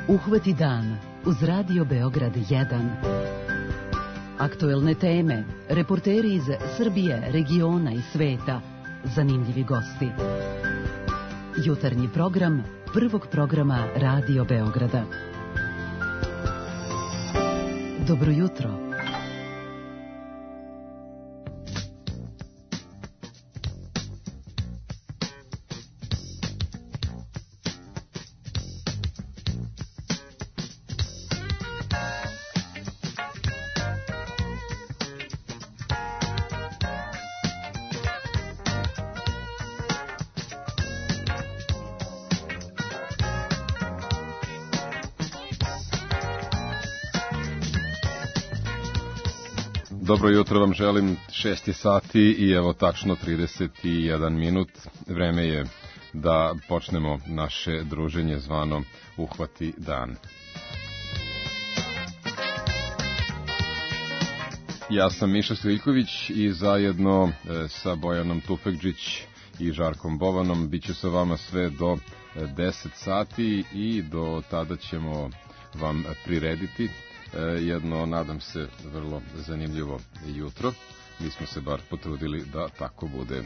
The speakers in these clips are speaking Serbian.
Uhvati dan uz Radio Beograd 1. Aktuelne teme, reporteri iz Srbije, regiona i sveta, zanimljivi gosti. Jutarnji program Prvog programa Radio Beograda. Dobro jutro. Dobro jutro vam želim, 6 sati i evo tačno 31 minut. Vreme je da počnemo naše druženje zvano Uhvati dan. Ja sam Miša Sviljković i zajedno sa Bojanom Tufekđić i Žarkom Bovanom bit će sa vama sve do 10 sati i do tada ćemo vam prirediti jedno, nadam se, vrlo zanimljivo jutro. Mi smo se bar potrudili da tako bude.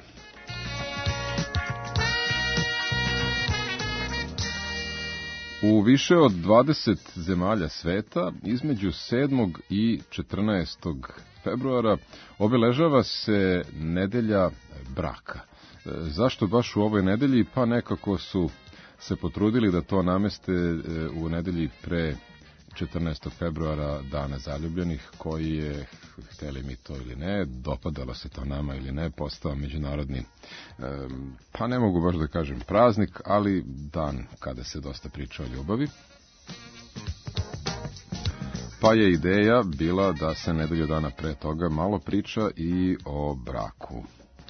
U više od 20 zemalja sveta, između 7. i 14. februara, obeležava se nedelja braka. Zašto baš u ovoj nedelji? Pa nekako su se potrudili da to nameste u nedelji pre 14. februara, Dana zaljubljenih, koji je, hteli mi to ili ne, dopadalo se to nama ili ne, postao međunarodni, pa ne mogu baš da kažem praznik, ali dan kada se dosta priča o ljubavi. Pa je ideja bila da se nedelju dana pre toga malo priča i o braku.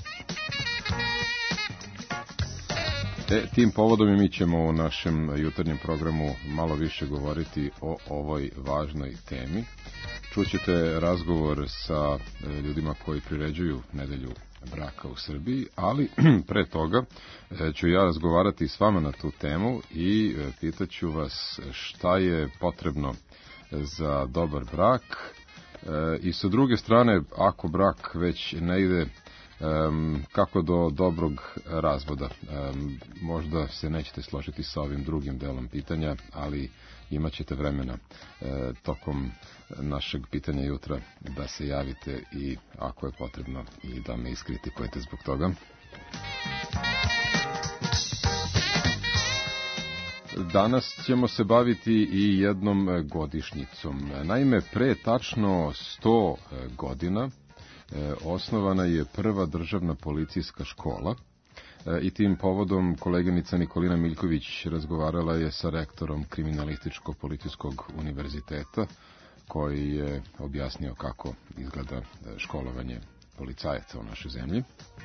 Tim povodom i mi ćemo u našem jutarnjem programu malo više govoriti o ovoj važnoj temi. Čućete razgovor sa ljudima koji priređuju nedelju braka u Srbiji, ali pre toga ću ja razgovarati s vama na tu temu i pitaću vas šta je potrebno za dobar brak i sa druge strane, ako brak već ne ide, kako do dobrog razvoda. Možda se nećete složiti sa ovim drugim delom pitanja, ali imat ćete vremena tokom našeg pitanja jutra da se javite i ako je potrebno i da me iskritikujete zbog toga. Danas ćemo se baviti i jednom godišnjicom. Naime, pre tačno 100 godina osnovana je prva državna policijska škola i tim povodom koleginica Nikolina Miljković razgovarala je sa rektorom Kriminalističko-policijskog univerziteta, koji je objasnio kako izgleda školovanje policajaca u našoj zemlji.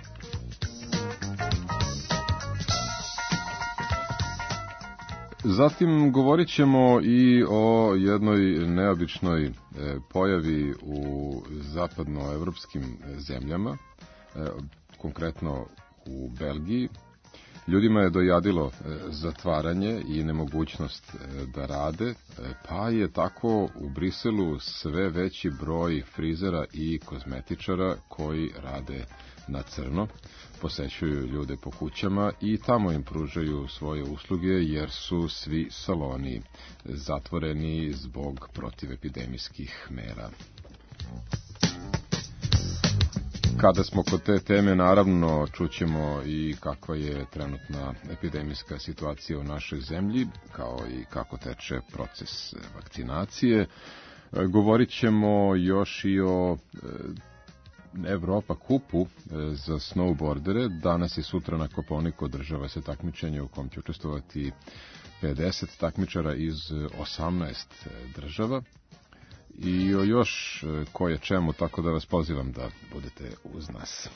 Zatim govorit ćemo i o jednoj neobičnoj pojavi u zapadnoevropskim zemljama, konkretno u Belgiji. Ljudima je dojadilo zatvaranje i nemogućnost da rade, pa je tako u Briselu sve veći broj frizera i kozmetičara koji rade na crno, posećuju ljude po kućama i tamo im pružaju svoje usluge jer su svi saloni zatvoreni zbog protivepidemijskih mera. Kada smo kod te teme, naravno, čućemo i kakva je trenutna epidemijska situacija u našoj zemlji, kao i kako teče proces vakcinacije. Govorit ćemo još i o Evropa kupu za snowboardere. Danas i sutra na Kopaoniku održava se takmičenje u kom će učestvovati 50 takmičara iz 18 država. I o još koje čemu, tako da vas pozivam da budete uz nas.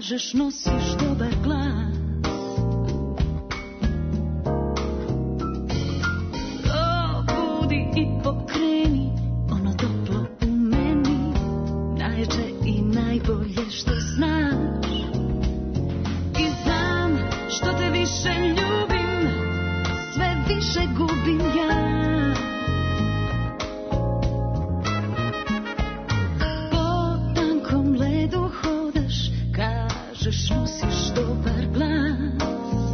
kažeš nosiš dobar glas. Probudi i pokreni ono toplo u meni, najjače i najbolje što znaš. I znam što te više ljubim, sve više gubim ja. Po tankom ledu hodaš, kažeš nosiš dobar glas.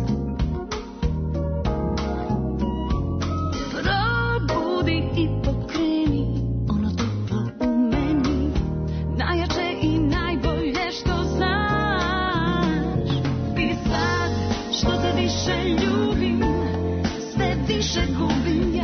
Probudi i pokreni ono toplo u meni, najjače i najbolje što znaš. I sad što te više ljubim, sve više gubim ja.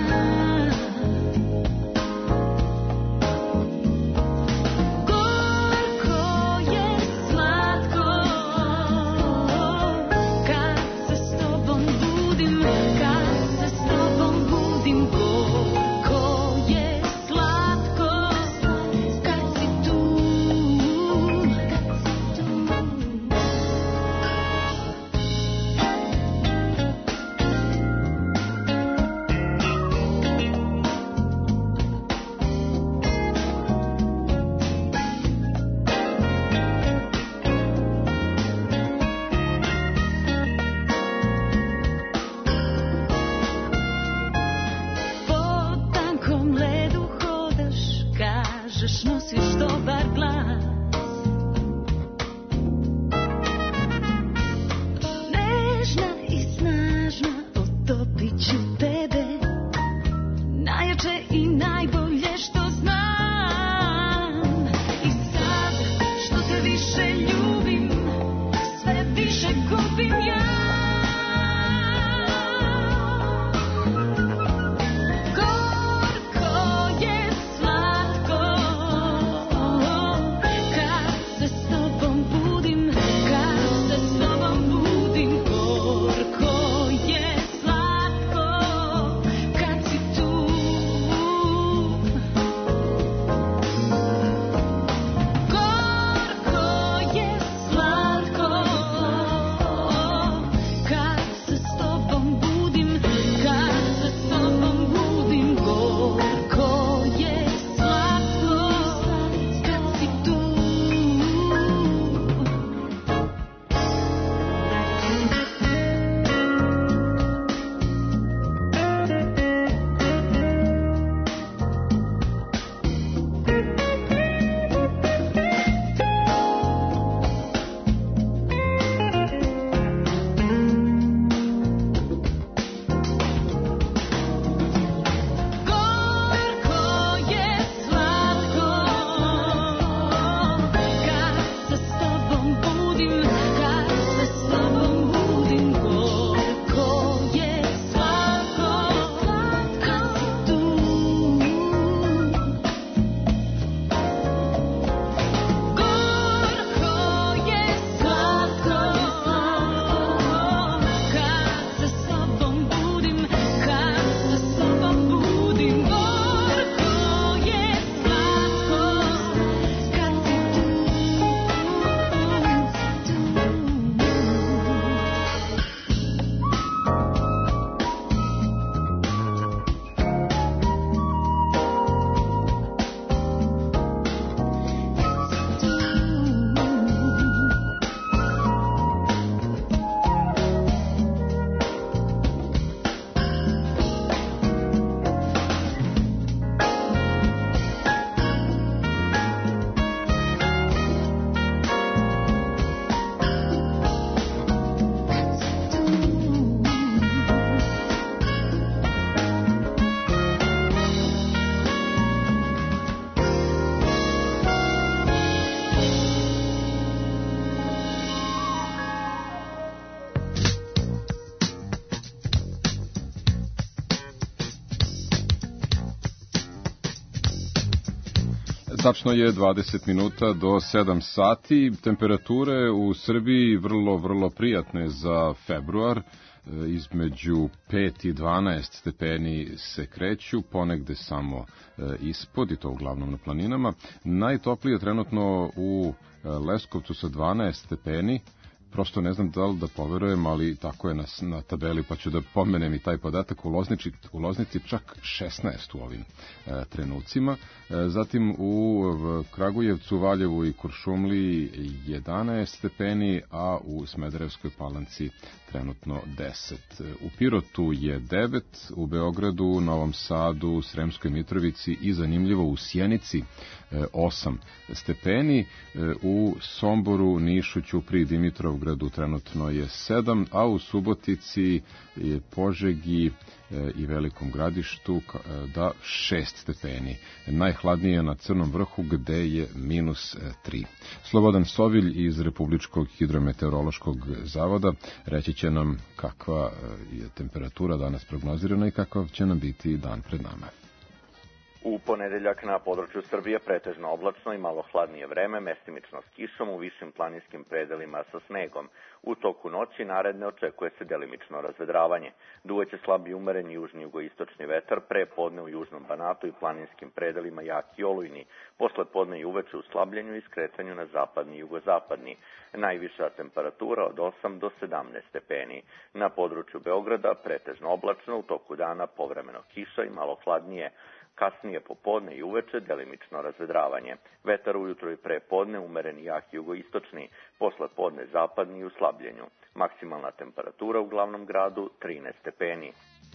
Tačno je 20 minuta do 7 sati. Temperature u Srbiji vrlo prijatne za februar. Između 5 i 12 stepeni se kreću, ponegde samo ispod, i to uglavnom na planinama. Najtoplije je trenutno u Leskovcu sa 12 stepeni. Prosto ne znam da li da poverujem, ali tako je na tabeli, pa ću da pomenem i taj podatak. U Loznici čak 16 u ovim trenucima. Zatim u Kragujevcu, Valjevu i Kuršumliji 11 stepeni, a u Smederevskoj Palanci trenutno 10. U Pirotu je 9, u Beogradu, Novom Sadu, Sremskoj Mitrovici i zanimljivo u Sjenici 8 stepeni. U Somboru, Nišu, Ćupriji i Dimitrovgradu trenutno je 7, a u Subotici, Požegi i Velikom Gradištu 6 stepeni. Najhladnije na Crnom vrhu gde je -3. Slobodan Sovilj iz Republičkog hidrometeorološkog zavoda reći će nam kakva je temperatura danas prognozirana i kakav će nam biti dan pred nama. U ponedeljak na području Srbije pretežno oblačno i malo hladnije vreme, mestimično s kišom u višim planinskim predelima sa snegom. U toku noći naredne očekuje se delimično razvedravanje. Duvaće slab i umeren južni jugoistočni vetar, pre podne u južnom Banatu i planinskim predelima jak i olujni. Posle podne i uveče u slabljenju i skretanju na zapadni i jugozapadni. Najviša temperatura od 8 do 17 stepeni. Na području Beograda pretežno oblačno, u toku dana povremeno kiša i malo hladnije. Kasnije popodne i uveče delimično razvedravanje. Vetar ujutro i pre podne umeren i jak jugoistočni, posle podne zapadni i u slabljenju. Maksimalna temperatura u glavnom gradu 13 stepeni.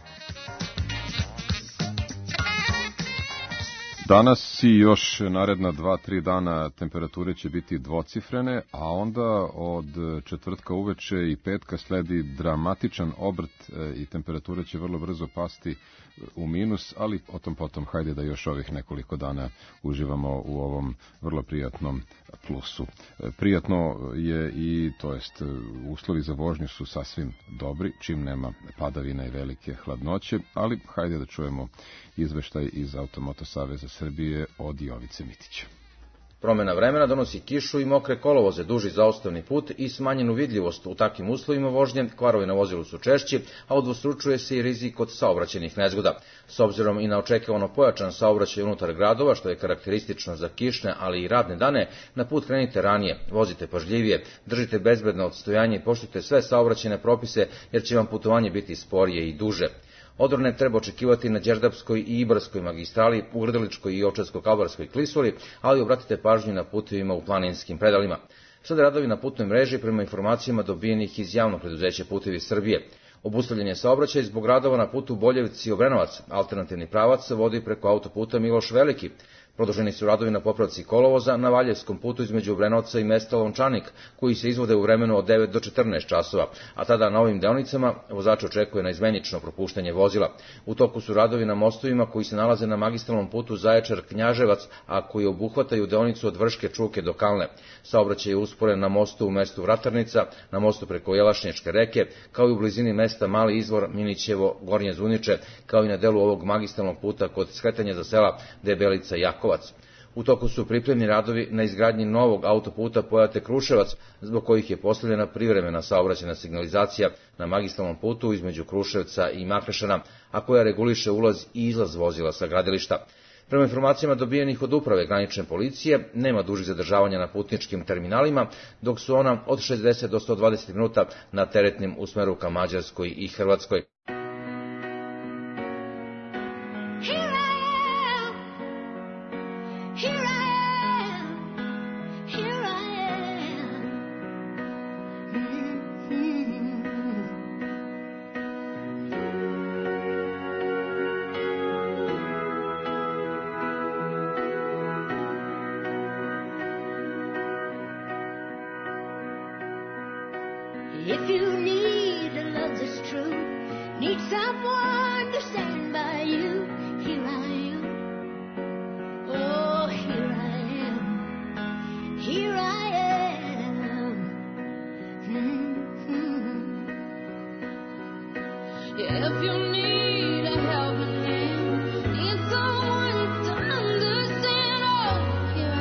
Danas i još naredna 2-3 dana temperature će biti dvocifrene, a onda od četvrtka uveče i petka sledi dramatičan obrt i temperature će vrlo brzo pasti u minus, ali o tom potom hajde da još ovih nekoliko dana uživamo u ovom vrlo prijatnom plusu. Prijatno je i, to jest, uslovi za vožnju su sasvim dobri, čim nema padavina i velike hladnoće, ali hajde da čujemo izveštaj iz Automoto Saveza Srbije od Jovice Mitića. Promena vremena donosi kišu i mokre kolovoze, duži zaostavni put i smanjenu vidljivost. U takvim uslovima vožnje kvarovi na vozilu su češći, a udvostručuje se i rizik od saobraćajnih nezgoda. S obzirom i na očekivano pojačan saobraćaj unutar gradova, što je karakteristično za kišne, ali i radne dane, na put krenite ranije, vozite pažljivije, držite bezbedno odstojanje i poštujte sve saobraćajne propise, jer će vam putovanje biti sporije i duže. Odorne treba očekivati na Đerdapskoj i Ibarskoj magistrali, u Grdeličkoj i Ovčarsko-Kablarskoj klisuri, ali obratite pažnju na putevima u planinskim predalima. Sada radovi na putnoj mreži prema informacijama dobijenih iz javnog preduzeća Putevi Srbije. Obustavljen je saobraćaj zbog radova na putu Boljevci-Obrenovac, alternativni pravac vodi preko autoputa Miloš Veliki. Produženi su radovi na popravci kolovoza na Valjevskom putu između Obrenovca i mesta Lončanik, koji se izvode u vremenu od 9 do 14 časova, a tada na ovim deonicama vozač očekuje na izmenično propuštanje vozila. U toku su radovi na mostovima koji se nalaze na magistralnom putu Zaječar-Knjaževac, a koji obuhvataju deonicu od Vrške Čuke do Kalne. Saobraćaj je usporen na mostu u mestu Vratarnica, na mostu preko Jelašnječke reke, kao i u blizini mesta Mali Izvor, Minićevo, Gornje Zuniče, kao i na delu ovog magistralnog puta kod skretanja za sela Debelica i Jakovac. U toku su pripremni radovi na izgradnji novog autoputa Pojate-Kruševac, zbog kojih je postavljena privremena saobraćajna signalizacija na magistralnom putu između Kruševca i Makrešana, a koja reguliše ulaz i izlaz vozila sa gradilišta. Prema informacijama dobijenih od uprave granične policije, nema dužih zadržavanja na putničkim terminalima, dok su ona od 60 do 120 minuta na teretnim u smeru ka Mađarskoj i Hrvatskoj. If you need a love that's true, need someone to stand by you, here I am. Oh, here I am. Here I am. If you need a helping hand, need someone to understand, oh, here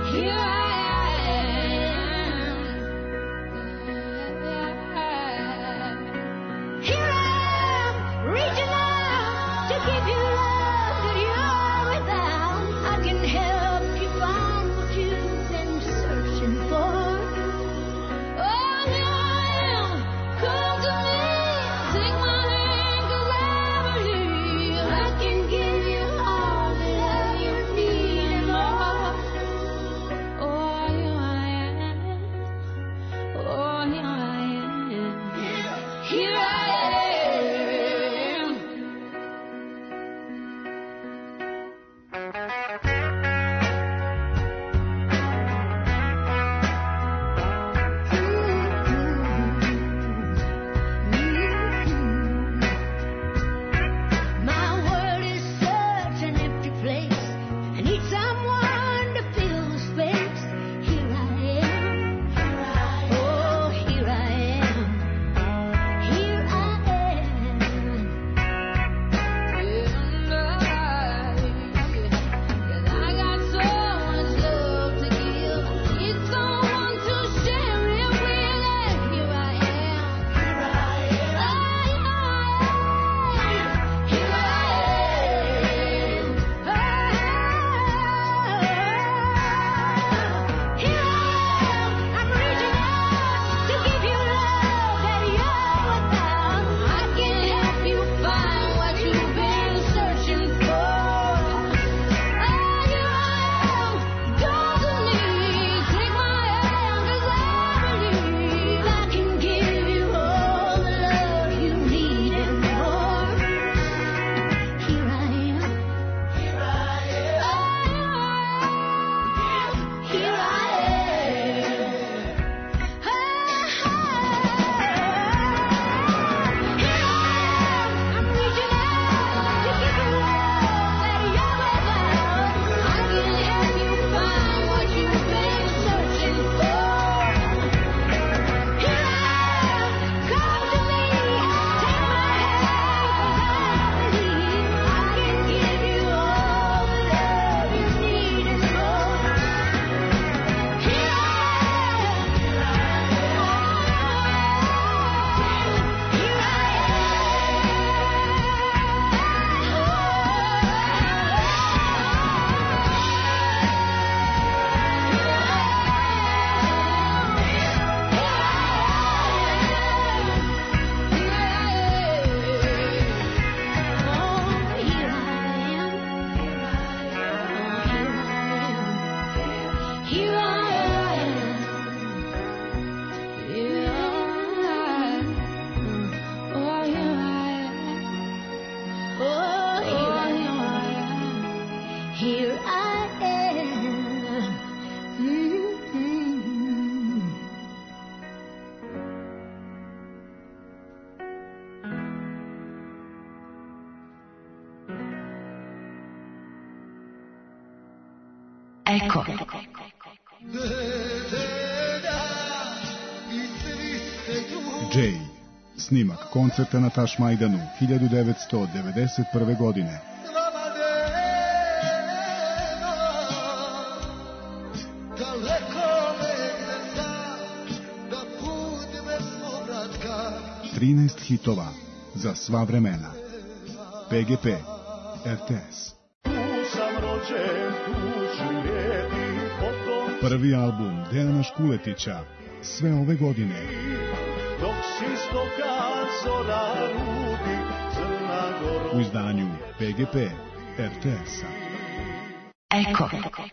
Eko. Jay, snimak koncerta na Tašmajdanu 1991. godine. Trinaest hitova za sva vremena. PGP RTS. Prvi album Dejana Škuletića sve ove godine. U izdanju PGP RTS-a. Eko.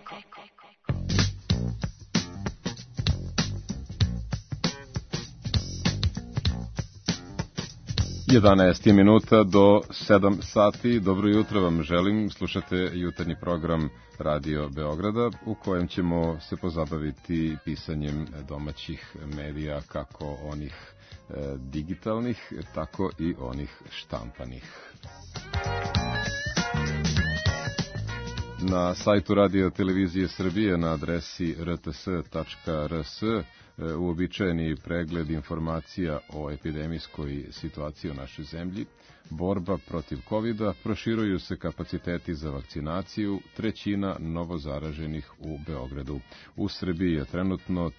11 minuta do 7 sati. Dobro jutro vam želim. Slušate jutarnji program Radio Beograda u kojem ćemo se pozabaviti pisanjem domaćih medija, kako onih digitalnih, tako i onih štampanih. Na sajtu Radio Televizije Srbije na adresi rts.rs uobičajeni pregled informacija o epidemijskoj situaciji u našoj zemlji, borba protiv COVID-a, proširuju se kapaciteti za vakcinaciju, 1/3 novozaraženih u Beogradu. U Srbiji je trenutno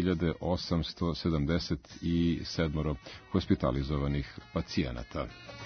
3877 hospitalizovanih pacijenata.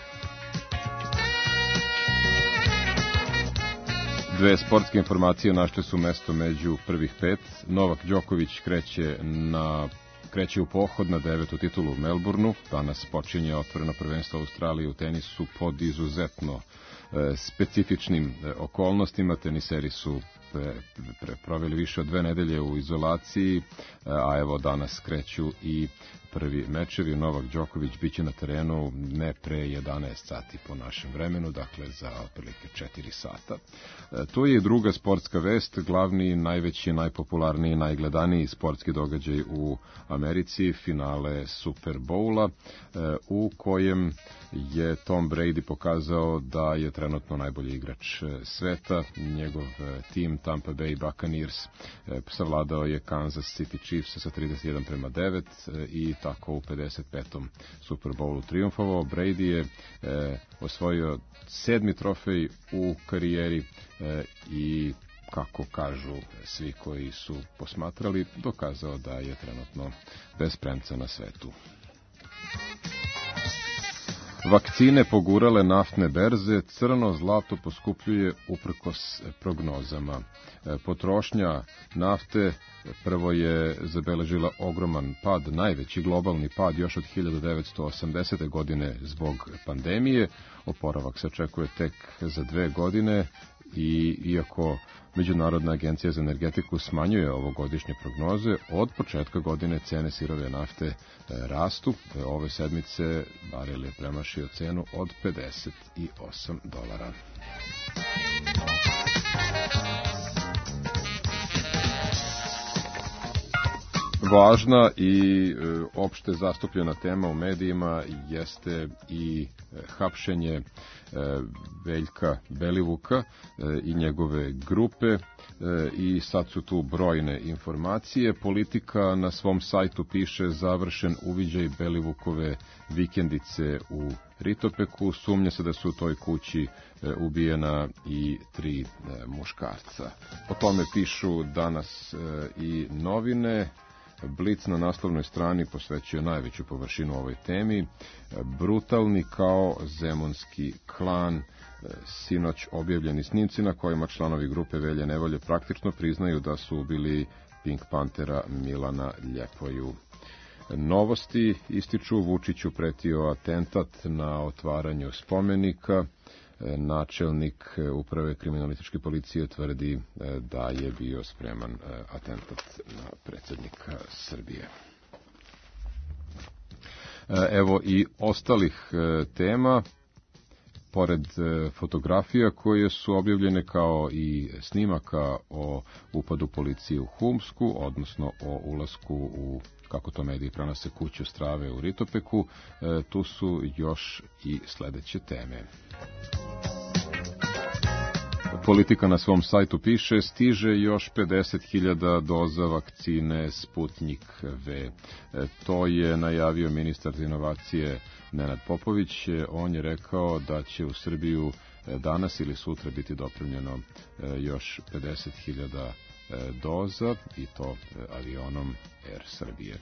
Dve sportske informacije našle su mesto među prvih 5. Novak Đoković kreće u pohod na 9. titulu u Melbourneu. Danas počinje otvoreno prvenstvo Australije u tenisu pod izuzetno specifičnim okolnostima. Teniseri su proveli više od 2 nedelje u izolaciji, a evo danas kreću i prvi mečevi. Novak Đoković biće na terenu ne pre 11 sati po našem vremenu, dakle za otprilike 4 sata. To je druga sportska vest, glavni, najveći, najpopularniji, najgledaniji sportski događaj u Americi, finale Super Bowla, u kojem je Tom Brady pokazao da je trenutno najbolji igrač sveta. Njegov tim Tampa Bay Buccaneers savladao je Kansas City Chiefs sa 31-9 i tako u 55. Super Bowlu triumfovao. Brady je osvojio 7. trofej u karijeri i, kako kažu svi koji su posmatrali, dokazao da je trenutno bez premca na svetu. Vakcine pogurale naftne berze, crno zlato poskupljuje uprkos prognozama. Potrošnja nafte prvo je zabeležila ogroman pad, najveći globalni pad još od 1980. godine zbog pandemije. Oporavak se očekuje tek za 2 godine i iako Međunarodna agencija za energetiku smanjuje ovogodišnje prognoze, od početka godine cene sirove nafte rastu. Ove sedmice barel je premašio cenu od $58. Važna i opšte zastupljena tema u medijima jeste i hapšenje Veljka Belivuka i njegove grupe i sad su tu brojne informacije. Politika na svom sajtu piše završen uviđaj Belivukove vikendice u Ritopeku. Sumnja se da su u toj kući ubijena i 3 muškarca. O tome pišu danas i novine. Blic na naslovnoj strani posvećuje najveću površinu ovoj temi. Brutalni kao zemunski klan, sinoć objavljeni snimci na kojima članovi grupe Velje Nevolje praktično priznaju da su ubili Pink Pantera Milana Ljepoju. Novosti ističu, Vučiću pretio atentat na otvaranju spomenika. Načelnik uprave kriminalističke policije tvrdi da je bio spreman atentat na predsjednika Srbije. Evo i ostalih tema, pored fotografija koje su objavljene kao i snimaka o upadu policije u Humsku, odnosno o ulasku u, kako to mediji prenose, kuću strave u Ritopeku, tu su još i sledeće teme. Politika na svom sajtu piše, stiže još 50.000 doza vakcine Sputnik V. To je najavio ministar inovacije Nenad Popović. On je rekao da će u Srbiju danas ili sutra biti dopremljeno još 50.000 doza i to avionom Air Srbije.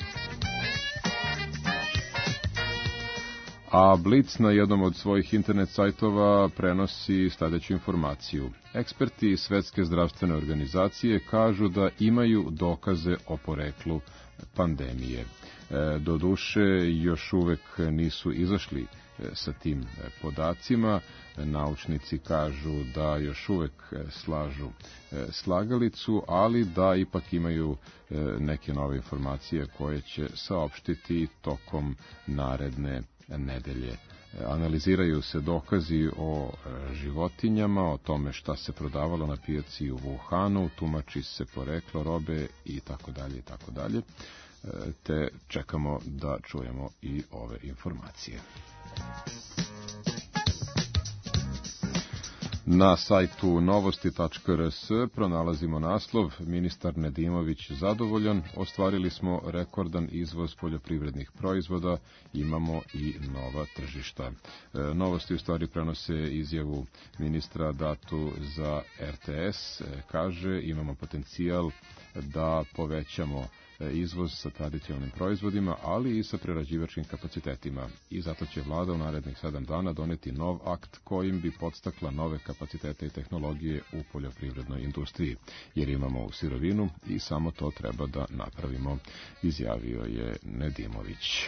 A Blic na jednom od svojih internet sajtova prenosi sledeću informaciju. Eksperti Svetske zdravstvene organizacije kažu da imaju dokaze o poreklu pandemije. Doduše, još uvek nisu izašli sa tim podacima. Naučnici kažu da još uvek slažu slagalicu, ali da ipak imaju neke nove informacije koje će saopštiti tokom naredne nedelje. Analiziraju se dokazi o životinjama, o tome šta se prodavalo na pijaci u Wuhanu, tumači se poreklo robe i tako dalje i tako dalje. Te čekamo da čujemo i ove informacije. Na sajtu novosti.rs pronalazimo naslov Ministar Nedimović zadovoljan, ostvarili smo rekordan izvoz poljoprivrednih proizvoda, imamo i nova tržišta. Novosti u stvari prenose izjavu ministra datu za RTS, kaže imamo potencijal da povećamo izvoz sa tradicionalnim proizvodima, ali i sa prerađivačkim kapacitetima. I zato će vlada u narednih 7 dana doneti nov akt kojim bi podstakla nove kapacitete i tehnologije u poljoprivrednoj industriji, jer imamo sirovinu i samo to treba da napravimo, izjavio je Nedimović.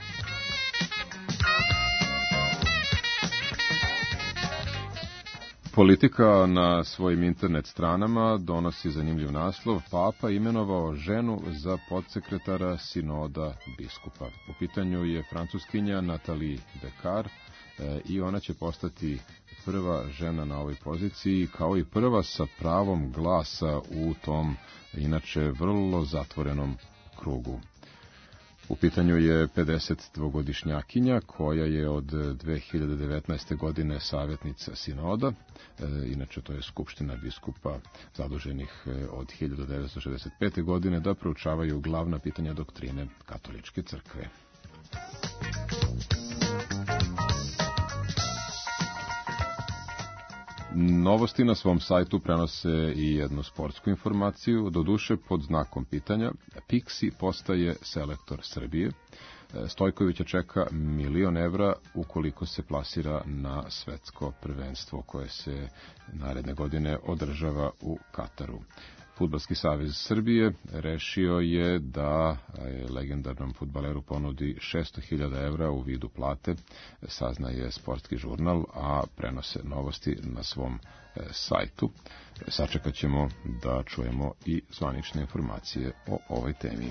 Politika na svojim internet stranama donosi zanimljiv naslov. Papa imenovao ženu za podsekretara sinoda biskupa. U pitanju je francuskinja Nathalie Descartes i ona će postati prva žena na ovoj poziciji, kao i prva sa pravom glasa u tom, inače, vrlo zatvorenom krugu. U pitanju je 52-godišnjakinja koja je od 2019. godine savjetnica sinoda, inače to je skupština biskupa zaduženih od 1965. godine da proučavaju glavna pitanja doktrine katoličke crkve. Novosti na svom sajtu prenose i jednu sportsku informaciju, doduše pod znakom pitanja. Pixi postaje selektor Srbije. Stojkovića čeka €1.000.000 ukoliko se plasira na svetsko prvenstvo koje se naredne godine održava u Kataru. Fudbalski savez Srbije rešio je da legendarnom fudbaleru ponudi €600.000 u vidu plate, saznaje sportski žurnal, a prenose novosti na svom sajtu. Sačekat ćemo da čujemo i zvanične informacije o ovoj temi.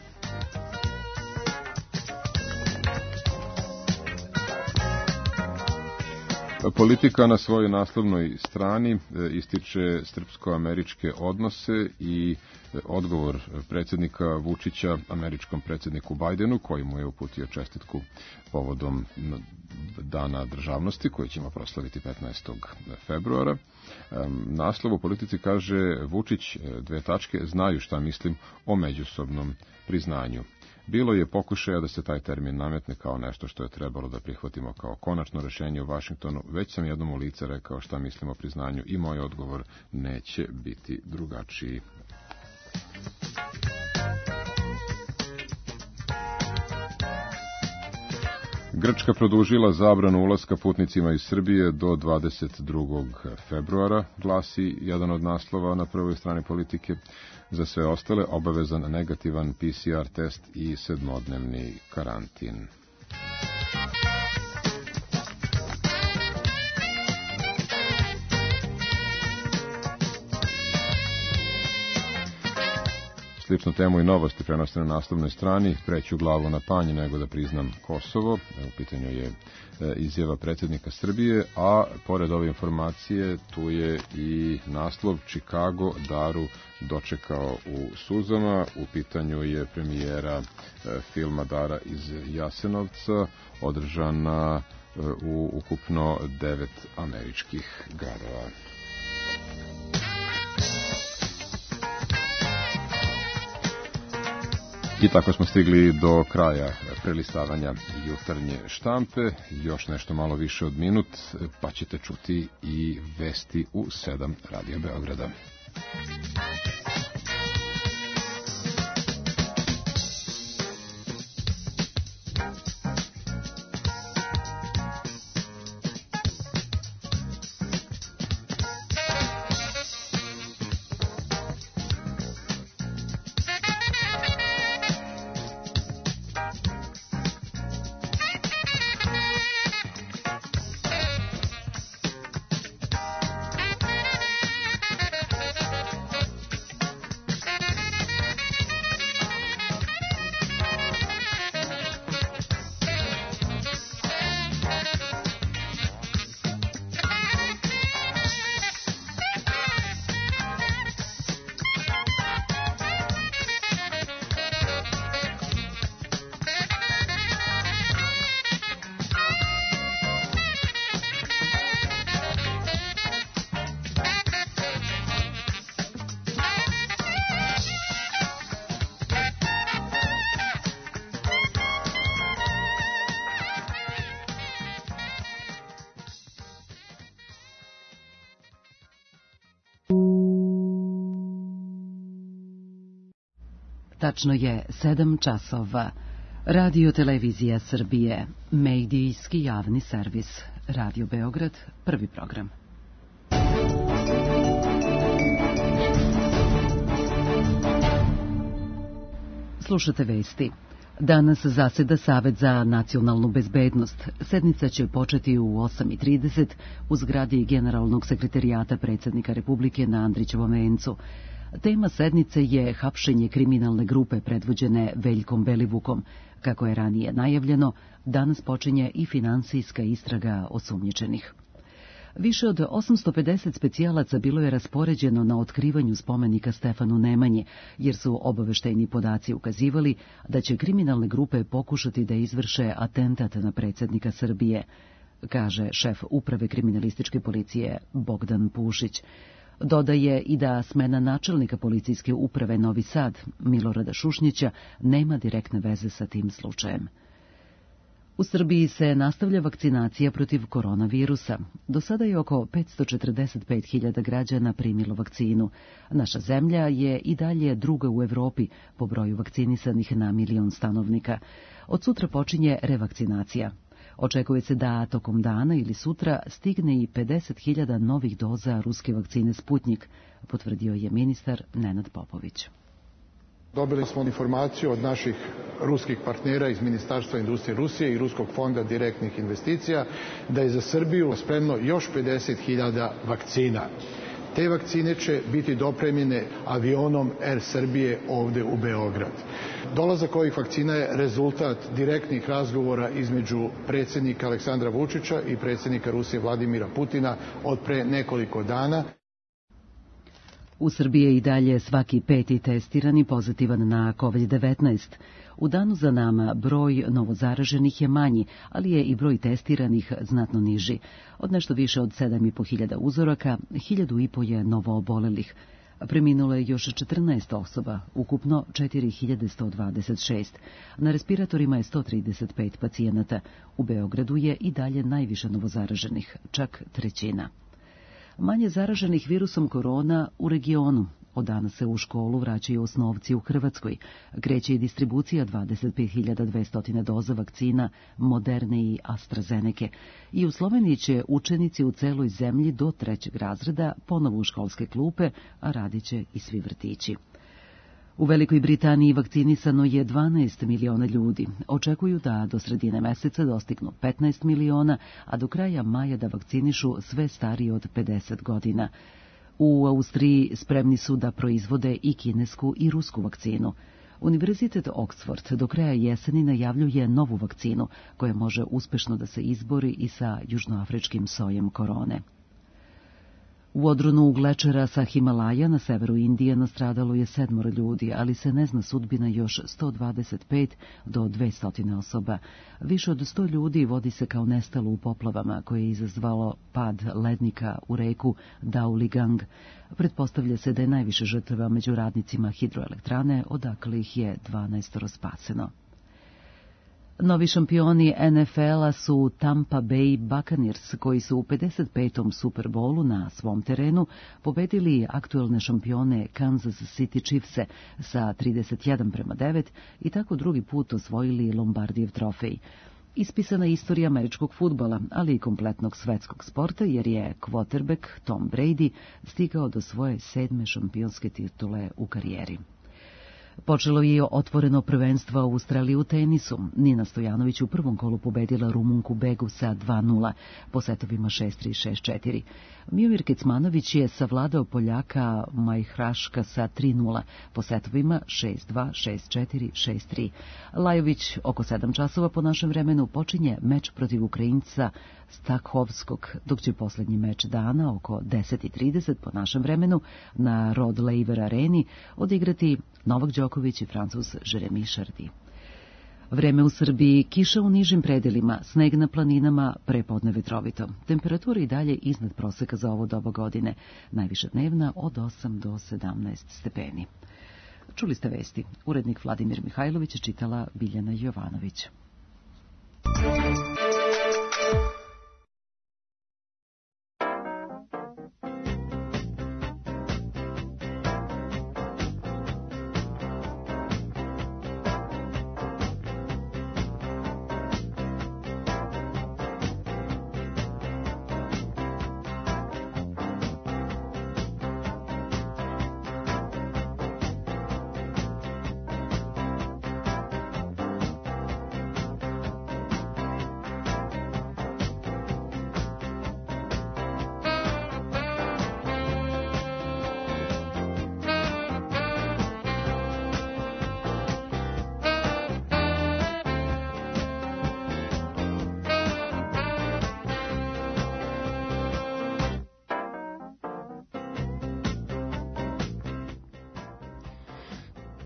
Politika na svojoj naslovnoj strani ističe srpsko-američke odnose i odgovor predsjednika Vučića američkom predsjedniku Bajdenu, koji mu je uputio čestitku povodom Dana državnosti, koji ćemo proslaviti 15. februara. Naslov u politici kaže Vučić, znaju šta mislim o međusobnom priznanju. Bilo je pokušaja da se taj termin nametne kao nešto što je trebalo da prihvatimo kao konačno rešenje u Vašingtonu. Već sam jednom u lice rekao šta mislim o priznanju i moj odgovor neće biti drugačiji. Grčka produžila zabranu ulaska putnicima iz Srbije do 22. februara, glasi jedan od naslova na prvoj strani politike. Za sve ostale obavezan negativan PCR test i 7-dnevni karantin. Sličnu temu i novosti prenose na naslovnoj strani. Preću glavu na panj nego da priznam Kosovo. U pitanju je izjava predsjednika Srbije, a pored ove informacije tu je i naslov Chicago Daru dočekao u suzama. U pitanju je premijera filma Dara iz Jasenovca, održana u ukupno 9 američkih gradova. I tako smo stigli do kraja prelistavanja jutarnje štampe. Još nešto malo više od minut, pa ćete čuti i vesti u 7 Radio Beograda. Tačno je 7 časova. Radio Televizija Srbije, medijski javni servis. Radio Beograd, prvi program. Slušate vesti. Danas zaseda Savet za nacionalnu bezbednost. Sednica će početi u 8:30 u zgradi Generalnog sekretarijata predsjednika Republike na Andrićevom vencu. Tema sednice je hapšenje kriminalne grupe predvođene Veljkom Belivukom. Kako je ranije najavljeno, danas počinje i finansijska istraga osumnjičenih. Više od 850 specijalaca bilo je raspoređeno na otkrivanju spomenika Stefanu Nemanji, jer su obaveštajni podaci ukazivali da će kriminalne grupe pokušati da izvrše atentat na predsjednika Srbije, kaže šef uprave kriminalističke policije Bogdan Pušić. Dodaje i da smena načelnika policijske uprave Novi Sad, Milorada Šušnjića, nema direktne veze sa tim slučajem. U Srbiji se nastavlja vakcinacija protiv koronavirusa. Do sada je oko 545.000 građana primilo vakcinu. Naša zemlja je i dalje druga u Evropi po broju vakcinisanih na milion stanovnika. Od sutra počinje revakcinacija. Očekuje se da tokom dana ili sutra stigne i 50.000 novih doza ruske vakcine Sputnjik, potvrdio je ministar Nenad Popović. Dobili smo informaciju od naših ruskih partnera iz Ministarstva industrije Rusije i Ruskog fonda direktnih investicija da je za Srbiju spremno još 50.000 vakcina. Te vakcine će biti dopremljene avionom Air Srbije ovde u Beograd. Dolazak ovih vakcina je rezultat direktnih razgovora između predsjednika Aleksandra Vučića i predsjednika Rusije Vladimira Putina od pre nekoliko dana. U Srbiji je i dalje svaki 5. testirani pozitivan na COVID-19. U danu za nama broj novozaraženih je manji, ali je i broj testiranih znatno niži. Od nešto više od 7.500 uzoraka, 1.500 je novoobolelih. Preminulo je još 14 osoba, ukupno 4.126. Na respiratorima je 135 pacijenata. U Beogradu je i dalje najviše novozaraženih, čak trećina. Manje zaraženih virusom korona u regionu. Od danas se u školu vraćaju osnovci u Hrvatskoj. Kreće i distribucija 25.200 doza vakcina Moderne i AstraZeneke. I u Sloveniji će učenici u celoj zemlji do 3. razreda ponovo u školske klupe, a radit će i svi vrtići. U Velikoj Britaniji vakcinisano je 12 miliona ljudi. Očekuju da do sredine meseca dostignu 15 miliona, a do kraja maja da vakcinišu sve stariji od 50 godina. U Austriji spremni su da proizvode i kinesku i rusku vakcinu. Univerzitet Oxford do kraja jeseni najavljuje novu vakcinu koja može uspešno da se izbori i sa južnoafričkim sojem korone. U odronu glečera sa Himalaja na severu Indije nastradalo je 7 ljudi, ali se ne zna sudbina još 125 do 200 osoba. Više od 100 ljudi vodi se kao nestalo u poplavama koje je izazvalo pad lednika u reku Dauligang. Pretpostavlja se da je najviše žrtava među radnicima hidroelektrane, odakle ih je 12 spaseno. Novi šampioni NFL-a su Tampa Bay Buccaneers, koji su u 55. Super Bowlu na svom terenu pobedili aktuelne šampione Kansas City Chiefse sa 31:9 i tako drugi put osvojili Lombardijev trofej. Ispisana istorija američkog fudbala, ali i kompletnog svetskog sporta, jer je quarterback Tom Brady stigao do svoje 7. šampionske titule u karijeri. Počelo je otvoreno prvenstvo u Australiji u tenisu. Nina Stojanović u prvom kolu pobedila Rumunku Begu sa 2:0, po setovima 6-3 i 6-4. Miomir Kecmanović je savladao Poljaka Majhraška sa 3:0, po setovima 6-2, 6-4, 6-3. Lajović oko 7 časova po našem vremenu počinje meč protiv Ukrajinca Stakhovskog, dok će posljednji meč dana oko 10:30 po našem vremenu na Rod Laver areni odigrati Novak Đoković i Francuz Jeremy Chardy. Vreme u Srbiji, kiša u nižim predelima, sneg na planinama, prepodne vetrovito. Temperatura i dalje iznad proseka za ovo doba godine. Najviša dnevna od 8 do 17 stepeni. Čuli ste vesti. Urednik Vladimir Mihajlović je čitala Biljana Jovanović.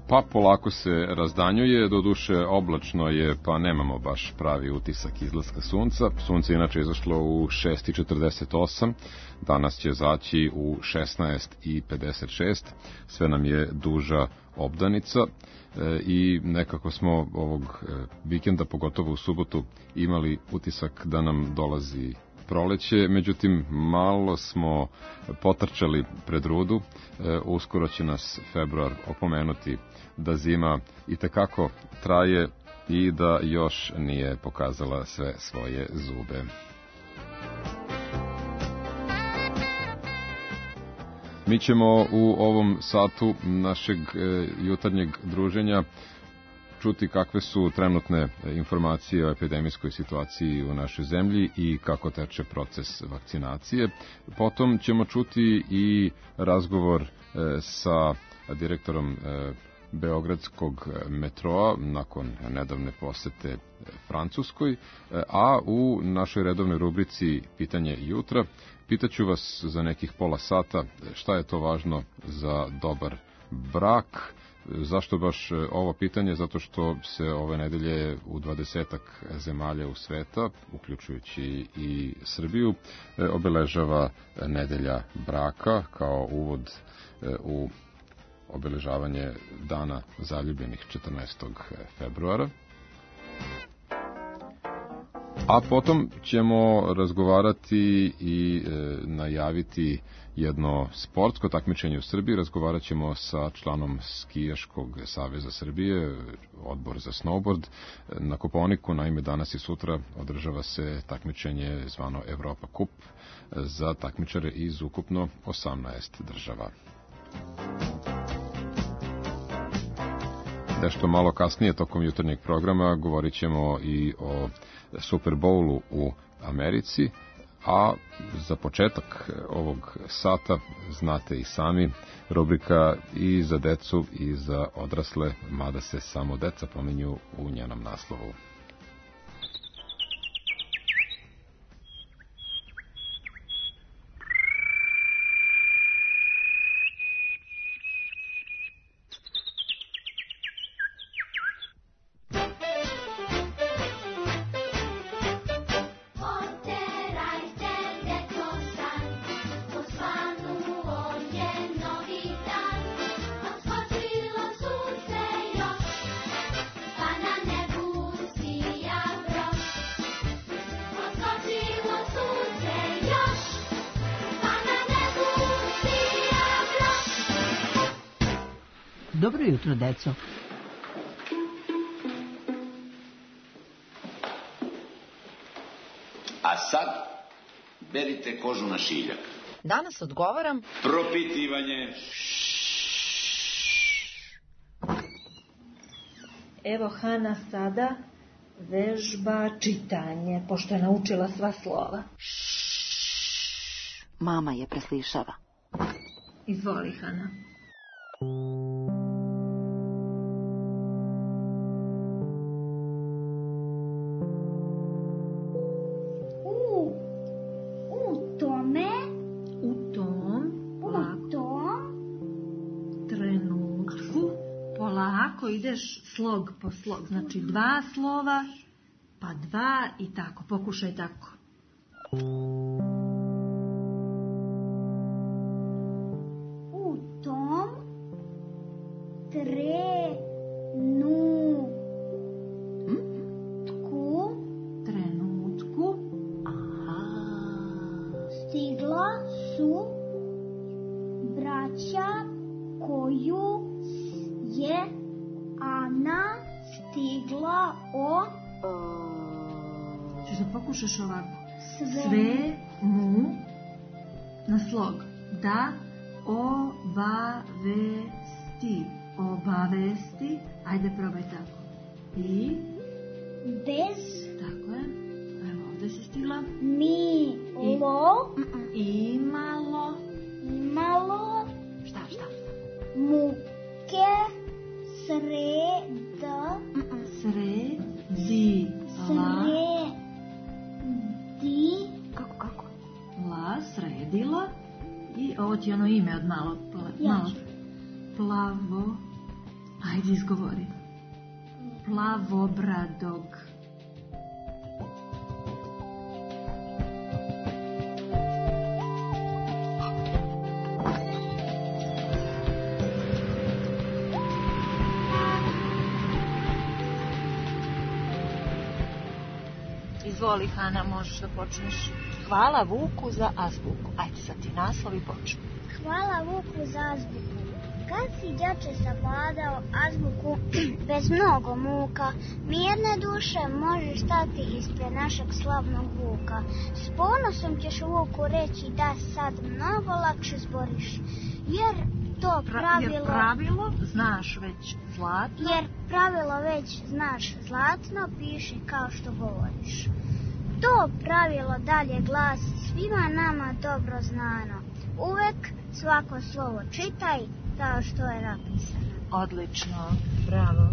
Pa polako se razdanjuje, doduše oblačno je, pa nemamo baš pravi utisak izlaska sunca. Sunce je inače izašlo u 6:48, danas će zaći u 16:56, sve nam je duža obdanica i nekako smo ovog vikenda, pogotovo u subotu, imali utisak da nam dolazi proleće, međutim malo smo potrčali pred rudu, uskoro će nas februar opomenuti da zima itekako traje i da još nije pokazala sve svoje zube. Mi ćemo u ovom satu našeg jutarnjeg druženja čuti kakve su trenutne informacije o epidemijskoj situaciji u našoj zemlji i kako teče proces vakcinacije. Potom ćemo čuti i razgovor sa direktorom Beogradskog metroa nakon nedavne posete Francuskoj, a u našoj redovnoj rubrici Pitanje jutra pitaću vas za nekih pola sata šta je to važno za dobar brak. Zašto baš ovo pitanje? Zato što se ove nedelje u 20-ak zemalja u sveta, uključujući i Srbiju, obeležava nedelja braka kao uvod u obeležavanje dana zaljubljenih 14. februara. A potom ćemo razgovarati i najaviti jedno sportsko takmičenje u Srbiji. Razgovarat ćemo sa članom Skijaškog saveza Srbije, odbor za snowboard. Na Kopaoniku, naime, danas i sutra održava se takmičenje zvano Evropa Kup za takmičare iz ukupno 18 država. Nešto malo kasnije tokom jutarnjeg programa govorit ćemo i o Super Bowlu u Americi, a za početak ovog sata, znate i sami, rubrika i za decu i za odrasle, mada se samo deca pominju u njenom naslovu. Dobro jutro, deco. A sad berite kožu na šiljak. Danas odgovaram Propitivanje. Evo Hana sada vežba čitanje, pošto je naučila sva slova. Mama je preslišava. Izvoli, Hana. Ideš slog po slog, znači 2 slova, pa 2 i tako, pokušaj tako. U tom trenutku stigla su braća koju je Ana stigla od... Češ da pokušaš ovako? Sve mu na slog. Da obavesti. Obavesti. Ajde, probaj tako. I... Bez... Tako je. Evo, ovdje si stigla. Milo... Imalo... Imalo... Šta? Muke... Sredila... Kako? Sredila. I ovo ti je ono ime od malo. Plavo. Ajde, izgovori. Plavobradog. Izvoli, Hana, možeš da počneš. Hvala Vuku za azbuku. Ajde, sad ti naslov i počne. Hvala Vuku za azbuku. Kad si, đače, savladao azbuku bez mnogo muka, mirne duše možeš stati ispred našeg slavnog Vuka. S ponosom ćeš Vuku reći da sad mnogo lakše zboriš, jer to pravilo... Jer pravilo znaš već zlatno. Jer pravilo već znaš zlatno, piši kao što govoriš. To pravilo dalje glasi svima nama dobro znano. Uvek svako slovo čitaj kao što je napisano. Odlično, bravo.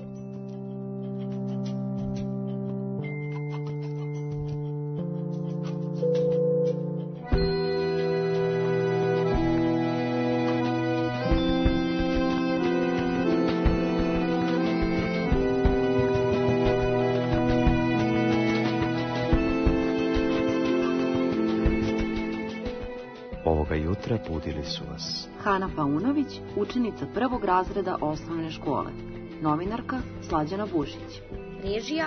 Ovoga jutra budili su vas Hana Paunović, učenica 1. razreda osnovne škole. Novinarka Slađana Bušić. Režija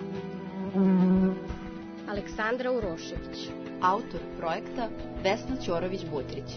Aleksandra Urošević. Autor projekta Vesna Ćorović-Butrić.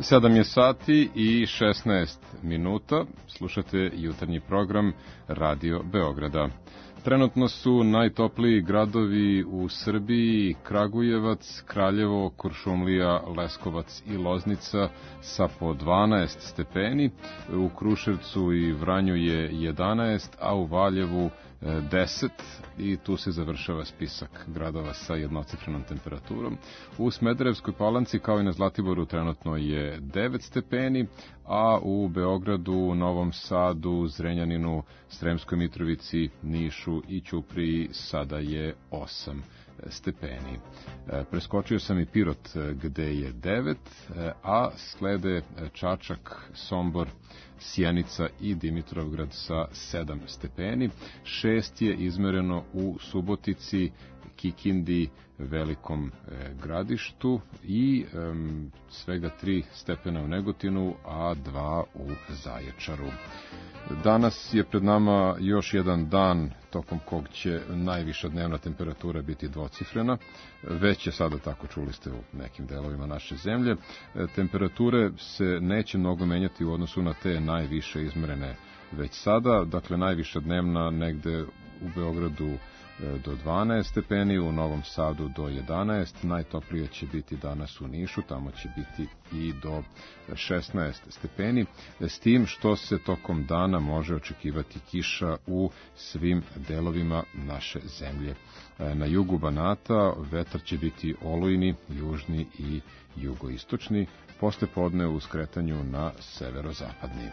7 je sati i 16 minuta. Slušate jutarnji program Radio Beograda. Trenutno su najtopliji gradovi u Srbiji Kragujevac, Kraljevo, Kuršumlija, Leskovac i Loznica sa po 12 stepeni. U Kruševcu i Vranju je 11, a u Valjevu 10 i tu se završava spisak gradova sa jednocifrenom temperaturom. U Smederevskoj Palanci kao i na Zlatiboru trenutno je 9 stepeni, a u Beogradu, Novom Sadu, Zrenjaninu, Sremskoj Mitrovici, Nišu i Ćupriji sada je 8 stepeni. Preskočio sam i Pirot gde je 9, a slede Čačak, Sombor, Sjenica i Dimitrovgrad sa 7 stepeni. 6 je izmereno u Subotici, Kikindi, Velikom Gradištu i svega 3 stepena u Negotinu, a 2 u Zaječaru. Danas je pred nama još jedan dan tokom kog će najviša dnevna temperatura biti dvocifrena. Već je sada tako, čuli ste, u nekim delovima naše zemlje. Temperature se neće mnogo menjati u odnosu na te najviše izmerene već sada. Dakle, najviša dnevna negde u Beogradu do 12 stepeni, u Novom Sadu do 11, najtoplije će biti danas u Nišu, tamo će biti i do 16 stepeni, s tim što se tokom dana može očekivati kiša u svim delovima naše zemlje. Na jugu Banata vetar će biti olujni, južni i jugoistočni, posle podne u skretanju na severozapadni.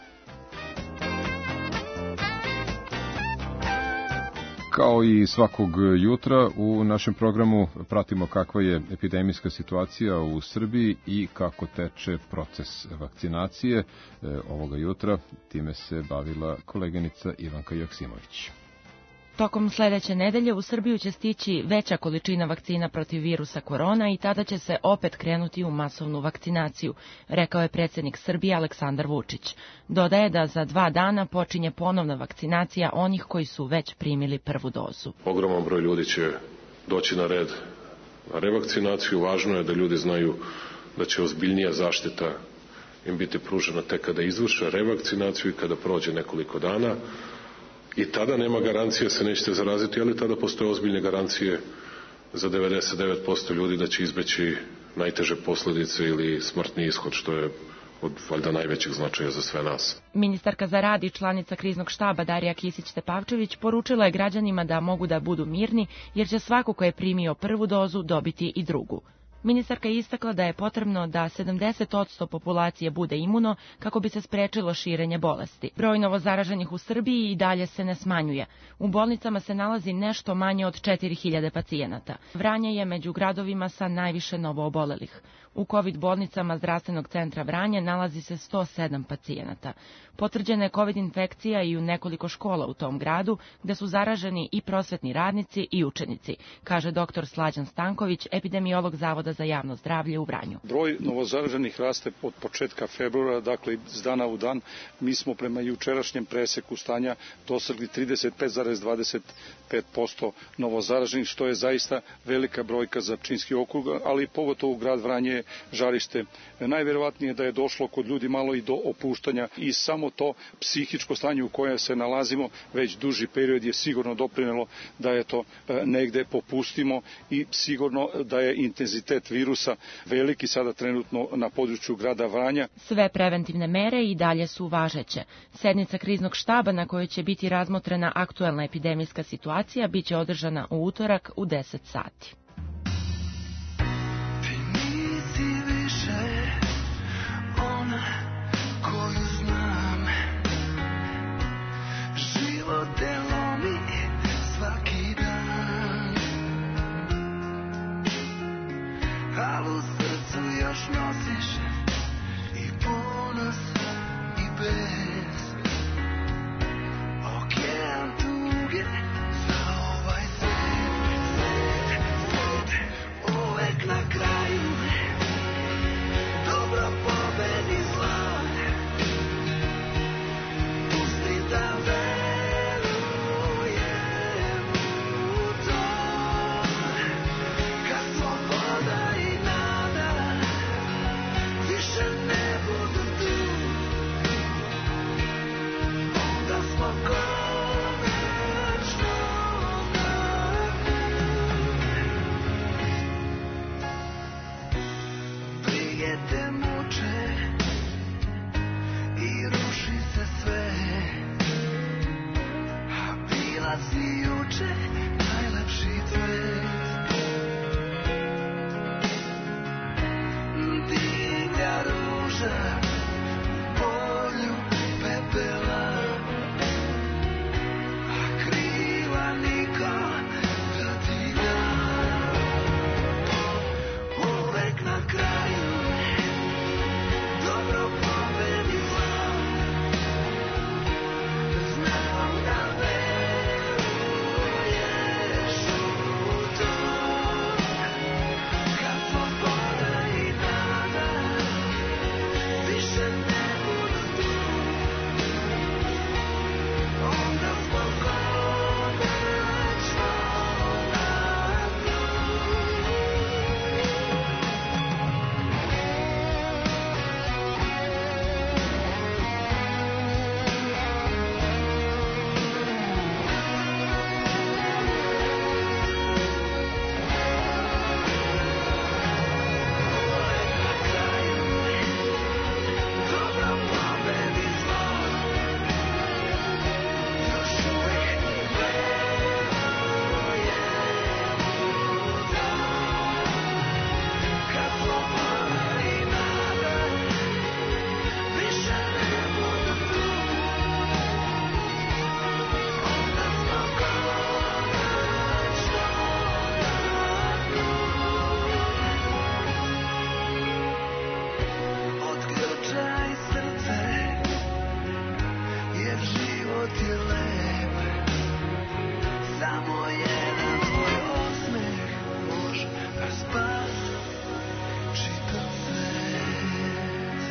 Kao i svakog jutra u našem programu pratimo kakva je epidemijska situacija u Srbiji i kako teče proces vakcinacije. Ovoga jutra time se bavila koleginica Ivanka Joksimović. Tokom sledeće nedelje u Srbiju će stići veća količina vakcina protiv virusa korona i tada će se opet krenuti u masovnu vakcinaciju, rekao je predsjednik Srbije Aleksandar Vučić. Dodaje da za 2 dana počinje ponovna vakcinacija onih koji su već primili prvu dozu. Ogroman broj ljudi će doći na red na revakcinaciju. Važno je da ljudi znaju da će ozbiljnija zaštita im biti pružena tek kada izvrše revakcinaciju i kada prođe nekoliko dana. I tada nema garancije se nećete zaraziti, ali tada postoje ozbiljne garancije za 99% ljudi da će izbeći najteže posljedice ili smrtni ishod, što je od valjda najvećeg značaja za sve nas. Ministarka za rad i članica kriznog štaba Darija Kisić-Tepavčević poručila je građanima da mogu da budu mirni, jer će svako ko je primio prvu dozu dobiti i drugu. Ministarka je istakla da je potrebno da 70% populacije bude imuno kako bi se sprečilo širenje bolesti. Broj novozaraženih u Srbiji i dalje se ne smanjuje. U bolnicama se nalazi nešto manje od 4000 pacijenata. Vranje je među gradovima sa najviše novoobolelih. U COVID bolnicama Zdravstvenog centra Vranje nalazi se 107 pacijenata. Potvrđena je COVID infekcija i u nekoliko škola u tom gradu, gde su zaraženi i prosvetni radnici i učenici, kaže dr. Slađan Stanković, epidemiolog Zavoda za javno zdravlje u Vranju. Broj novozaraženih raste od početka februara, dakle iz dana u dan. Mi smo prema jučerašnjem preseku stanja dosegli 35,25% novozaraženih, što je zaista velika brojka za Pčinjski okrug, ali pogotovo grad Vranje je žarište. Najverovatnije da je došlo kod ljudi malo i do opuštanja i samo to psihičko stanje u kojem se nalazimo već duži period je sigurno doprinelo da je to negde popustimo i sigurno da je intenzitet virusa veliki sada trenutno na području grada Vranja. Sve preventivne mere i dalje su važeće. Sednica kriznog štaba na kojoj će biti razmotrena aktuelna epidemijska situacija biće održana u utorak u 10 sati. Ali u srcu još nosiš i ponos i bes, okean tuge za ovaj svet, si juče najlepši cvet. Divlja ruža u polju pepela, a krila niko da ti da. Uvek na kraju dobro pobedi zla. Znam da veruješ u to, kad sloboda i nada više ne budu tu, onda smo konačno na dnu. Dobro pobedi zlo, još uvek verujem u to, kad sloboda i nada više ne budu tu, onda smo konačno na dnu. Otključaj srce, jer život je lep. Samo jedan tvoj osmeh može da spasi čitav svet.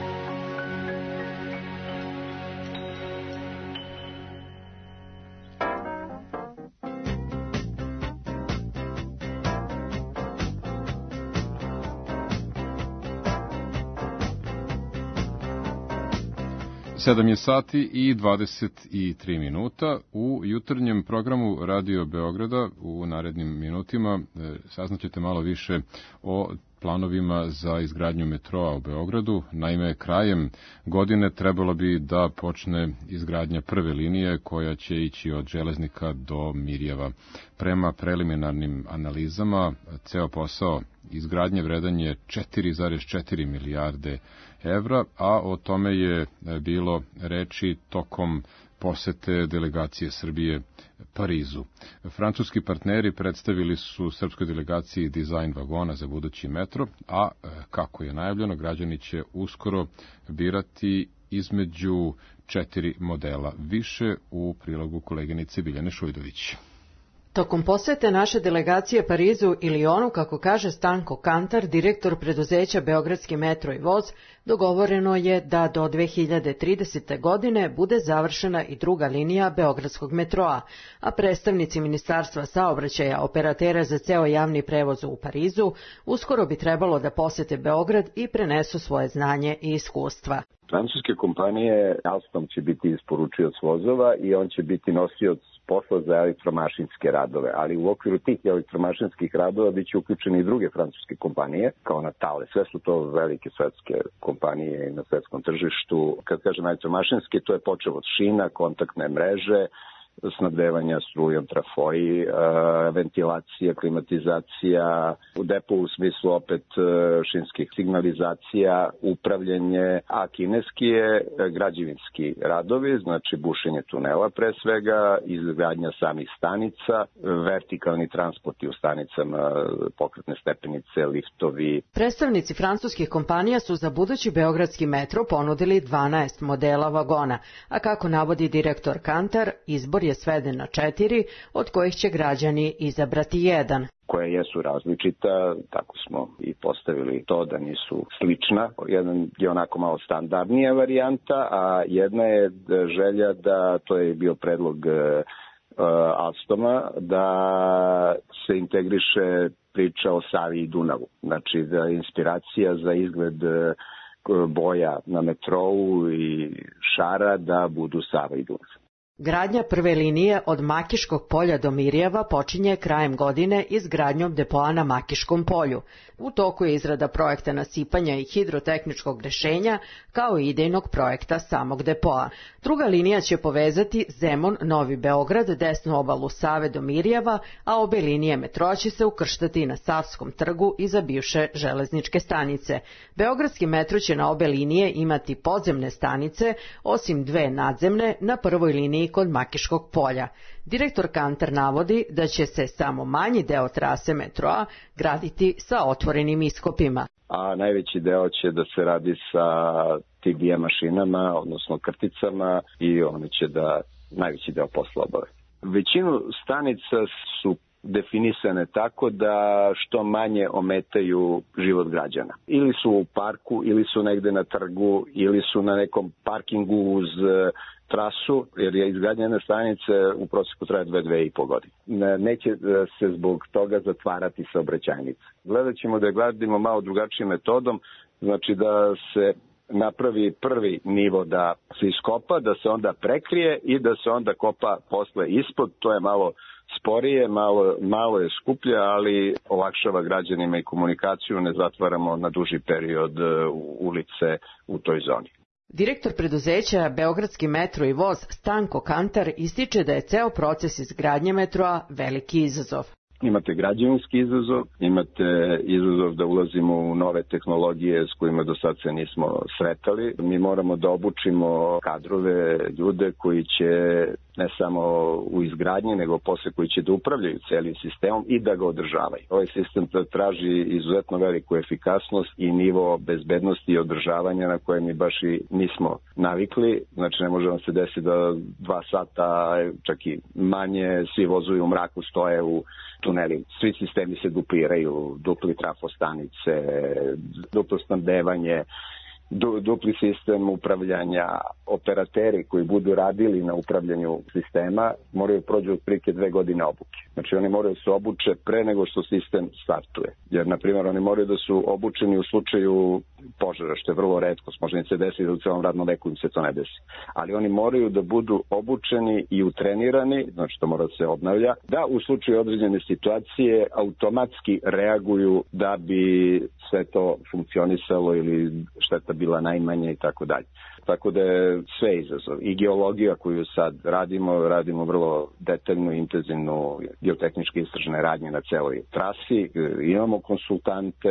Sedam je sati i 23 minuta. U jutarnjem programu Radio Beograda u narednim minutima saznaćete malo više o planovima za izgradnju metroa u Beogradu. Naime, krajem godine trebalo bi da počne izgradnja prve linije koja će ići od Železnika do Mirjeva. Prema preliminarnim analizama, ceo posao izgradnje vredan je 4,4 milijarde evra, a o tome je bilo reči tokom posete delegacije Srbije Parizu. Francuski partneri predstavili su srpskoj delegaciji dizajn vagona za budući metro, a kako je najavljeno, građani će uskoro birati između 4 modela. Više u prilogu koleginice Biljane Šujdović. Tokom posete naše delegacije Parizu i Lionu, kako kaže Stanko Kantar, direktor preduzeća Beogradski metro i voz, dogovoreno je da do 2030. godine bude završena i druga linija Beogradskog metroa, a predstavnici Ministarstva saobraćaja, operatera za ceo javni prevoz u Parizu, uskoro bi trebalo da posete Beograd i prenesu svoje znanje i iskustva. Francuske kompanije Alstom će biti isporučioc vozova i on će biti nosioc posla za elektromašinske radove, ali u okviru tih elektromašinskih radova biće uključene i druge francuske kompanije, kao Natale. Sve su to velike svetske kompanije na svetskom tržištu. Kad kažem elektromašinske, to je počev od šina, kontaktne mreže, snabdevanja strujom, trafoji, ventilacija, klimatizacija, u depo u smislu opet šinskih signalizacija, upravljanje, a kineski je građevinski radovi, znači bušenje tunela pre svega, izgradnja samih stanica, vertikalni transporti u stanicama, pokretne stepenice, liftovi. Predstavnici francuskih kompanija su za budući beogradski metro ponudili 12 modela vagona, a kako navodi direktor Kantar, izbor je sveden na 4, od kojih će građani izabrati jedan. Koja jesu različita, tako smo i postavili to da nisu slična. Jedan je onako malo standardnija varijanta, a jedna je želja da, to je bio predlog Alstoma, da se integriše priča o Savi i Dunavu. Znači da je inspiracija za izgled boja na metrou i šara da budu Sava i Dunav. Gradnja prve linije od Makiškog polja do Mirjeva počinje krajem godine izgradnjom depoa na Makiškom polju. U toku je izrada projekta nasipanja i hidrotehničkog rešenja, kao i idejnog projekta samog depoa. Druga linija će povezati Zemun, Novi Beograd, desnu obalu Save do Mirjeva, a obe linije metroa će se ukrštati na Savskom trgu iza bivše železničke stanice. Beogradski metro će na obe linije imati podzemne stanice, osim dve nadzemne na prvoj liniji kod Makiškog polja. Direktor Kantar navodi da će se samo manji deo trase metroa graditi sa otvorenim iskopima. A najveći deo će da se radi sa TBM mašinama, odnosno krticama, i one će da najveći deo posla obave. Većinu stanica su definisane tako da što manje ometaju život građana. Ili su u parku, ili su negde na trgu, ili su na nekom parkingu uz trasu, jer je izgradnja jedne stanice u prosjeku traje 2,5 godine. Neće se zbog toga zatvarati saobraćajnice. Gledat ćemo da je gradimo malo drugačijim metodom, znači da se napravi prvi nivo da se iskopa, da se onda prekrije i da se onda kopa posle ispod. To je malo sporije, malo je skuplje, ali olakšava građanima i komunikaciju, ne zatvaramo na duži period ulice u toj zoni. Direktor preduzeća Beogradski metro i voz Stanko Kantar ističe da je ceo proces izgradnje metroa veliki izazov. Imate građevinski izazov, imate izazov da ulazimo u nove tehnologije s kojima do sad se nismo sretali. Mi moramo da obučimo kadrove, ljude koji će ne samo u izgradnji, nego posle koji će da upravljaju celim sistemom i da ga održavaju. Ovaj sistem traži izuzetno veliku efikasnost i nivo bezbednosti i održavanja na koje mi baš i nismo navikli. Znači ne može vam se desiti da 2 sata, čak i manje, svi vozovi u mraku stoje u tuneli. Svi sistemi se dupliraju, dupli trafostanice, duplo snabdevanje, dupli sistem upravljanja. Operateri koji budu radili na upravljanju sistema moraju prođu otprilike 2 godine obuke. Znači oni moraju se obuče pre nego što sistem startuje. Jer, na primjer, oni moraju da su obučeni u slučaju požara, što je vrlo retko. Možda im se desi da u celom radnom veku im se to ne desi. Ali oni moraju da budu obučeni i utrenirani, znači to mora da se obnavlja, da u slučaju određene situacije automatski reaguju da bi sve to funkcionisalo ili šteta bila najmanja i tako dalje. Tako da je sve izazov. I geologija koju sad radimo vrlo detaljnu, intenzivnu geotehničke istražne radnje na celoj trasi. Imamo konsultante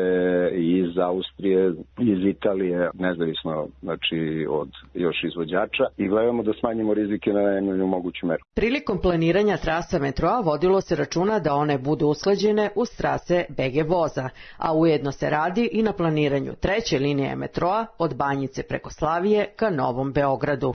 iz Austrije, iz Italije, nezavisno znači od još izvođača, i gledamo da smanjimo rizike na najmanju moguću meru. Prilikom planiranja trasa metroa vodilo se računa da one budu usklađene uz trase BG voza, a ujedno se radi i na planiranju treće linije metroa od Banjice preko Slavije ka Novom Beogradu.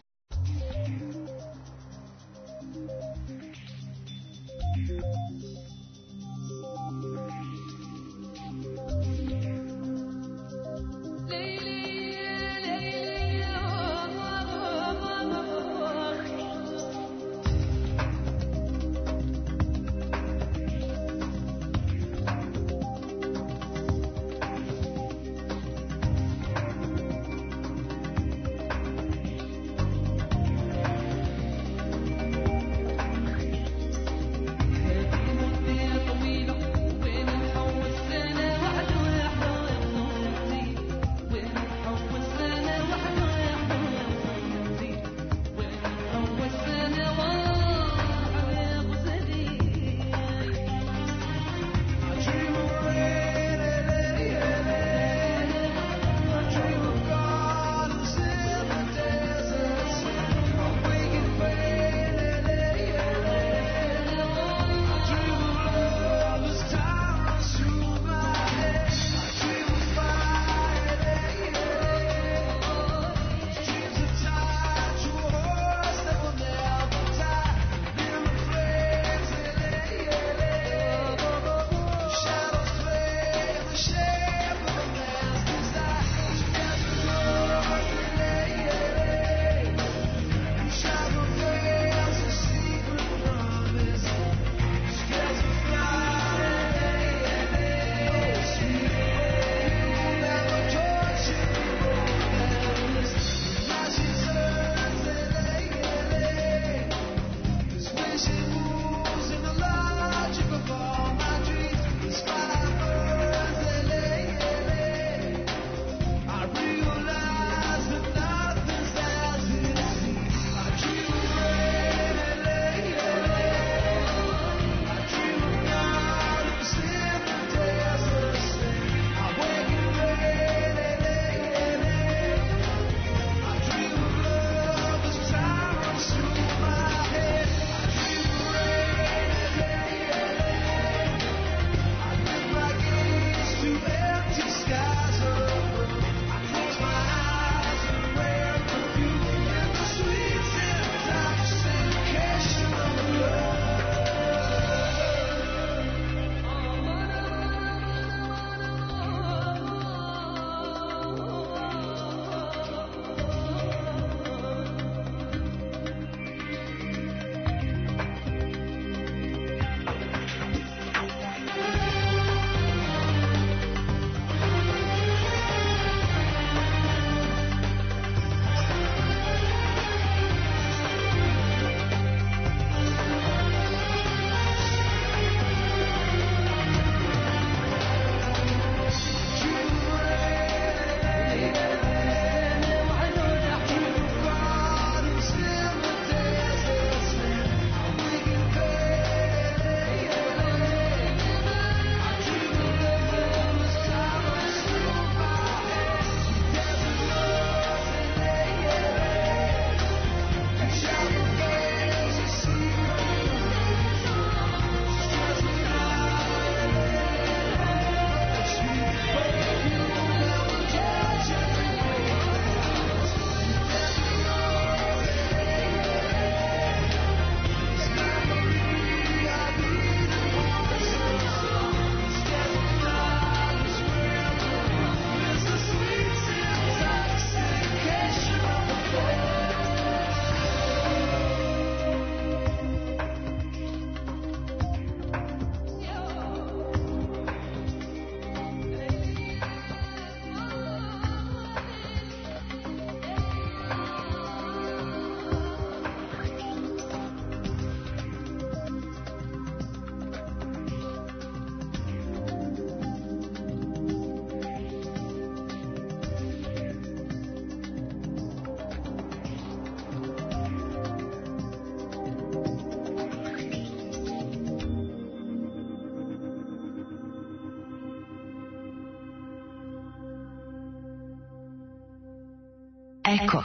Eko.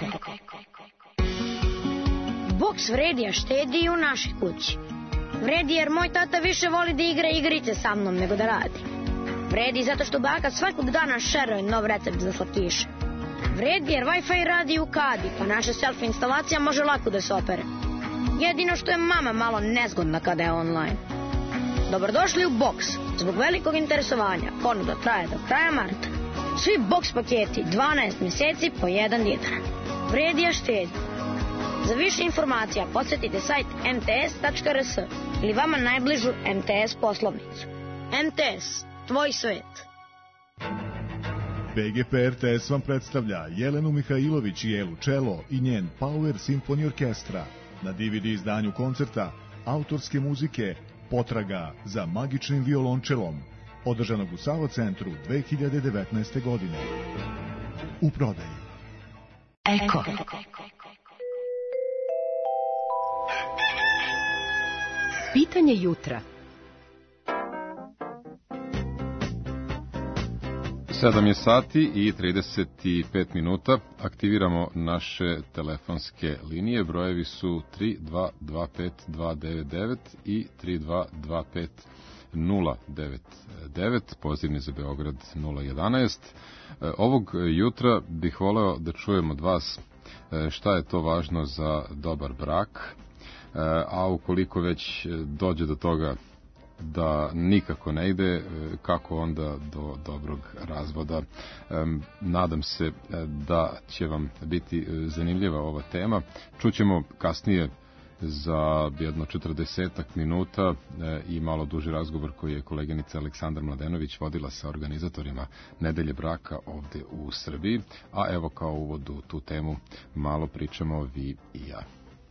Boks vredi, a štedi i u našoj kući. Vredi jer moj tata više voli da igra igrice sa mnom nego da radi. Vredi zato što baka svakog dana šeruje nov recept za slatkiše. Vredi jer Wi-Fi radi u kadi, pa naša selfie instalacija može lako da se opere. Jedino što je mama malo nezgodna kada je online. Dobrodošli u Boks. Zbog velikog interesovanja ponuda traje do kraja marta. Svi Boks paketi 12 mjeseci po 1 dinar. Vredi, a štedi. Za više informacija posjetite sajt mts.rs ili vama najbližu MTS poslovnicu. MTS, tvoj svet. PGP RTS vam predstavlja Jelenu Mihajlović i Elu Čelo i njen Power Symphony Orkestra. Na DVD izdanju koncerta autorske muzike Potraga za magičnim violončelom, održanog u Savo centru 2019. godine. U prodaji. Eko. Pitanje jutra. 7 je sati i 35 minuta. Aktiviramo naše telefonske linije. Brojevi su 3225-299 i 3225-099. Pozivni za Beograd 011. Ovog jutra bih voleo da čujem od vas šta je to važno za dobar brak, a ukoliko već dođe do toga da nikako ne ide, kako onda do dobrog razvoda. Nadam se da će vam biti zanimljiva ova tema. Čućemo kasnije za jedno 40 minuta i malo duži razgovor koji je koleginica Aleksandra Mladenović vodila sa organizatorima Nedelje braka ovde u Srbiji. A evo kao uvod u tu temu malo pričamo vi i ja.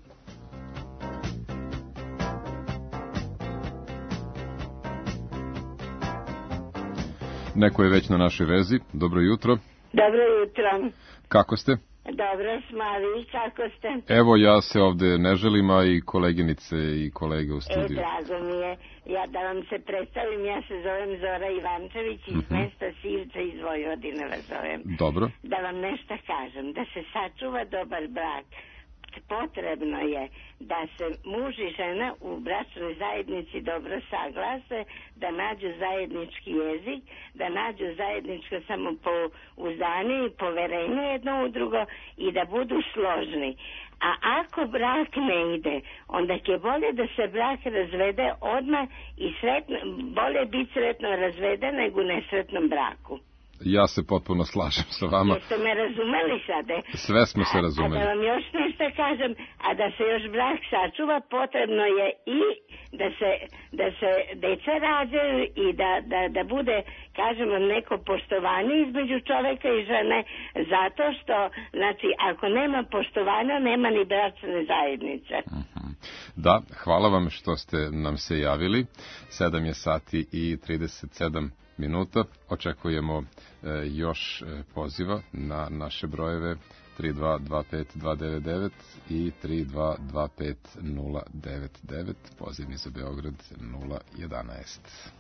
Neko je već na našoj vezi. Dobro jutro. Dobro jutro. Kako ste? Dobro smo, a vi kako ste? Evo ja se ovde ne želim, a i koleginice i kolege u studiju. Drago mi je. Ja da vam se predstavim, ja se zovem Zora Ivančević iz mesta Sivca iz Vojvodine vas zovem. Dobro. Da vam nešto kažem, da se sačuva dobar brak. Potrebno je da se muž i žena u bračnoj zajednici dobro saglase, da nađu zajednički jezik, da nađu zajedničko samopouzdanje i poverenje jedno u drugo i da budu složni. A ako brak ne ide, onda je bolje da se brak razvede odmah i bolje biti sretno razveden nego u nesretnom braku. Ja se potpuno slažem sa vama. Jeste me razumeli sada? Sve smo se razumeli. A da vam još nešto kažem, a da se još brak sačuva, potrebno je i da se deca rađaju i da bude, kažemo, neko poštovanje između čoveka i žene, zato što, znači, ako nema poštovanja, nema ni bračne zajednice. Da, hvala vam što ste nam se javili. 7 je sati i 37 minuta. Očekujemo još poziva na naše brojeve 3225-299 i 3225-099, pozivni za Beograd 011.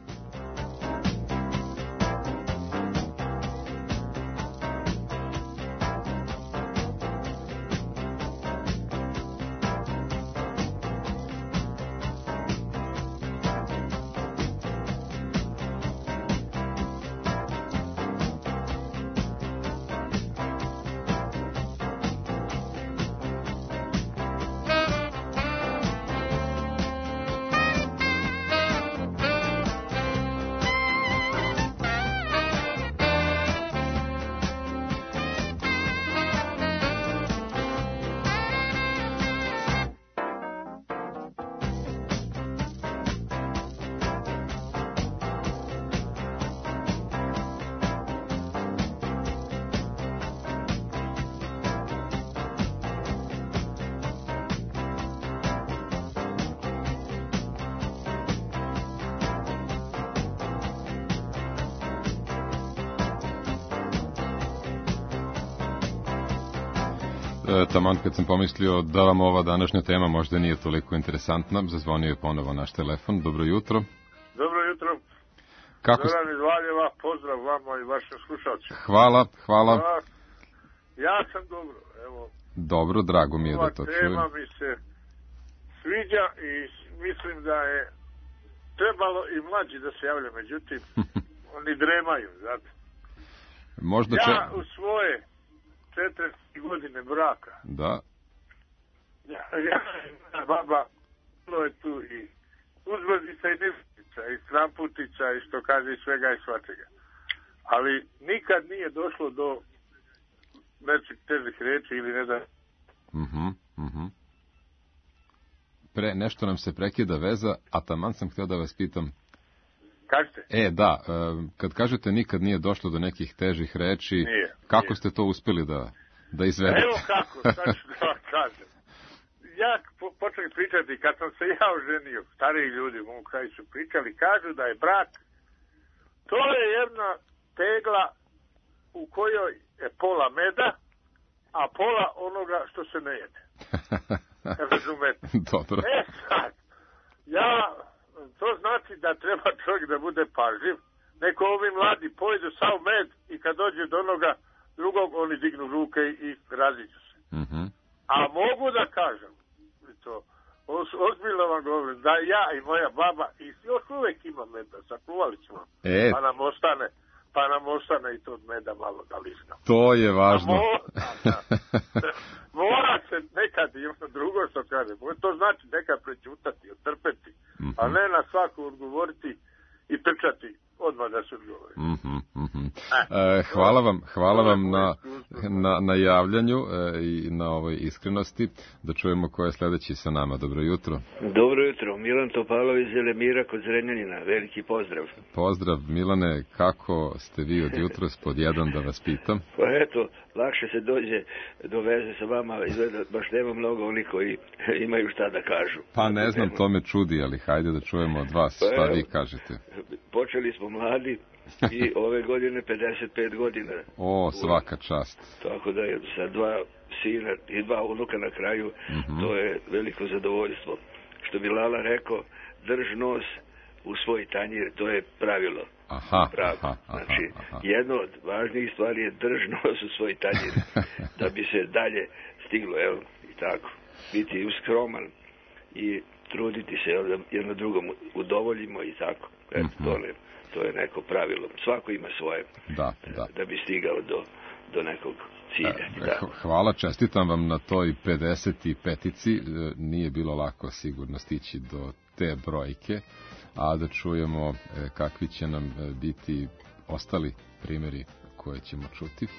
Taman kad sam pomislio da vam ova današnja tema možda nije toliko interesantna, zazvonio je ponovo naš telefon. Dobro jutro. Dobro jutro. Kako Zoran iz Valjeva, pozdrav vama i vašim slušalcima. Hvala. Ja sam dobro, evo. Dobro, drago mi je da to čujem. Ova tema mi se sviđa i mislim da je trebalo i mlađi da se javlja, međutim, oni dremaju, znate. Ja u svoje 40 godine braka. Da. Ja baba, bilo je tu i uzbrdica i niftica, i stramputica, i što kaže i svega i svačega. Ali nikad nije došlo do nečeg težih reči ili ne da... Nešto nam se prekida veza, a taman sam htio da vas pitam. Kažete? Da, kad kažete nikad nije došlo do nekih težih reči, kako ste to uspeli da izvedete? Evo kako, sad ću da vam kažem. Ja počeli pričati, kad sam se ja oženio, stariji ljudi u mom kraju su pričali, kažu da je brak, to je jedna tegla u kojoj je pola meda, a pola onoga što se ne jede. Razumete? Dobro. Sad, to znači da treba čovjek da bude pažljiv. Neko ovi mladi pojedu sav med i kad dođe do onoga drugog, oni dignu ruke i raziđu se. A mogu da kažem, to ozbiljno vam govorim, da ja i moja baba i još uvek ima meda, sačuvali smo, pa nam ostane i to od meda malo da liskam. To je važno. Mora se nekad i ono drugo što kaže, to znači nekad prećutati, otrpeti, a ne na svaku odgovoriti i trčati odmah da se odgovori. Hvala vam na javljanju i na ovoj iskrenosti. Da čujemo ko je sledeći sa nama. Dobro jutro. Dobro jutro. Milan Topalović iz Zelemira kod Zrenjanina. Veliki pozdrav. Pozdrav Milane. Kako ste vi od jutros pod jedan da vas pitam? Pa eto, lakše se dođe do veze sa vama. Izgleda baš nema mnogo oni koji imaju šta da kažu. Pa ne znam, to me čudi, ali hajde da čujemo od vas šta vi kažete. Počeli smo mladi i ove godine 55 godina. O, svaka čast. Tako da je sa 2 sina i 2 unuka na kraju, to je veliko zadovoljstvo. Što bi Lala rekao, drž nos u svoj tanjir, to je pravilo. Znači, jedno od važnijih stvari je drž nos u svoj tanjir, da bi se dalje stiglo, evo, i tako. Biti skroman i truditi se da jedno drugom udovoljimo i tako. Eto, to je neko pravilo. Svako ima svoje da bi stigao do nekog cilja. Hvala, čestitam vam na toj 55-ici. Nije bilo lako sigurno stići do te brojke, a da čujemo kakvi će nam biti ostali primjeri koje ćemo čuti.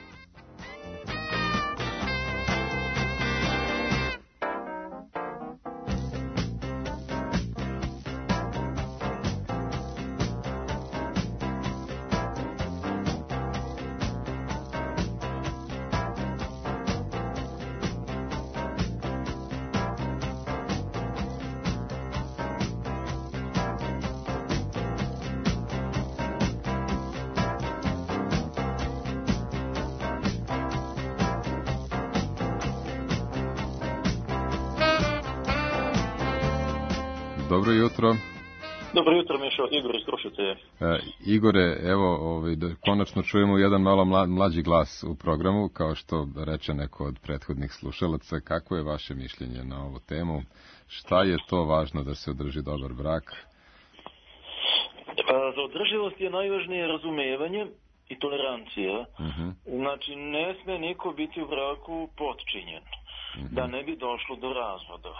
Dobro jutro. Dobro jutro, Mišo. Igor iz Kruševca. Igore, evo, konačno čujemo jedan malo mlađi glas u programu, kao što reče neko od prethodnih slušalaca. Kako je vaše mišljenje na ovu temu? Šta je to važno da se održi dobar brak? Za održivost je najvažnije razumevanje i tolerancija. Znači, ne sme niko biti u braku potčinjen, da ne bi došlo do razvoda.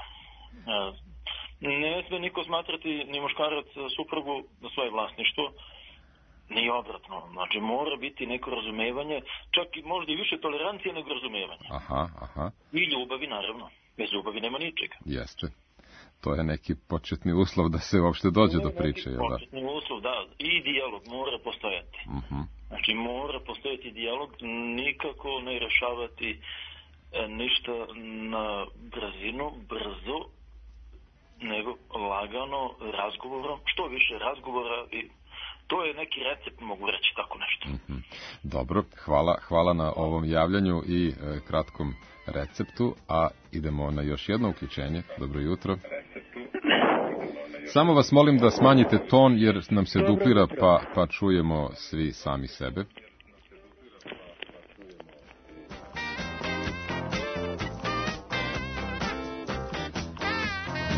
Ne sme niko smatrati ni muškarac suprugu za svoje vlasništvo, ni obratno. Znači, mora biti neko razumevanje, čak i možda i više tolerancije nego razumevanje. I ljubavi, naravno. Bez ljubavi nema ničega. Jeste. To je neki početni uslov da se uopšte dođe do priče. Početni uslov, da. I dijalog mora postojati. Znači, mora postojati dijalog, nikako ne rešavati ništa na brzinu, brzo, nego lagano, razgovorom, što više razgovora i to je neki recept, mogu reći tako nešto. Dobro, hvala na ovom javljanju i kratkom receptu, a idemo na još jedno uključenje. Dobro jutro. Samo vas molim da smanjite ton jer nam se duplira pa čujemo svi sami sebe.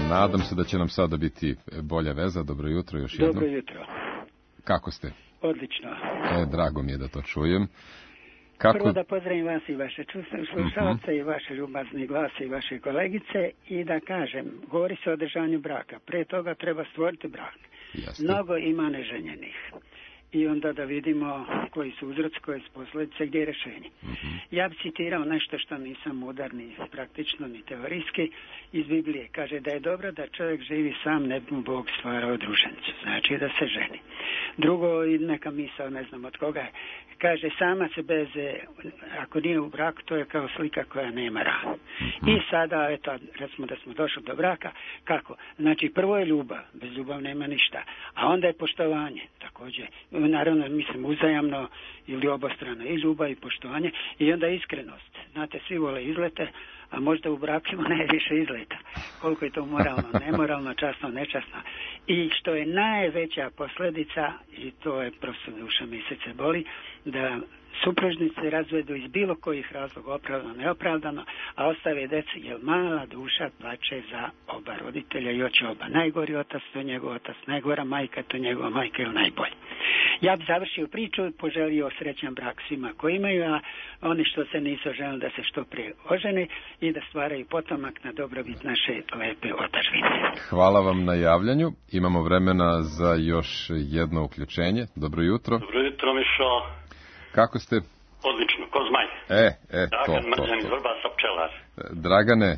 Nadam se da će nam sada biti bolja veza. Dobro jutro još jednom. Dobro jutro. Kako ste? Odlično. Drago mi je da to čujem. Prvo da pozdravim vas i vaše slušalce i vaše ljubazni glase i vaše kolegice i da kažem, govori se o održanju braka. Pre toga treba stvoriti brak. Jasne. Mnogo ima neženjenih. I onda da vidimo koji su uzroci, koje su posljedice, gdje je rješenje. Ja bi citirao nešto što nisam mudar ni praktično ni teorijski iz Biblije. Kaže da je dobro da čovjek živi sam, ne bi mu Bog stvarao druženicu. Znači da se ženi. Drugo, neka misao, ne znam od koga je. Kaže samac bez, ako nije u braku, to je kao slika koja nema rana. I sada, eto, recimo da smo došli do braka, kako? Znači prvo je ljubav, bez ljubav nema ništa. A onda je poštovanje, također. Naravno, mislim, uzajamno ili obostrano, i ljubav i poštovanje, i onda iskrenost. Znate, svi vole izlete, a možda u braku ima najviše izleta. Koliko je to moralno, nemoralno, časno, nečasno. I što je najveća posljedica, i to je profesor duša mesece boli, da supružnice razvedu iz bilo kojih razloga, opravdano, neopravdano, a ostave deci, jer mala duša plače za oba roditelja i hoće oba. Najgori otac to je njegov otac, najgora majka to je njegova majka ili najbolje. Ja bi završio priču i poželio srećan brak svima koji imaju, a oni što se nisu želeli da se što prije ožene i da stvaraju potomak na dobrobit naše lepe otadžbine. Hvala vam na javljanju. Imamo vremena za još jedno uključenje. Dobro jutro. Dobro jutro, Mišo. Kako ste? Odlično, ko zmaj. Dragan Mrđan iz Vrbasa, pčelar. Dragane,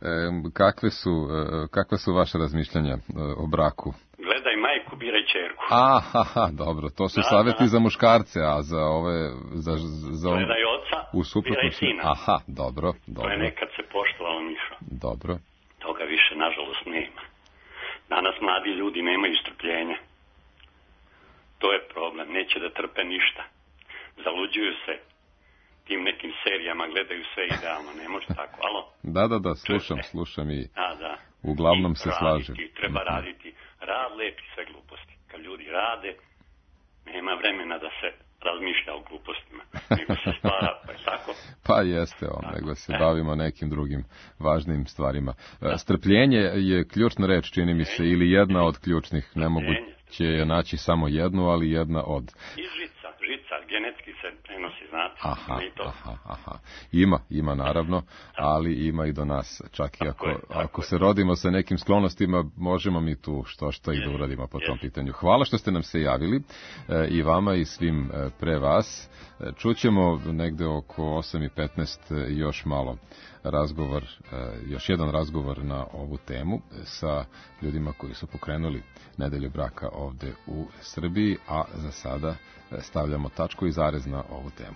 kakve su vaše razmišljanja o braku? Gledaj majku, biraj čerku. Aha, dobro, to su savjeti za muškarce, a za ove... Gledaj oca, biraj sina. Aha, dobro. To je nekad se poštovalo, Mišo. Dobro. Toga više, nažalost, nema. Danas mladi ljudi nemaju strpljenja. To je problem, neće da trpe ništa. Zaluđuju se tim nekim serijama, gledaju sve idealno, ne može tako, alo? Da, slušam i uglavnom se slažem. Treba raditi, rad lepi sve gluposti. Kad ljudi rade, nema vremena da se razmišlja o glupostima, nego se stvara, pa je tako? Pa jeste, nego se bavimo nekim drugim važnim stvarima. Strpljenje je ključna reč, čini mi se, ili jedna od ključnih, nemoguće je naći samo jednu, ali jedna od... Žica, genetski se prenosi, znate. Aha. Ima naravno, ali ima i do nas. Čak i ako se rodimo sa nekim sklonostima, možemo mi tu što i da uradimo po tom pitanju. Hvala što ste nam se javili, i vama i svim pre vas. Čućemo negde oko 8:15 još malo razgovor, još jedan razgovor na ovu temu sa ljudima koji su pokrenuli nedelju braka ovde u Srbiji, a za sada stavljamo tačku i zarez na ovu temu.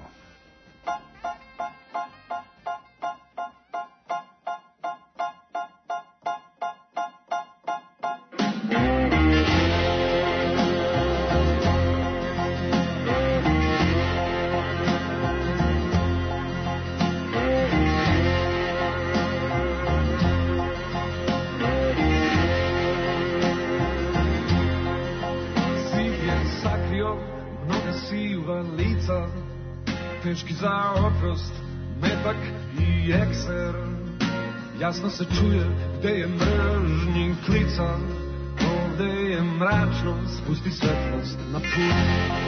Teški za oprost, metak i ekser. Jasno se čuje gde je mržnji klica. Ovde je mračno, spusti svetlost na put.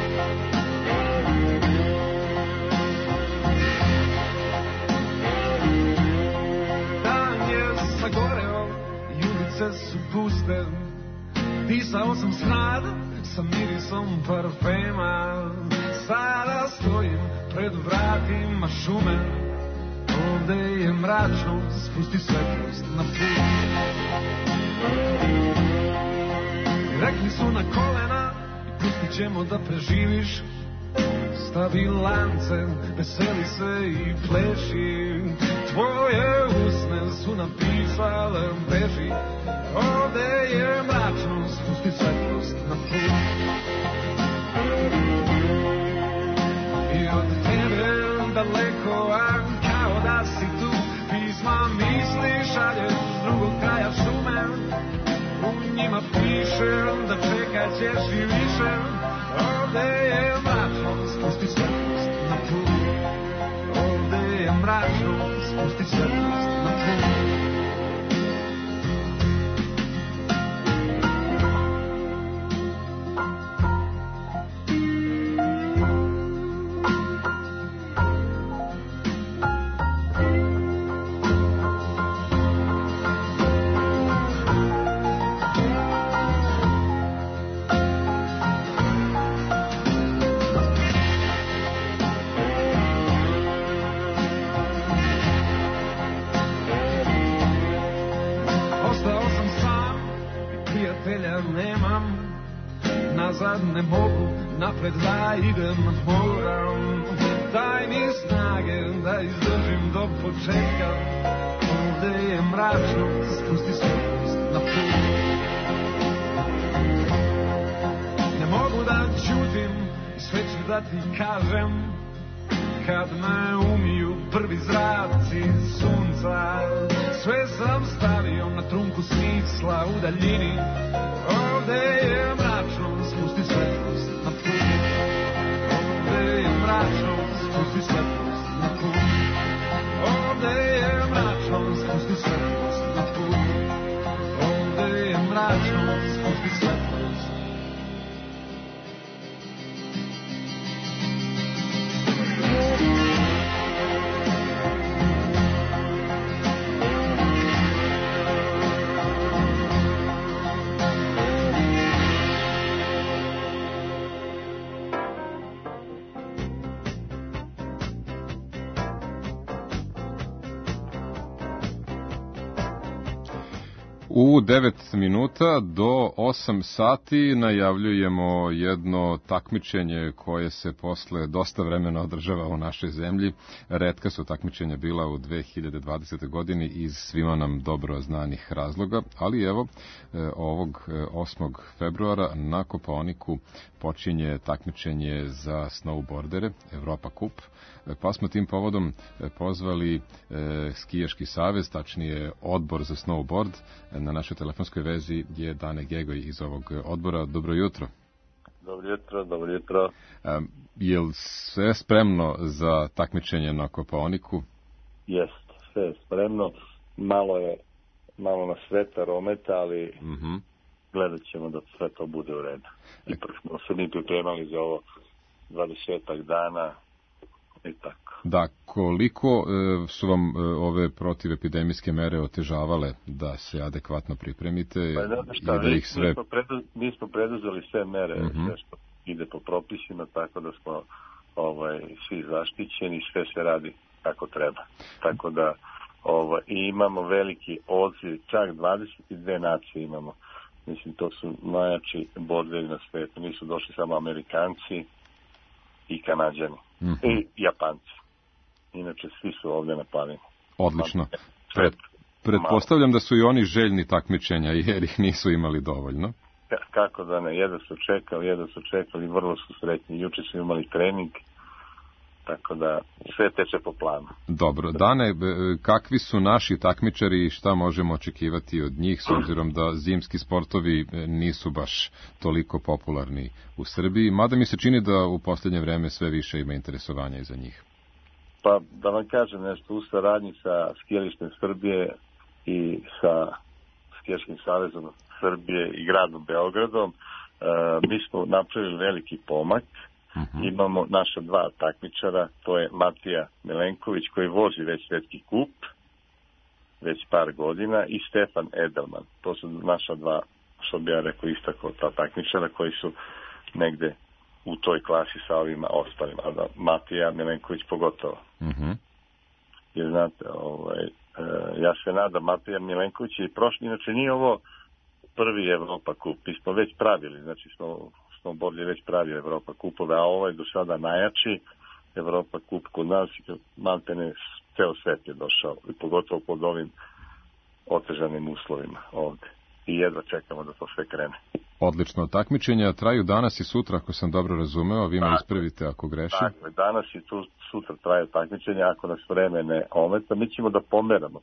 Dan je sagoreo i ulice su puste. Disao sam smrad sa mirisom parfema. Sada stojim pred vratima šume. Ovde je mračno, spusti svetlost na put. Rekli su na kolena i pustit ćemo da preživiš. Stavi lance, veseli se i pleši. Tvoje usne su napisale beži. Ovde je mračno, spusti svetlost na put. I od tebe daleko, a kao da si tu. Pisma misli šalješ s drugog kraja šume. U njima piše da čekat ćeš i više. Ovde je mračno, spusti svetlost na put. Ovde je mračno, spusti svetlost na put. prijatelja nemam, nazad ne mogu, napred da idem, moram. Daj mi snage da izdržim do početka, ovde je mračno, spusti svetlost na put. Ne mogu da ćutim i sve ću da ti kažem, kad me umiju prvi zraci sunca. Sve sam stavio na trunku smisla u daljini, ovde je mračno, spusti svetlost na put. Ovde je mračno, spusti svetlost na put. Ovde je mračno, spusti svetlost na put. Ovde je mračno, spusti svetlost. U 9 minuta do 8 sati najavljujemo jedno takmičenje koje se posle dosta vremena održava u našoj zemlji. Retka su takmičenja bila u 2020. godini iz svima nam dobro znanih razloga, ali evo ovog 8. februara na Kopaoniku počinje takmičenje za snowboardere, Evropa Kup, pa smo tim povodom pozvali Skijaški savez, tačnije odbor za snowboard. Na našoj telefonskoj vezi je Dane Gegoj iz ovog odbora. Dobro jutro. Dobro jutro, dobro jutro. Je li sve spremno za takmičenje na Kopaoniku? Jest, sve je spremno. Malo nas vetar ometa, ali gledat ćemo da sve to bude u redu. Ipak smo se mi pripremali za ovo 20 dana i tako. Da, koliko su vam ove protivepidemijske mere otežavale da se adekvatno pripremite i da ih sve... Mi smo preduzeli sve mere, sve što ide po propisima, tako da smo svi zaštićeni, sve se radi kako treba. Tako da i imamo veliki odziv, čak 22 nacije imamo. Mislim, to su najjači borderi na svetu. Nisu došli samo Amerikanci i Kanađani. I Japanci. Inače, svi su ovdje na planini. Odlično. Pretpostavljam da su i oni željni takmičenja, jer ih nisu imali dovoljno. Kako da ne, jedva su čekali, vrlo su sretni. Juče su imali trening, tako da sve teče po planu. Dobro. Dane, kakvi su naši takmičari i šta možemo očekivati od njih, s obzirom da zimski sportovi nisu baš toliko popularni u Srbiji, mada mi se čini da u posljednje vreme sve više ima interesovanja i za njih? Pa da vam kažem nešto, u saradnji sa Skijalištem Srbije i sa Skijaškim savezom Srbije i gradom Beogradom, mi smo napravili veliki pomak. Imamo naša dva takmičara, to je Matija Milenković koji vozi već svetski kup već par godina i Stefan Edelman. To su naša dva, što bi ja rekao, istakao ta takmičara koji su negde u toj klasi sa ovima ostalima, a da Matija Milenković pogotovo. Jer znate, ja se nadam, Matija Milenković je prošli, inače nije ovo prvi Evropa kup, mi smo već pravili, znači snowboard je već pravio Evropa kupove, a ovo je do sada najjači Evropa kup kod nas, maltene ceo svet je došao, i pogotovo pod ovim otežanim uslovima ovde. I jedva čekamo da to sve krene. Odlično. Takmičenja traju danas i sutra, ako sam dobro razumeo, vi me ispravite ako grešim. Dakle, danas i sutra traju takmičenja, ako nas vreme ne ometa, mi ćemo da pomeramo.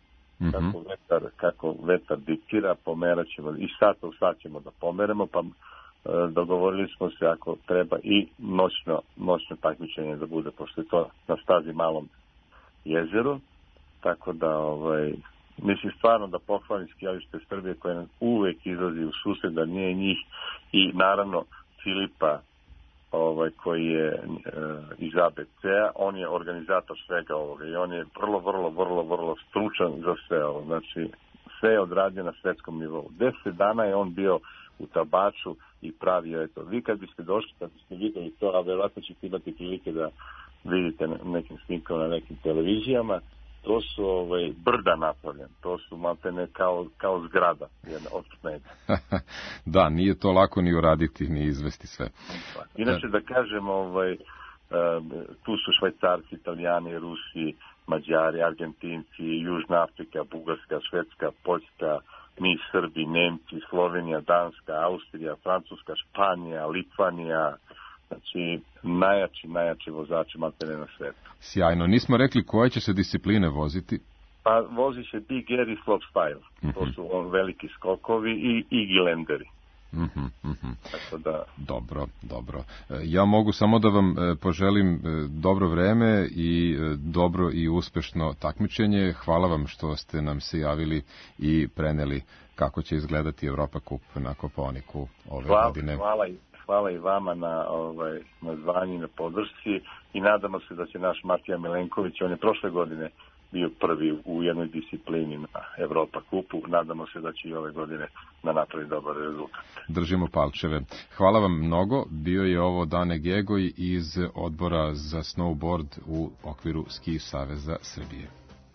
Kako vetar diktira, pomerat ćemo, i sat u sat ćemo da pomeramo, pa dogovorili smo se ako treba i noćno takmičenje da bude, pošto je to na stazi Malom jezeru, tako da mislim stvarno da pohvalim Skijalište Srbije koje nam uvek izlazi u susret, da nije njih, i naravno Filipa koji je iz ABC-a, on je organizator svega ovoga i on je vrlo stručan za sve ovo. Znači, sve je odradio na svetskom nivou. 10 dana je on bio u Tabaču i pravio je to. Vi kad biste došli, kad biste videli to, a verovatno ćete imati prilike da vidite nekim snimkama na nekim televizijama, to su brda napravljena, to su maltene kao zgrada jedna od snega. Da, nije to lako ni uraditi, ni izvesti sve. Inače da kažem, tu su Švajcarci, Italijani, Rusi, Mađari, Argentinci, Južna Afrika, Bugarska, Švedska, Poljska, mi Srbi, Nemci, Slovenija, Danska, Austrija, Francuska, Španija, Litvanija, znači najjači vozači maltene na svetu. Sjajno. Nismo rekli koje će se discipline voziti? Pa vozi se Big Air i Slopestyle. To su veliki skokovi i gilenderi. Tako da... Dobro. Ja mogu samo da vam poželim dobro vreme i dobro i uspešno takmičenje. Hvala vam što ste nam se javili i preneli kako će izgledati Evropa Kup na Kopaoniku ove godine. Hvala i vama na zvanju i na podršci i nadamo se da će naš Matija Milenković, on je prošle godine bio prvi u jednoj disciplini na Evropa Kupu, nadamo se da će i ove godine da napravi dobar rezultat. Držimo palčeve. Hvala vam mnogo, bio je ovo Dane Gegoj iz odbora za snowboard u okviru Ski saveza Srbije.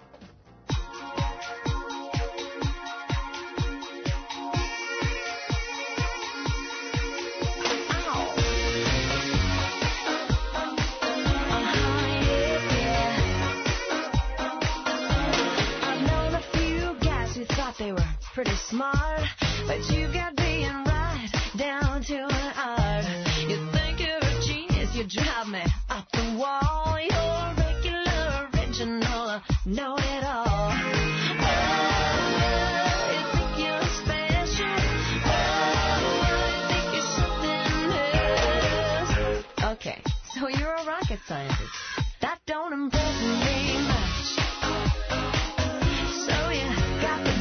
Pretty smart, but you got being right down to an art. You think you're a genius, you drive me up the wall. You're regular, original, know it all. Oh, you think you're special. Oh, you think you're something else. Okay, so you're a rocket scientist. That don't impress me much. So you got the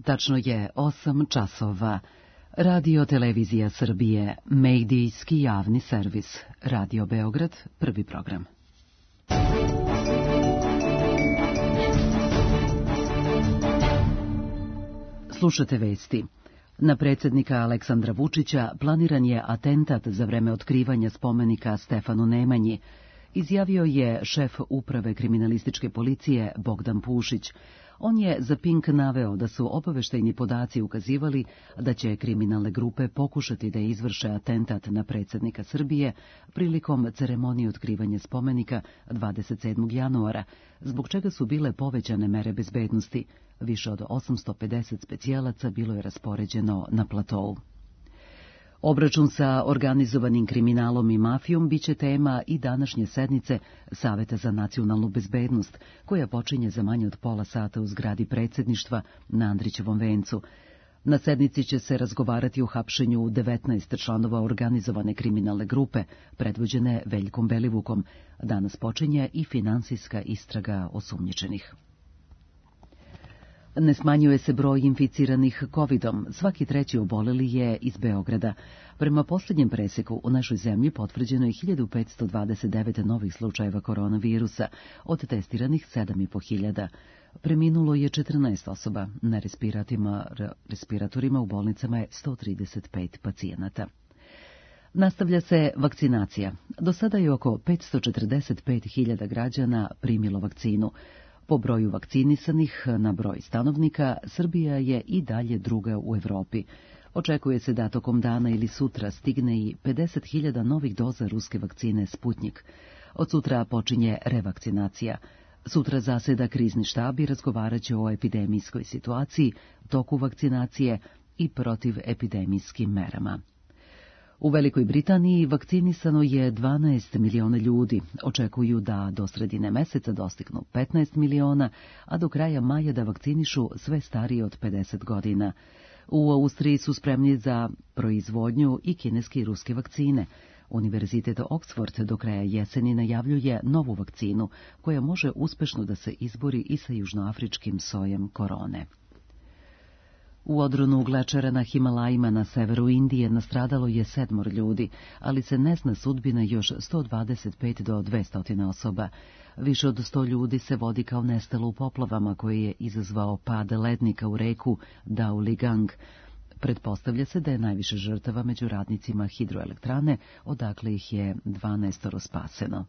Tačno je 8 časova. Radio Televizija Srbije, medijski javni servis. Radio Beograd, prvi program. Slušate vesti. Na predsjednika Aleksandra Vučića planiran je atentat za vreme otkrivanja spomenika Stefanu Nemanji, izjavio je šef uprave kriminalističke policije Bogdan Pušić. On je za Pink naveo da su obaveštajni podaci ukazivali da će kriminalne grupe pokušati da izvrše atentat na predsjednika Srbije prilikom ceremonije otkrivanja spomenika 27. januara, zbog čega su bile povećane mere bezbednosti. Više od 850 specijalaca bilo je raspoređeno na platou. Obračun sa organizovanim kriminalom i mafijom biće tema i današnje sednice Saveta za nacionalnu bezbednost, koja počinje za manje od pola sata u zgradi predsjedništva na Andrićevom vencu. Na sednici će se razgovarati o hapšenju 19 članova organizovane kriminalne grupe, predvođene Veljkom Belivukom. Danas počinje i finansijska istraga osumnjičenih. Ne smanjuje se broj inficiranih COVID-om. Svaki treći oboleli je iz Beograda. Prema posljednjem preseku u našoj zemlji potvrđeno je 1529 novih slučajeva koronavirusa, od testiranih 7.500. Preminulo je 14 osoba. Na respiratorima u bolnicama je 135 pacijenata. Nastavlja se vakcinacija. Do sada je oko 545.000 građana primilo vakcinu. Po broju vakcinisanih na broj stanovnika, Srbija je i dalje druga u Evropi. Očekuje se da tokom dana ili sutra stigne i 50.000 novih doza ruske vakcine Sputnjik. Od sutra počinje revakcinacija. Sutra zaseda krizni štab i razgovarat će o epidemijskoj situaciji, toku vakcinacije i protivepidemijskim merama. U Velikoj Britaniji vakcinisano je 12 miliona ljudi. Očekuju da do sredine meseca dostignu 15 miliona, a do kraja maja da vakcinišu sve starije od 50 godina. U Austriji su spremni za proizvodnju i kineske i ruske vakcine. Univerzitet Oxford do kraja jeseni najavljuje novu vakcinu, koja može uspešno da se izbori i sa južnoafričkim sojem korone. U odronu glečera na Himalajima na severu Indije nastradalo je 7 ljudi, ali se ne zna sudbina još 125 do 200 osoba. Više od 100 ljudi se vodi kao nestalo u poplavama koje je izazvao pad lednika u reku Dauligang. Pretpostavlja se da je najviše žrtava među radnicima hidroelektrane, odakle ih je 12 spaseno.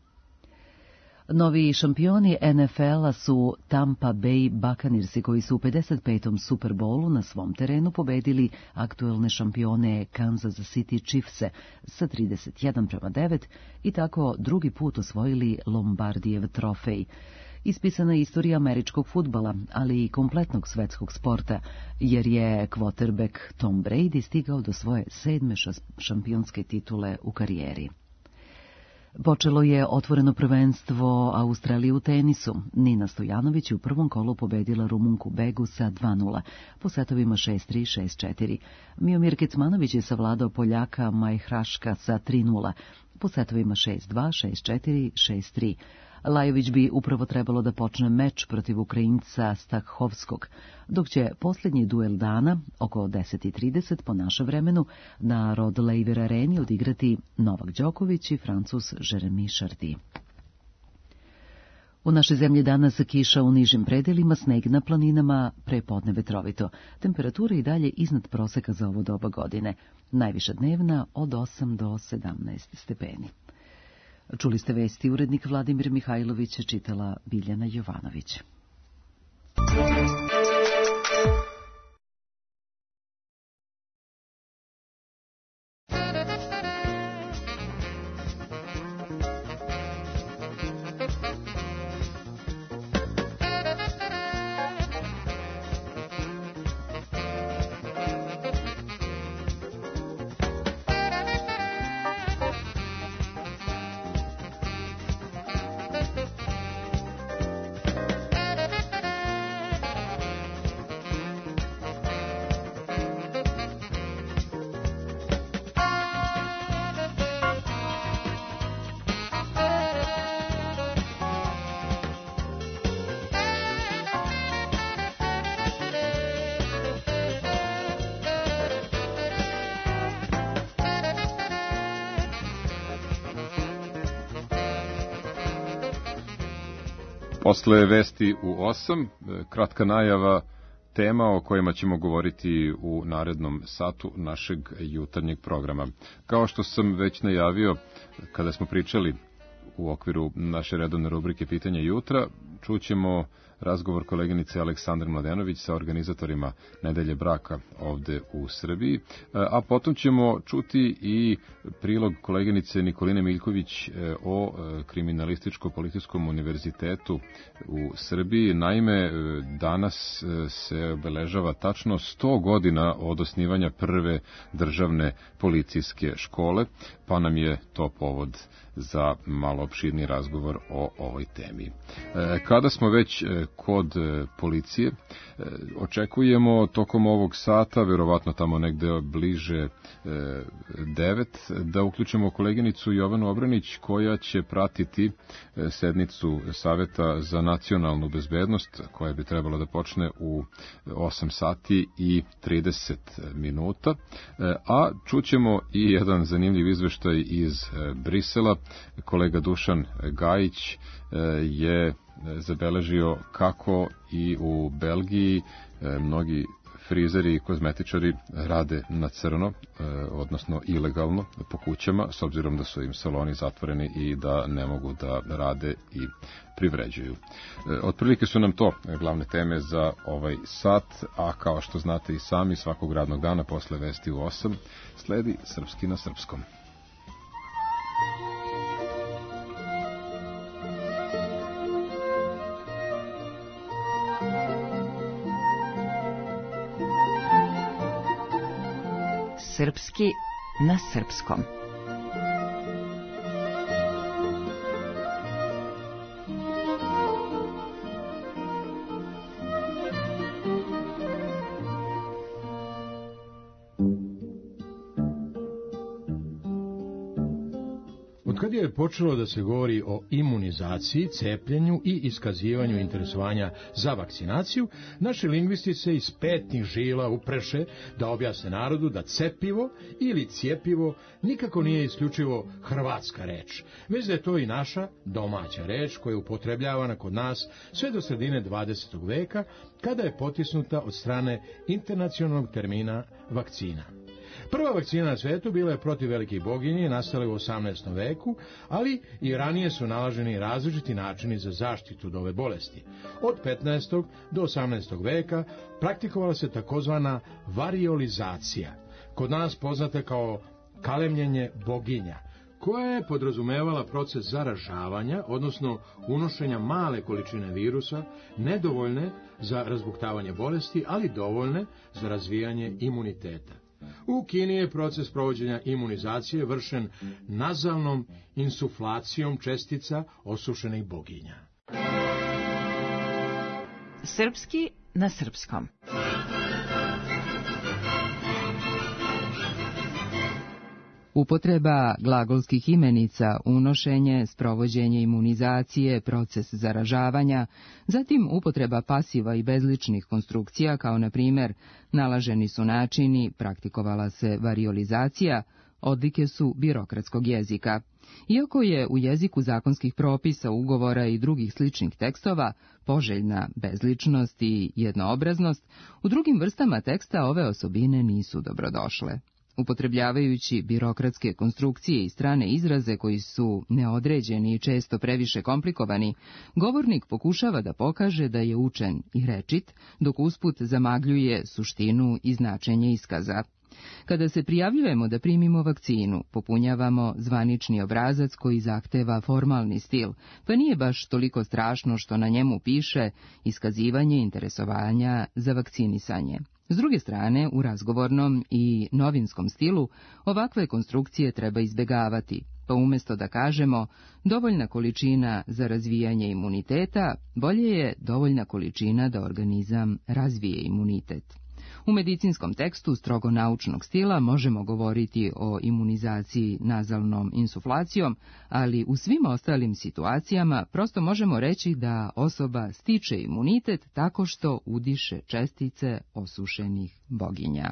Novi šampioni NFL-a su Tampa Bay Buccaneersi, koji su u 55. Super Bowlu na svom terenu pobedili aktuelne šampione Kansas City Chiefse sa 31-9 i tako drugi put osvojili Lombardijev trofej. Ispisana je istorija američkog fudbala, ali i kompletnog svetskog sporta, jer je quarterback Tom Brady stigao do svoje 7. šampionske titule u karijeri. Počelo je otvoreno prvenstvo Australije u tenisu. Nina Stojanović u prvom kolu pobedila Rumunku Begu sa 2:0, po setovima 6-3, 6-4. Miomir Kecmanović je savladao Poljaka Majhraška sa 3:0, po setovima 6-2, 6-4, 6-3. Lajović bi upravo trebalo da počne meč protiv Ukrajinca Stakhovskog, dok će posljednji duel dana, oko 10:30 po našem vremenu, na Rod Laver areni odigrati Novak Đoković i Francuz Jeremy Chardy. U našoj zemlji danas kiša u nižim predelima, sneg na planinama, prepodne vetrovito. Temperatura i dalje iznad proseka za ovo doba godine. Najviša dnevna od 8 do 17 stepeni. Čuli ste vesti, urednik Vladimir Mihajlović, čitala Biljana Jovanović. Posle vesti u 8, kratka najava tema o kojima ćemo govoriti u narednom satu našeg jutarnjeg programa. Kao što sam već najavio kada smo pričali u okviru naše redovne rubrike Pitanja jutra, čućemo razgovor koleginice Aleksandre Mladenović sa organizatorima Nedelje braka ovde u Srbiji, a potom ćemo čuti i prilog koleginice Nikoline Miljković o Kriminalističko-policijskom univerzitetu u Srbiji. Naime, danas se obeležava tačno 100 godina od osnivanja prve državne policijske škole, pa nam je to povod za malo opširni razgovor o ovoj temi. Kada smo već kod policije, očekujemo tokom ovog sata, verovatno tamo negde bliže 9, da uključimo koleginicu Jovanu Obranić, koja će pratiti sednicu Saveta za nacionalnu bezbednost, koja bi trebala da počne u 8 sati i 30 minuta, a čućemo i jedan zanimljiv izveštaj iz Brisela. Kolega Dušan Gajić je zabeležio kako i u Belgiji mnogi frizeri i kozmetičari rade na crno, odnosno ilegalno po kućama, s obzirom da su im saloni zatvoreni i da ne mogu da rade i privređuju. Otprilike su nam to glavne teme za ovaj sat, a kao što znate i sami, svakog radnog dana posle vesti u 8 sledi Srpski na srpskom. Srpski na srpskom. Otkad je počelo da se govori o imunizaciji, cepljenju i iskazivanju interesovanja za vakcinaciju, naši lingvisti se iz petnih žila upreše da objasne narodu da cepivo ili cijepivo nikako nije isključivo hrvatska reč, već da je to i naša domaća reč koja je upotrebljavana kod nas sve do sredine 20. veka, kada je potisnuta od strane internacionalnog termina vakcina. Prva vakcina na svetu bila je protiv velikih boginje, nastala u 18. veku, ali i ranije su nalaženi različiti načini za zaštitu od ove bolesti. Od 15. do 18. veka praktikovala se takozvana variolizacija, kod nas poznata kao kalemljenje boginja, koja je podrazumevala proces zaražavanja, odnosno unošenja male količine virusa, nedovoljne za razbuktavanje bolesti, ali dovoljne za razvijanje imuniteta. U Kini je proces provođenja imunizacije vršen nazalnom insuflacijom čestica osušenih boginja. Srpski na srpskom. Upotreba glagolskih imenica, unošenje, sprovođenje imunizacije, proces zaražavanja, zatim upotreba pasiva i bezličnih konstrukcija, kao na primjer nalaženi su načini, praktikovala se variolizacija, odlike su birokratskog jezika. Iako je u jeziku zakonskih propisa, ugovora i drugih sličnih tekstova poželjna bezličnost i jednoobraznost, u drugim vrstama teksta ove osobine nisu dobrodošle. Upotrebljavajući birokratske konstrukcije i strane izraze koji su neodređeni i često previše komplikovani, govornik pokušava da pokaže da je učen i rečit, dok usput zamagljuje suštinu i značenje iskaza. Kada se prijavljujemo da primimo vakcinu, popunjavamo zvanični obrazac koji zahteva formalni stil, pa nije baš toliko strašno što na njemu piše iskazivanje interesovanja za vakcinisanje. S druge strane, u razgovornom i novinskom stilu ovakve konstrukcije treba izbjegavati, pa umjesto da kažemo dovoljna količina za razvijanje imuniteta, bolje je dovoljna količina da organizam razvije imunitet. U medicinskom tekstu strogo naučnog stila možemo govoriti o imunizaciji nazalnom insuflacijom, ali u svim ostalim situacijama prosto možemo reći da osoba stiče imunitet tako što udiše čestice osušenih boginja.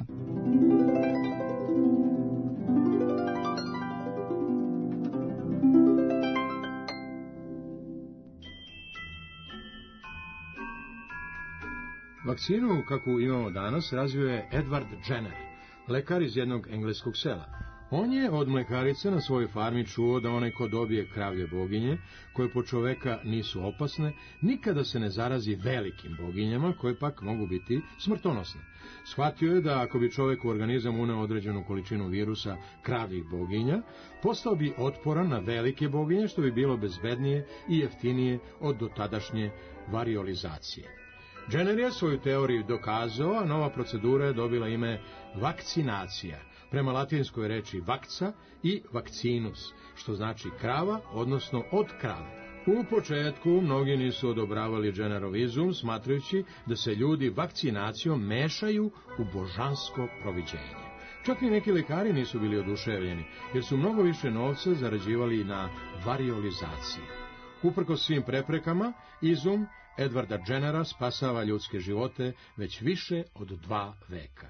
Vakcinu, kakvu imamo danas, razvio je Edward Jenner, lekar iz jednog engleskog sela. On je od mlekarice na svojoj farmi čuo da onaj ko dobije kravlje boginje, koje po čoveka nisu opasne, nikada se ne zarazi velikim boginjama, koje pak mogu biti smrtonosne. Shvatio je da ako bi čovek u organizam uneo određenu količinu virusa kravljih boginja, postao bi otporan na velike boginje, što bi bilo bezbednije i jeftinije od dotadašnje variolizacije. Jenner je svoju teoriju dokazao, a nova procedura je dobila ime vakcinacija, prema latinskoj reči vakca i vakcinus, što znači krava, odnosno od krave. U početku mnogi nisu odobravali Jennerov izum, smatrajući da se ljudi vakcinacijom mešaju u božansko proviđenje. Čak i neki lekari nisu bili oduševljeni, jer su mnogo više novca zarađivali na variolizaciji. Uprkos svim preprekama, izum Edwarda Jennera spasava ljudske živote već više od 2 veka.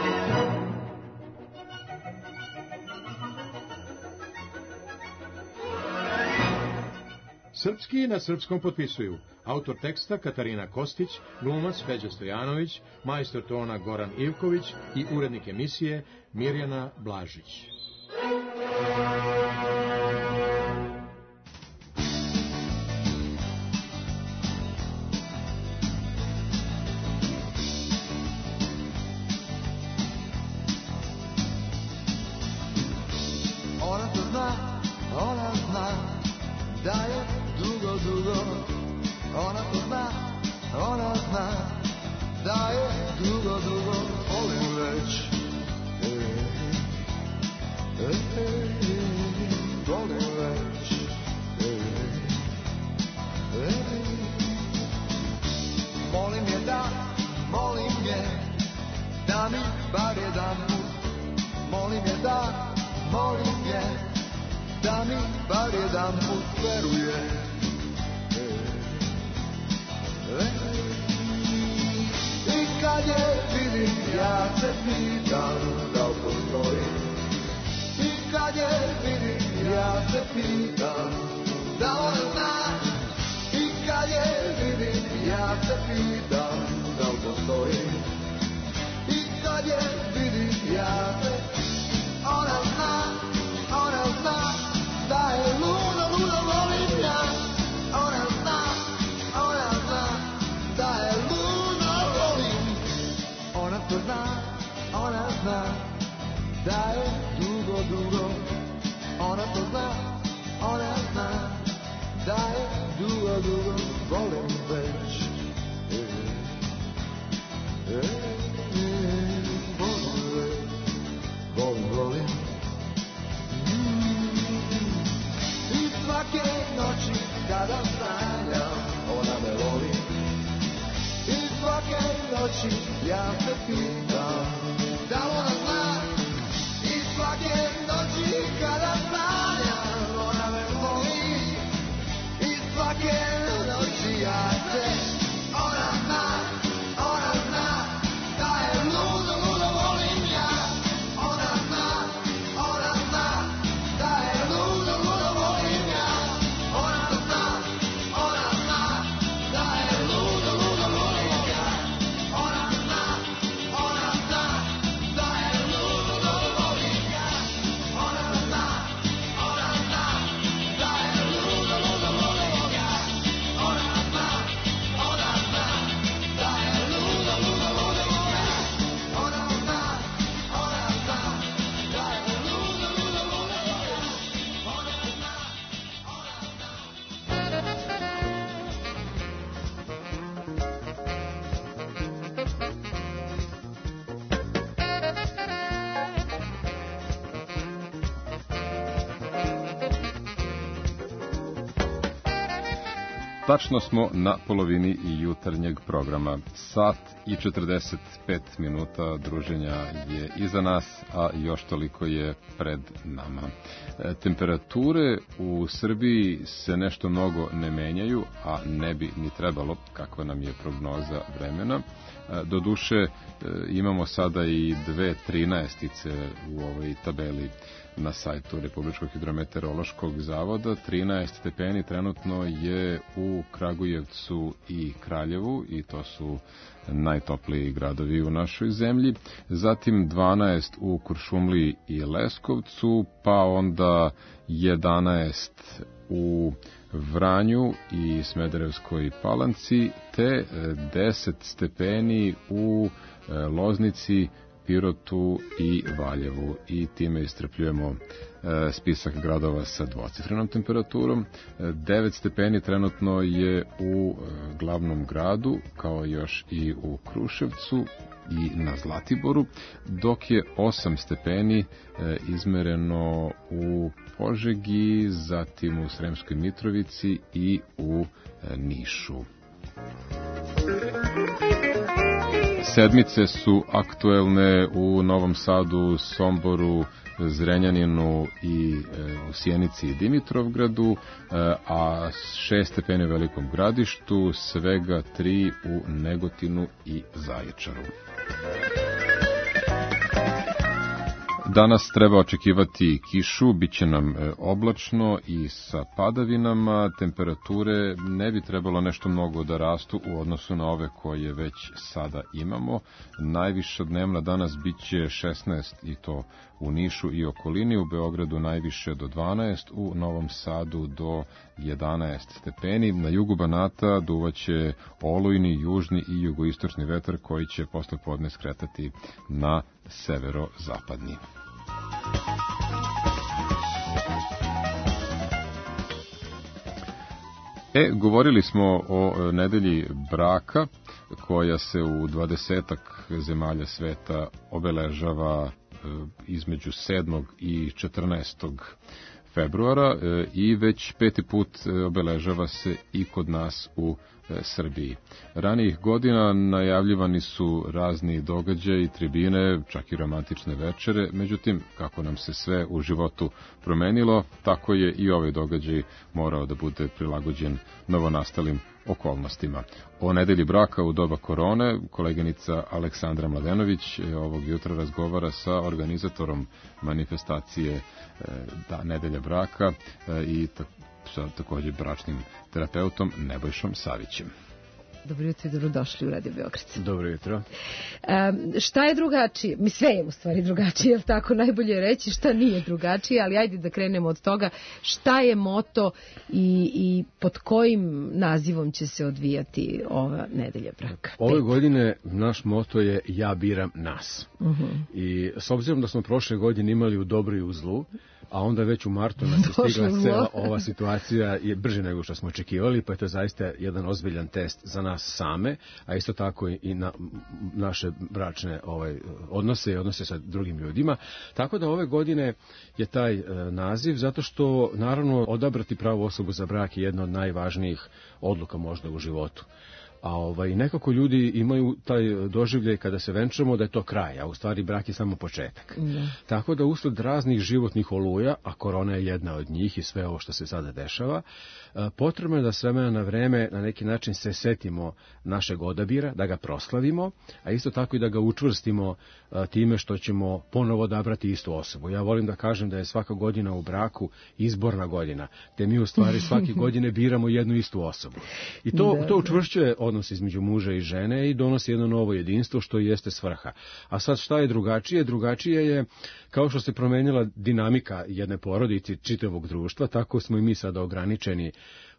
Srpski na srpskom potpisuju autor teksta Katarina Kostić, glumac Peđa Stojanović, majstor tona Goran Ivković i urednik emisije Mirjana Blažić. Ona zna da je dugo, dugo. Ona to zna, ona zna da je dugo, dugo. Volim već, volim već, molim je da mi bar jedan put, molim je da mi bar jedan put veruje. I kad je vidim, ja se pitam da li postoji. I kad je vidim, ja se pitam da ona zna. I kad je vidim, ja se pitam da li postoji. I kad je vidim, ja se ona zna da je luda, luda volim ja. Ona zna da je luda volim. Ona to zna da je dugo, dugo. Ona to zna da je dugo, dugo. Volim već. Volim. I svake noći kada sanjam, ona me voli. I svake noći ja se pitam da ona zna. I svake noći kada sanjam, ona me voli. I svake noći ja se, ona zna da je luda, luda volim ja. Ona zna da je luda, luda volim ja. Ona zna da je luda, luda volim ja. Ona zna da je luda, luda volim ja. Ona zna da je luda, luda volim ja. Ona zna da je luda, luda volim ja. Ona zna da je luda, luda volim ja. Tačno smo na polovini jutarnjeg programa. Sat i 45 minuta druženja je iza nas, a još toliko je pred nama. Temperature u Srbiji se nešto mnogo ne menjaju, a ne bi ni trebalo, kakva nam je prognoza vremena. Doduše, imamo sada i 2 13-ice u ovoj tabeli na sajtu Republičkog hidrometeorološkog zavoda. 13 stepeni trenutno je u Kragujevcu i Kraljevu i to su najtopliji gradovi u našoj zemlji. Zatim 12 u Kuršumliji i Leskovcu, pa onda 11 u Vranju i Smederevskoj Palanci, te 10 stepeni u Loznici, Pirotu i Valjevu. I time iscrpljujemo spisak gradova sa dvocifrenom temperaturom. 9 stepeni trenutno je u glavnom gradu, kao još i u Kruševcu i na Zlatiboru, dok je 8 stepeni izmereno u Požegi, zatim u Sremskoj Mitrovici i u Nišu. Sedmice su aktuelne u Novom Sadu, Somboru, Zrenjaninu i u Sjenici i Dimitrovgradu, a 6 stepeni u Velikom Gradištu, svega 3 u Negotinu i Zaječaru. Danas treba očekivati kišu, bit će nam oblačno i sa padavinama. Temperature ne bi trebalo nešto mnogo da rastu u odnosu na ove koje već sada imamo. Najviša dnevna danas bit će 16 i to u Nišu i okolini, u Beogradu najviše do 12, u Novom Sadu do 11 stepeni. Na jugu Banata duvaće olujni, južni i jugoistočni vetar koji će posle podne skretati na severozapadni. Govorili smo o nedelji braka koja se u 20-ak zemalja sveta obeležava između 7. i 14. februara i već 5. put obeležava se i kod nas u Srbiji. Ranijih godina najavljivani su razni događaji, tribine, čak i romantične večere, međutim, kako nam se sve u životu promenilo, tako je i ovaj događaj morao da bude prilagođen novonastalim okolnostima. O nedelji braka u doba korone koleginica Aleksandra Mladenović ovog jutra razgovara sa organizatorom manifestacije Nedelja braka i sa također bračnim terapeutom Nebojšom Savićem. Dobro jutro i dobrodošli u Radio Beograd. Dobro jutro. Šta je drugačije? Sve je u stvari drugačije, jel tako? Najbolje je reći šta nije drugačije, ali ajde da krenemo od toga šta je moto i pod kojim nazivom će se odvijati ova nedelja braka. Ove godine naš moto je Ja biram nas. I s obzirom da smo prošle godine imali u dobru i u zlu, a onda već u martu nas je stigla cela ova situacija je brže nego što smo očekivali, pa je to zaista jedan ozbiljan test za nas same, a isto tako i na naše bračne odnose i odnose sa drugim ljudima. Tako da ove godine je taj naziv, zato što naravno odabrati pravu osobu za brak je jedna od najvažnijih odluka možda u životu. A nekako ljudi imaju taj doživljaj kada se venčamo da je to kraj, a u stvari brak je samo početak. Tako da usled raznih životnih oluja, a korona je jedna od njih i sve ovo što se sada dešava, potrebno je da s vremena na vreme na neki način se setimo našeg odabira, da ga proslavimo, a isto tako i da ga učvrstimo time što ćemo ponovo odabrati istu osobu. Ja volim da kažem da je svaka godina u braku izborna godina, te mi u stvari svake godine biramo jednu istu osobu. I to učvršćuje odnos između muža i žene i donosi jedno novo jedinstvo što jeste svrha. A sad šta je drugačije? Drugačije je kao što se promenila dinamika jedne porodice čitavog društva, tako smo i mi sada ograničeni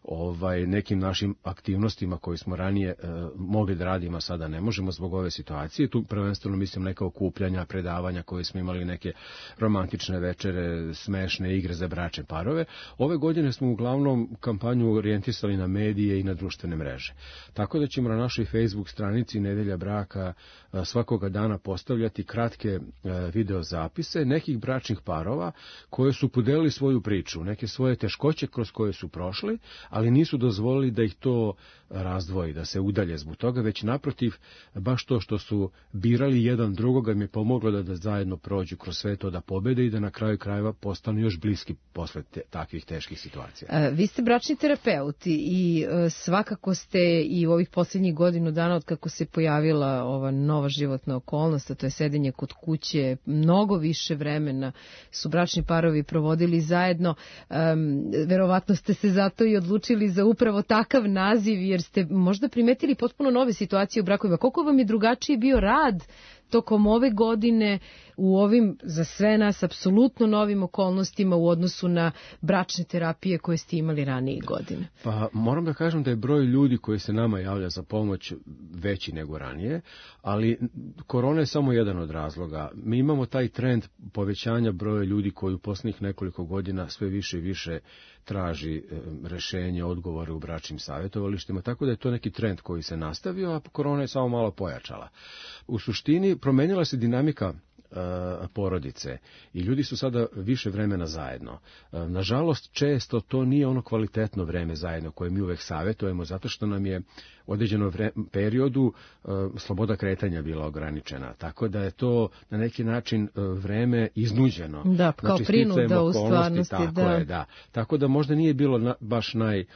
nekim našim aktivnostima koje smo ranije mogli da radimo, a sada ne možemo zbog ove situacije. Tu prvenstveno mislim neka okupljanja, predavanja koje smo imali, neke romantične večere, smešne igre za bračne parove. Ove godine smo uglavnom kampanju orijentisali na medije i na društvene mreže. Tako da ćemo na našoj Facebook stranici Nedelja braka svakoga dana postavljati kratke video zapise nekih bračnih parova koje su podelili svoju priču, neke svoje teškoće kroz koje su prošli, ali nisu dozvolili da ih to razdvoji, da se udalje zbog toga, već naprotiv, baš to što su birali jedan drugoga im je pomoglo da zajedno prođu kroz sve to, da pobede i da na kraju krajeva postanu još bliski posle takvih teških situacija. Vi ste bračni terapeuti i svakako ste i u ovih posljednjih godinu dana od kako se pojavila ova nova životna okolnost, a to je sedenje kod kuće, mnogo više vremena su bračni parovi provodili zajedno. Verovatno ste se zato i odlučili za upravo takav naziv, jer ste možda primetili potpuno nove situacije u brakovima. Koliko vam je drugačiji bio rad tokom ove godine u ovim, za sve nas, apsolutno novim okolnostima u odnosu na bračne terapije koje ste imali ranije godine? Pa moram da kažem da je broj ljudi koji se nama javlja za pomoć veći nego ranije, ali korona je samo jedan od razloga. Mi imamo taj trend povećanja broja ljudi koji u posljednjih nekoliko godina sve više i više traži rešenje, odgovore u bračnim savjetovalištima, tako da je to neki trend koji se nastavio, a korona je samo malo pojačala. U suštini promenila se dinamika porodice i ljudi su sada više vremena zajedno. Nažalost, često to nije ono kvalitetno vreme zajedno koje mi uvek savjetujemo, zato što nam je u određenom periodu sloboda kretanja bila ograničena. Tako da je to na neki način vreme iznuđeno. Da, kao znači, prinuda u stvarnosti. Tako je, da. Tako da možda nije bilo baš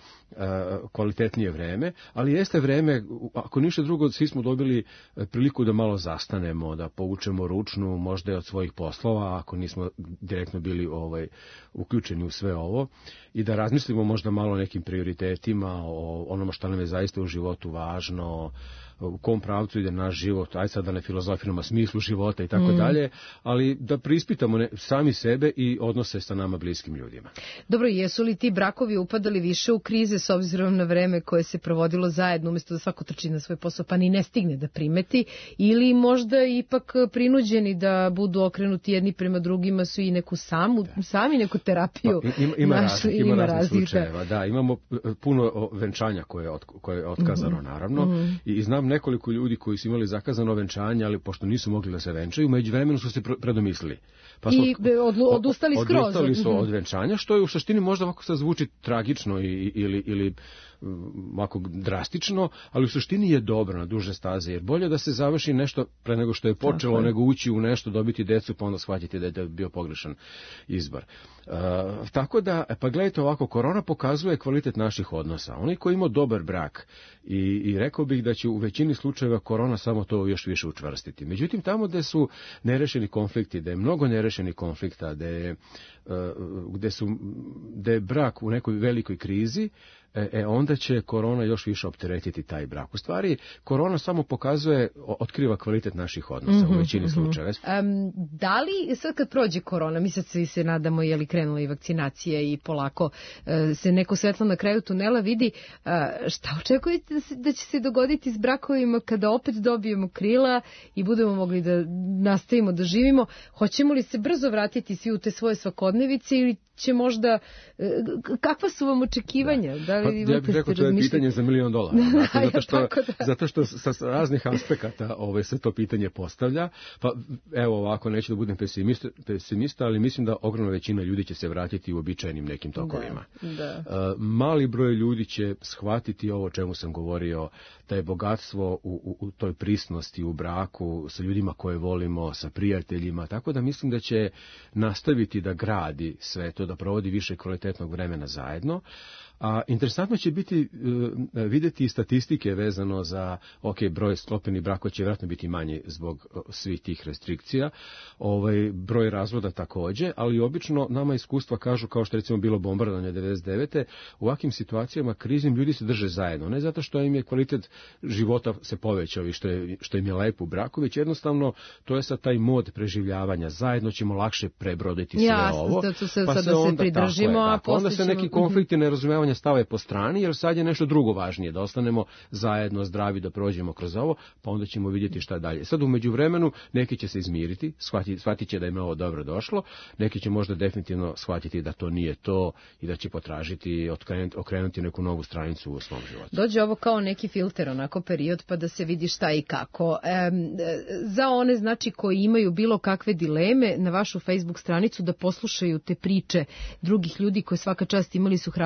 kvalitetnije vreme, ali jeste vreme, ako ništa drugo, svi smo dobili priliku da malo zastanemo, da povučemo ručnu, možda i od svojih poslova, ako nismo direktno bili uključeni u sve ovo, i da razmislimo možda malo o nekim prioritetima, o onome što nam je zaista u životu važno, u kom pravcu ide naš život, aj sad da ne filozofiramo smislu života i tako dalje, ali da preispitamo sami sebe i odnose sa nama bliskim ljudima. Dobro, jesu li ti brakovi upadali više u krize s obzirom na vreme koje se provodilo zajedno, umjesto da svako trči na svoj posao pa ni ne stigne da primeti, ili možda ipak prinuđeni da budu okrenuti jedni prema drugima, su i neku sami neku terapiju našli? Ima raznih slučajeva, da, imamo puno venčanja koje je otkazano, naravno, i znam nekoliko ljudi koji su imali zakazano venčanje, ali pošto nisu mogli da se venčaju, međuvremenu su se predomislili. Pa i odustali skroz. Odustali su od venčanja, što je u suštini možda ovako sad zvuči tragično ili ovako drastično, ali u suštini je dobro na duže staze, jer bolje da se završi nešto pre nego što je počelo, nego ući u nešto, dobiti decu, pa onda shvatiti da je bio pogrešan izbor. Tako da, pa gledajte ovako, korona pokazuje kvalitet naših odnosa. Oni koji imaju dobar brak, i rekao bih da će u većini slučajeva korona samo to još više učvrstiti. Međutim, tamo gde su nerešeni konflikti, da je mnogo nerešenih konflikta, gde je brak u nekoj velikoj krizi, onda će korona još više opteretiti taj brak. U stvari, korona samo pokazuje, otkriva kvalitet naših odnosa u većini slučajeva. Da li sad kad prođe korona, mi sad svi se nadamo, je li krenula i vakcinacija i polako se neko svetlo na kraju tunela vidi, šta očekujete da će se dogoditi s brakovima kada opet dobijemo krila i budemo mogli da nastavimo da živimo? Hoćemo li se brzo vratiti svi u te svoje svakodnevice ili će možda, kakva su vam očekivanja? Da li ja bih rekao, to je pitanje za $1 milion. Zato što sa raznih aspekata se to pitanje postavlja. Pa evo ovako, neću da budem pesimista, ali mislim da ogromna većina ljudi će se vratiti u običajnim nekim tokovima. Mali broj ljudi će shvatiti ovo o čemu sam govorio, da je bogatstvo u toj prisnosti, u braku, sa ljudima koje volimo, sa prijateljima, tako da mislim da će nastaviti da gradi sve to, da provodi više kvalitetnog vremena zajedno. A interesantno će biti vidjeti statistike vezano za broj sklopljenih brakova će vjerojatno biti manji zbog svih tih restrikcija, broj razvoda također, ali obično nama iskustva kažu, kao što recimo bilo bombardovanje 99. u ovakvim situacijama kriznim ljudi se drže zajedno, ne zato što im je kvalitet života se povećao i što im je lepo u braku, već jednostavno to je sad taj mod preživljavanja, zajedno ćemo lakše prebroditi sve ovo. Pa se onda pridržimo, onda se neki konflikti, nerazumevanja stave po strani, jer sad je nešto drugo važnije, da ostanemo zajedno zdravi, da prođemo kroz ovo, pa onda ćemo vidjeti šta dalje. Sad u međuvremenu neki će se izmiriti, shvatit će da im je ovo dobro došlo, neki će možda definitivno shvatiti da to nije to i da će potražiti, okrenuti neku novu stranicu u svom životu. Dođe ovo kao neki filter, onako period, pa da se vidi šta i kako. Za one, znači, koji imaju bilo kakve dileme, na vašu Facebook stranicu da poslušaju te priče drugih ljudi koji svaka čast imali su hrabrosti da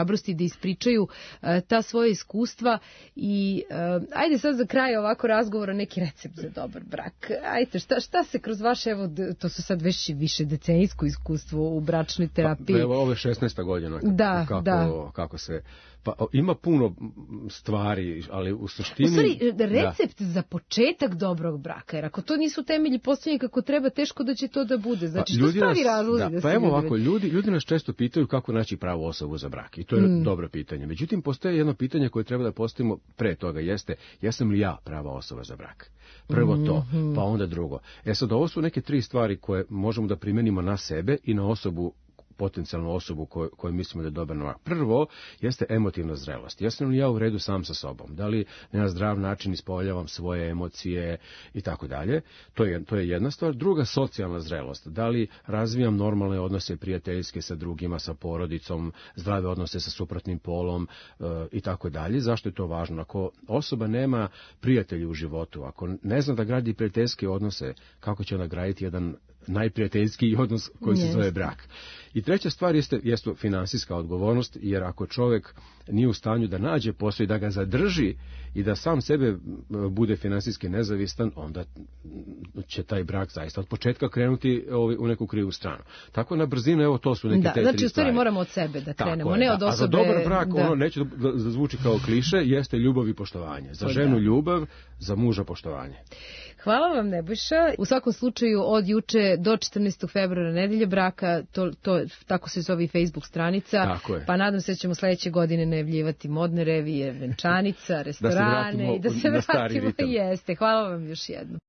ispričaju ta svoja iskustva i ajde sad za kraj ovako razgovora neki recept za dobar brak. Ajde, šta se kroz vaše, evo, to su sad već više decenijsko iskustvo u bračnoj terapiji. Pa, evo, ovo je 16. godina. Kako se... Pa ima puno stvari, ali u suštini... U stvari, recept za početak dobrog braka, jer ako to nisu temelji postavljeni kako treba, teško da će to da bude. Znači, što su pravi razlozi da se... Pa evo ovako, ljudi nas često pitaju kako naći pravu osobu za brak. I to je dobro pitanje. Međutim, postoje jedno pitanje koje treba da postavimo pre toga, jeste, jesam li ja prava osoba za brak? Prvo to, pa onda drugo. Sad, ovo su neke 3 stvari koje možemo da primenimo na sebe i na osobu, potencijalnu osobu koju mislimo da je dobar brak. Prvo jeste emotivna zrelost. Jesam li ja u redu sam sa sobom? Da li na zdrav način ispoljavamo svoje emocije i tako dalje? To je jedna stvar. Druga, socijalna zrelost. Da li razvijam normalne odnose prijateljske sa drugima, sa porodicom, zdrave odnose sa suprotnim polom i tako dalje. Zašto je to važno? Ako osoba nema prijatelja u životu, ako ne zna da gradi prijateljske odnose, kako će ona graditi jedan najprijateljskiji odnos koji se zove brak. I treća stvar jeste finansijska odgovornost, jer ako čovjek nije u stanju da nađe posao i da ga zadrži i da sam sebe bude finansijski nezavistan, onda će taj brak zaista od početka krenuti u neku krivu stranu. Tako na brzinu, evo, to su neke te 3 stvari. Znači, u stvari moramo od sebe da krenemo, ne od osobe... A za dobar brak, ono neće da zvuči kao kliše, jeste ljubav i poštovanje. Za ženu ljubav, za muža poštovanje. Hvala vam, Nebojša. U svakom slučaju, od juče do 14. februara, nedelje braka, to tako se zove Facebook stranica, pa nadam se da ćemo sledeće godine najavljivati modne revije, venčanica, restorane i da se vratimo. Jeste. Hvala vam još jednom.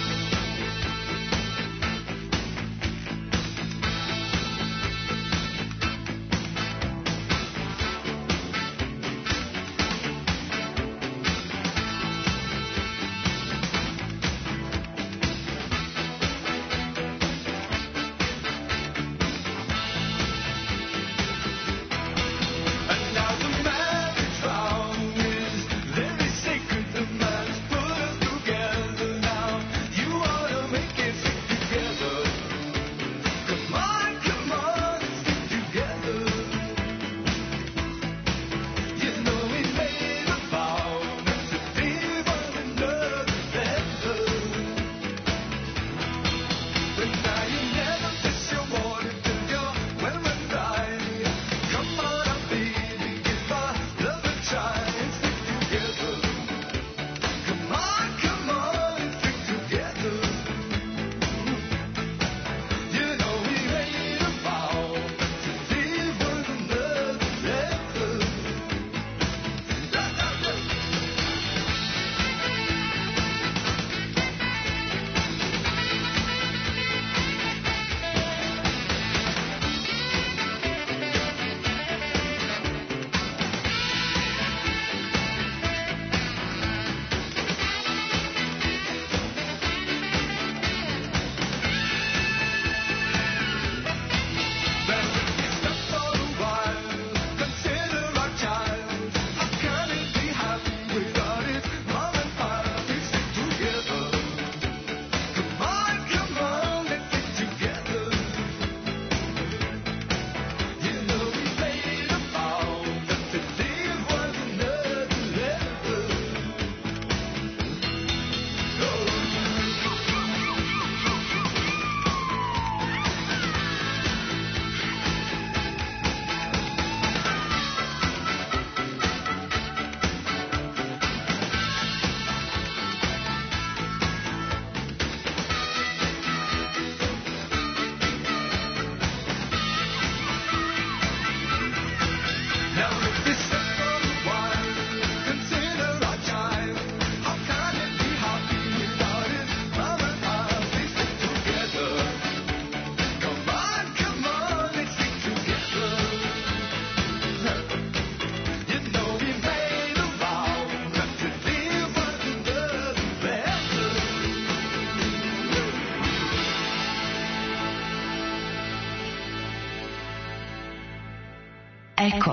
Eko.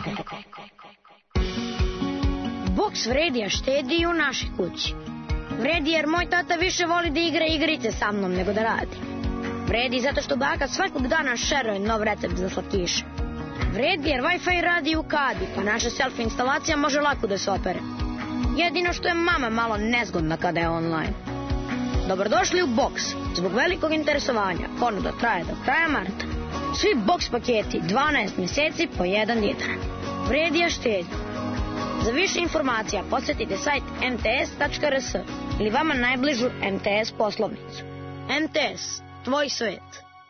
Boks vredi, a štedi i u našoj kući. Vredi jer moj tata više voli da igra igrice sa mnom nego da radi. Vredi zato što baka svakog dana šeruje nov recept za slatkiše. Vredi jer Wi-Fi radi u kadi, pa naša selfie instalacija može lako da se opere. Jedino što je mama malo nezgodna kada je online. Dobrodošli u Box. Zbog velikog interesovanja, ponuda traje do kraja marta. Svi Box paketi 12 mjeseci po 1 dinar. Vredi je štednju. Za više informacija posjetite sajt mts.rs ili vama najbližu MTS poslovnicu. MTS, tvoj svet.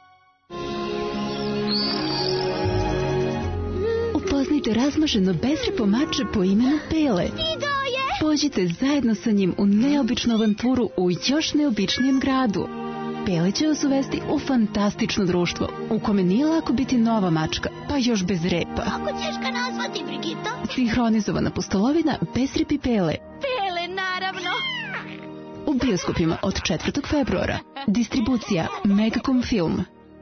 Upoznajte razmaženo besrepo mače po imenu Pele. Pođite zajedno sa njim u neobičnu avanturu u još neobičnijem gradu. Pele će vas uvesti u fantastično društvo, u kome nije lako biti nova mačka, pa još bez repa. Kako ćeš ga nazvati, Brigito? Sinhronizovana pustolovina Besrepi Pele. Pele, naravno. U bioskopima od 4. februara. Distribucija Megacom Film.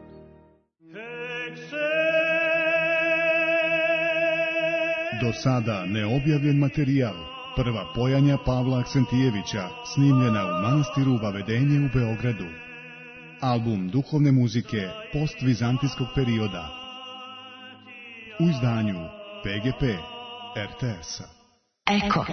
Do sada neobjavljen materijal. Prva pojanja Pavla Aksentijevića, snimljena u manastiru Vavedenje u Beogradu. Album duhovne muzike postvizantijskog perioda. U izdanju PGP RTS-a. Eko.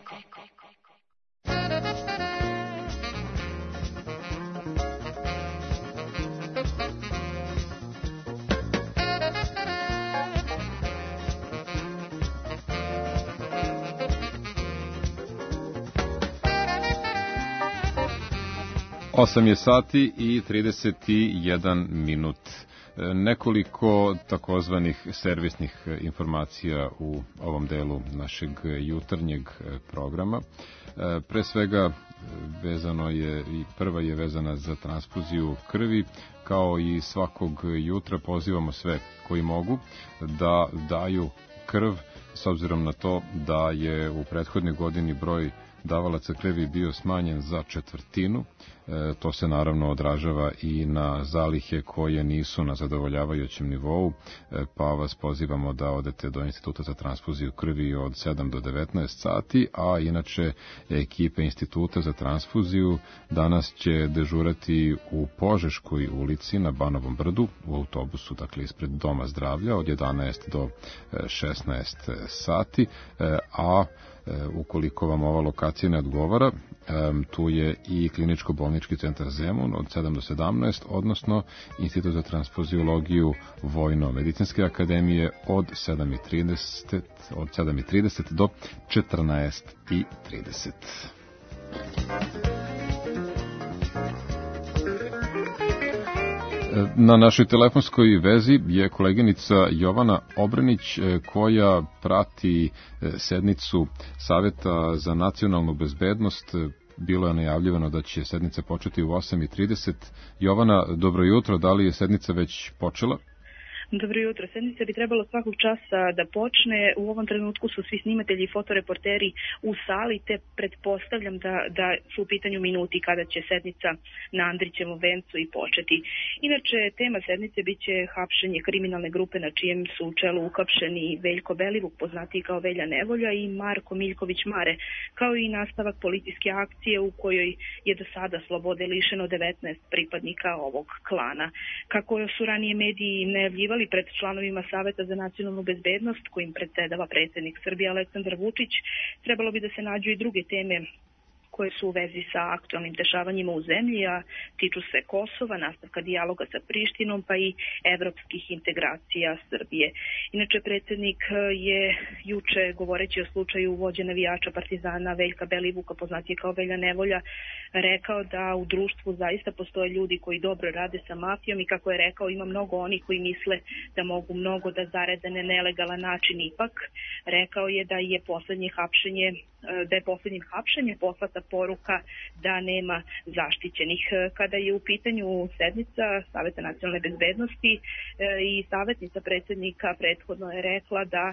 Osam je sati i 31 minut. Nekoliko takozvanih servisnih informacija u ovom delu našeg jutarnjeg programa. Pre svega vezano je i prva je vezana za transfuziju krvi, kao i svakog jutra pozivamo sve koji mogu da daju krv, s obzirom na to da je u prethodnoj godini broj davalaca krvi bio smanjen za 1/4. To se naravno odražava i na zalihe koje nisu na zadovoljavajućem nivou, pa vas pozivamo da odete do Instituta za transfuziju krvi od 7 do 19 sati, a inače ekipe Instituta za transfuziju danas će dežurati u Požeškoj ulici na Banovom brdu, u autobusu, dakle ispred Doma zdravlja od 11 do 16 sati, a ukoliko vam ova lokacija ne odgovara, tu je i kliničko-bolnički centar Zemun od 7 do 17, odnosno Institut za transfuziologiju Vojno-medicinske akademije od 7:30 do 14:30. Na našoj telefonskoj vezi je koleginica Jovana Obrenić koja prati sednicu Saveta za nacionalnu bezbednost. Bilo je najavljivano da će sednica početi u 8:30. Jovana, dobro jutro, da li je sednica već počela? Dobro jutro. Sednica bi trebalo svakog časa da počne. U ovom trenutku su svi snimatelji i fotoreporteri u sali, te pretpostavljam da su u pitanju minuti kada će sednica na Andrićevom vencu i početi. Inače, tema sednice biće hapšenje kriminalne grupe na čijem su u čelu uhapšeni Veljko Belivuk, poznatiji kao Velja Nevolja, i Marko Miljković Mare, kao i nastavak policijske akcije u kojoj je do sada slobode lišeno 19 pripadnika ovog klana. Kako su ranije mediji najavljivali pred članovima Saveta za nacionalnu bezbednost, kojim predsedava predsjednik Srbije Aleksandar Vučić, trebalo bi da se nađu i druge teme koje su u vezi sa aktualnim dešavanjima u zemlji, a tiču se Kosova, nastavka dijaloga sa Prištinom, pa i evropskih integracija Srbije. Inače, predsjednik je juče, govoreći o slučaju vođe navijača Partizana Veljka Belivuka, poznatije kao Velja Nevolja, rekao da u društvu zaista postoje ljudi koji dobro rade sa mafijom i, kako je rekao, ima mnogo onih koji misle da mogu mnogo da zarade na nelegalan način. Ipak, rekao je da je posljednjim hapšenjem poslata poruka da nema zaštićenih. Kada je u pitanju sednica Saveta nacionalne bezbednosti i savjetnica predsjednika prethodno je rekla da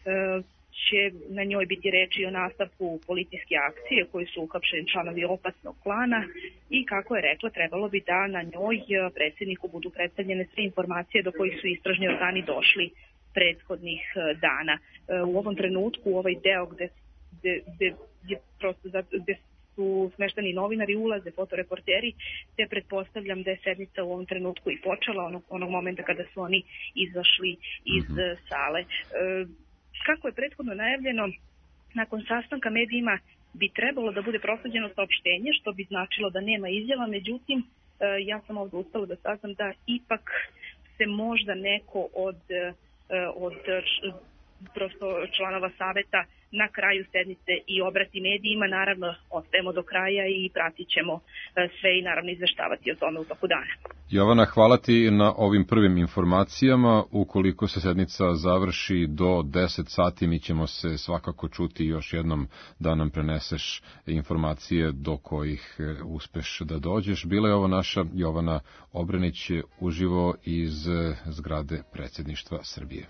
će na njoj biti reči o nastavku policijske akcije koji su uhapšeni članovi opasnog klana i, kako je rekla, trebalo bi da na njoj predsjedniku budu predstavljene sve informacije do kojih su istražni organi došli prethodnih dana. U ovom trenutku, ovaj deo gde su smešteni novinari, ulaze fotoreporteri, te pretpostavljam da je sednica u ovom trenutku i počela onog momenta kada su oni izašli iz sale. Kako je prethodno najavljeno, nakon sastanka medijima bi trebalo da bude prosleđeno saopštenje, što bi značilo da nema izjava, međutim, ja sam ovdje ustala da saznam da ipak se možda neko od prosto članova saveta na kraju sednice i obrati medijima. Naravno, ostajemo do kraja i pratit ćemo sve i naravno izveštavati o tome u toku dana. Jovana, hvala ti na ovim prvim informacijama. Ukoliko se sednica završi do 10 sati, mi ćemo se svakako čuti još jednom da nam preneseš informacije do kojih uspeš da dođeš. Bila je ovo naša Jovana Obrenić uživo iz zgrade Predsjedništva Srbije.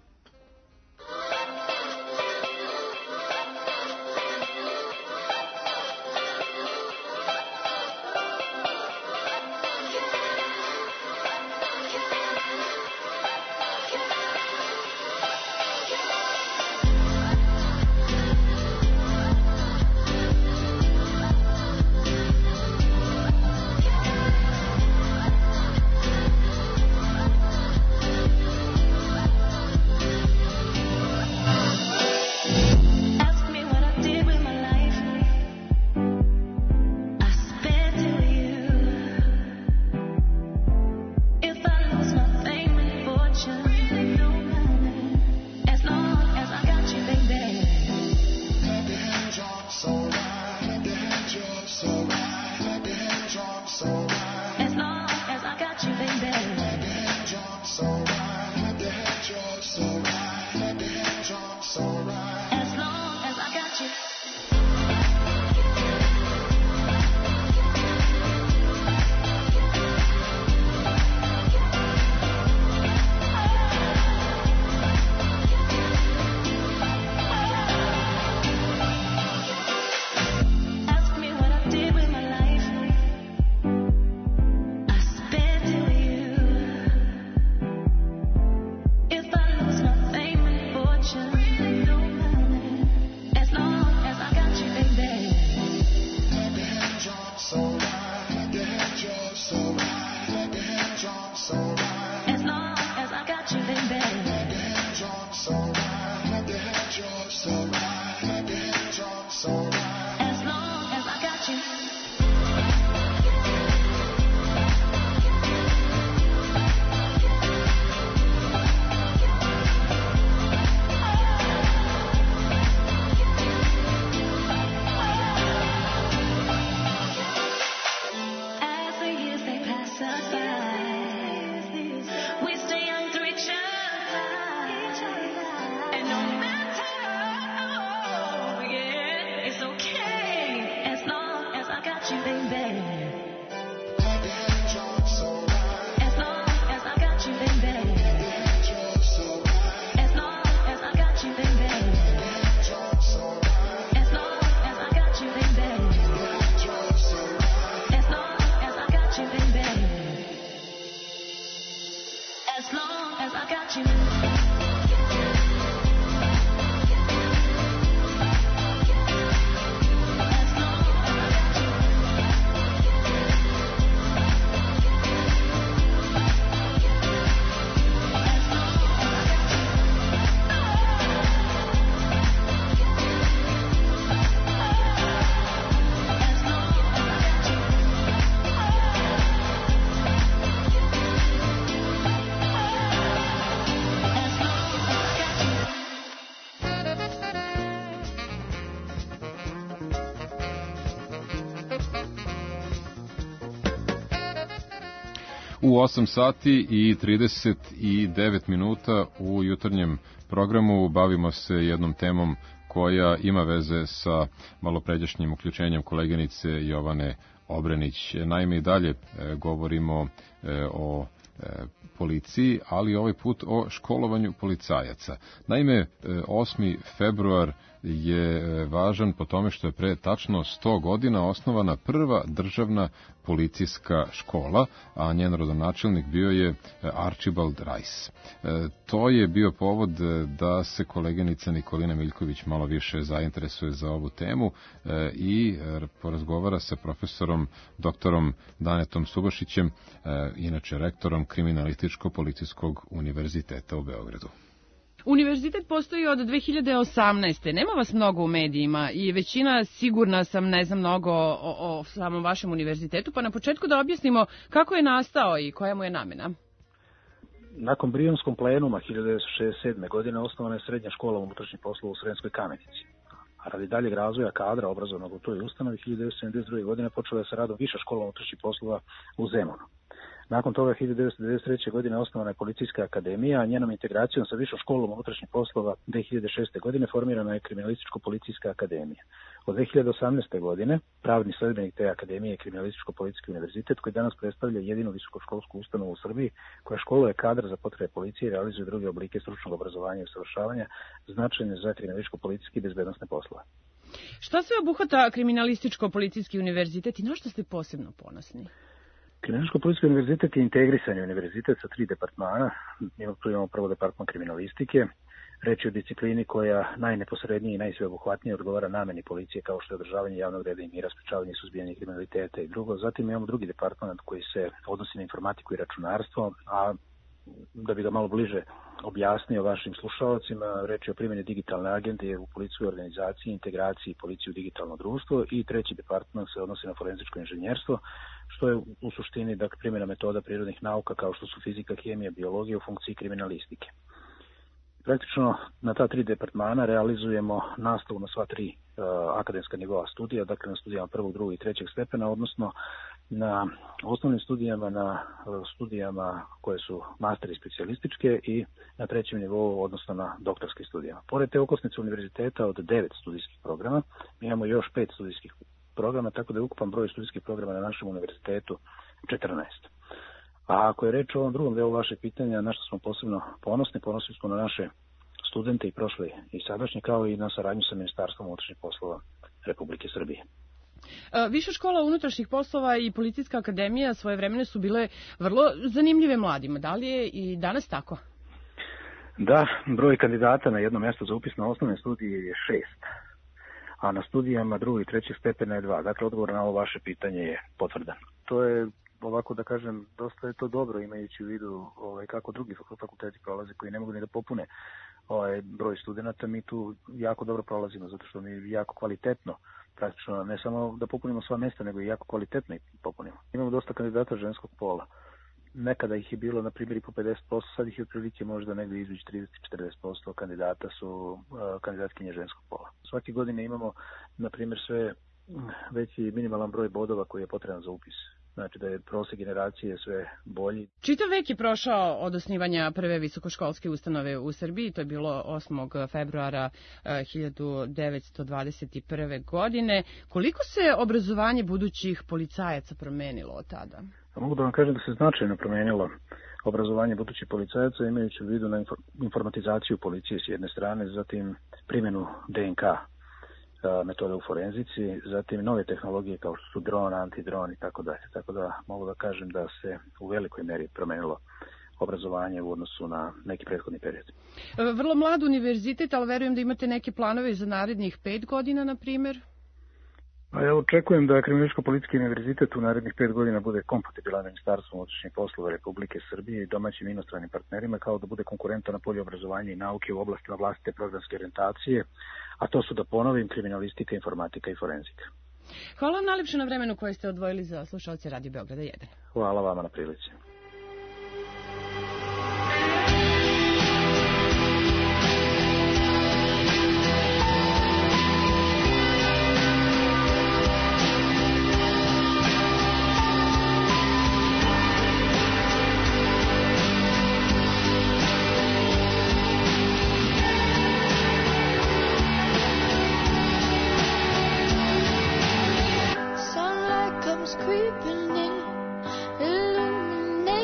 U 8 sati i 39 minuta u jutarnjem programu bavimo se jednom temom koja ima veze sa malopređašnjim uključenjem koleginice Jovane Obrenić. Naime, i dalje govorimo o policiji, ali ovaj put o školovanju policajaca. Naime, 8. februar je važan po tome što je pre tačno 100 godina osnovana prva državna policijska škola, a njen rodonačelnik bio je Archibald Rice. To je bio povod da se koleginica Nikolina Miljković malo više zainteresuje za ovu temu i porazgovara sa profesorom doktorom Danetom Subašićem, inače rektorom Kriminalističko-policijskog univerziteta u Beogradu. Univerzitet postoji od 2018. Nema vas mnogo u medijima i većina, sigurna sam, ne zna mnogo o samom vašem univerzitetu, pa na početku da objasnimo kako je nastao i koja mu je namena. Nakon Brionskom plenuma 1967. godine osnovana je srednja škola unutrašnjih poslova u Sremskoj Kamenici. A radi daljeg razvoja kadra obrazovnog u toj ustanovi 1972. godine počela je sa radom viša škola unutrašnjih poslova u Zemunu. Nakon toga 1993. godine osnovana je Policijska akademija, a njenom integracijom sa višom školom unutrašnjih poslova 2006. godine formirana je Kriminalističko-policijska akademija. Od 2018. godine pravni sledbenik te akademije je Kriminalističko-policijski univerzitet, koji danas predstavlja jedinu visokoškolsku ustanovu u Srbiji koja školuje kadar za potrebe policije i realizuje druge oblike stručnog obrazovanja i usavršavanja značajne za kriminalističko-policijski i bezbednosne poslove. Šta sve obuhvata Kriminalističko-policijski univerzitet i na što ste posebno ponosni? Kriminalističko-policijski univerzitet je integrisani univerzitet sa 3 departmana. Tu imamo prvo departman kriminalistike. Reč je o disciplini koja najneposrednije i najsveobuhvatnije odgovara nameni policije, kao što je održavanje javnog reda i mira, sprečavanje i suzbijanje kriminaliteta i drugo. Zatim imamo drugi departman koji se odnosi na informatiku i računarstvo, a da bi ga malo bliže objasnio vašim slušalcima, reč je o primjeni digitalne agende u policijskoj organizaciji, integraciji policije u digitalno društvo, i treći departman se odnosi na forenzičko inženjerstvo, što je u suštini primjena metoda prirodnih nauka kao što su fizika, hemija, biologija u funkciji kriminalistike. Praktično na ta 3 departmana realizujemo nastavu na sva 3 akademska nivoa studija, dakle na studijama 1., 2. i 3. stepena, odnosno na osnovnim studijama, na studijama koje su master i specijalističke i na 3. nivou, odnosno na doktorskim studijama. Pored te okosnice univerziteta od 9 studijskih programa, mi imamo još 5 studijskih programa, tako da je ukupan broj studijskih programa na našem univerzitetu 14. A ako je reč o ovom drugom delu vašeg pitanja, na što smo posebno ponosni smo na naše studente i prošle i sadašnje, kao i na saradnju sa Ministarstvom unutrašnjih poslova Republike Srbije. Viša škola unutrašnjih poslova i Policijska akademija svojevremeno su bile vrlo zanimljive mladima. Da li je i danas tako? Da, broj kandidata na jedno mjesto za upis na osnovne studije je 6, a na studijama 2. i 3. stepena je 2. Dakle, odgovor na ovo vaše pitanje je potvrdan. To je, ovako da kažem, dosta je to dobro, imajući u vidu kako drugi fakulteti prolaze koji ne mogu ni da popune broj studenta. Mi tu jako dobro prolazimo, zato što mi jako kvalitetno, praktično ne samo da popunimo sva mjesta, nego i jako kvalitetno ih popunimo. Imamo dosta kandidata ženskog pola. Nekada ih je bilo, na primjer, i po 50%, sad ih je otprilike možda negdje između 30-40% kandidata su kandidatkinje ženskog pola. Svake godine imamo, na primjer, sve veći minimalan broj bodova koji je potreban za upis. Znači da je prosjek generacije sve bolji. Čitav vek je prošao od osnivanja prve visokoškolske ustanove u Srbiji, to je bilo 8. februara 1921. godine. Koliko se obrazovanje budućih policajaca promenilo od tada? Mogu da vam kažem da se značajno promenilo obrazovanje budućih policajaca, imajući u vidu na informatizaciju policije s jedne strane, zatim primjenu DNK metode u forenzici, zatim nove tehnologije kao što su dron, antidron i tako dalje. Tako da mogu da kažem da se u velikoj meri promenilo obrazovanje u odnosu na neki prethodni period. Vrlo mlad univerzitet, ali verujem da imate neke planove za narednih 5 godina, na primjer? Ja očekujem da Kriminalističko-policijski univerzitet u narednih 5 godina bude kompatibilan Ministarstvom unutrašnjih poslova Republike Srbije i domaćim i inostranim partnerima, kao da bude konkurentan na polju obrazovanja i nauke u oblastima vlastite programske orijentacije, a to su, da ponovim, kriminalistika, informatika i forenzika. Hvala vam najlepše na vremenu koje ste odvojili za slušalce Radio Beograda 1. Hvala vama na prilici. Creeping in, illuminating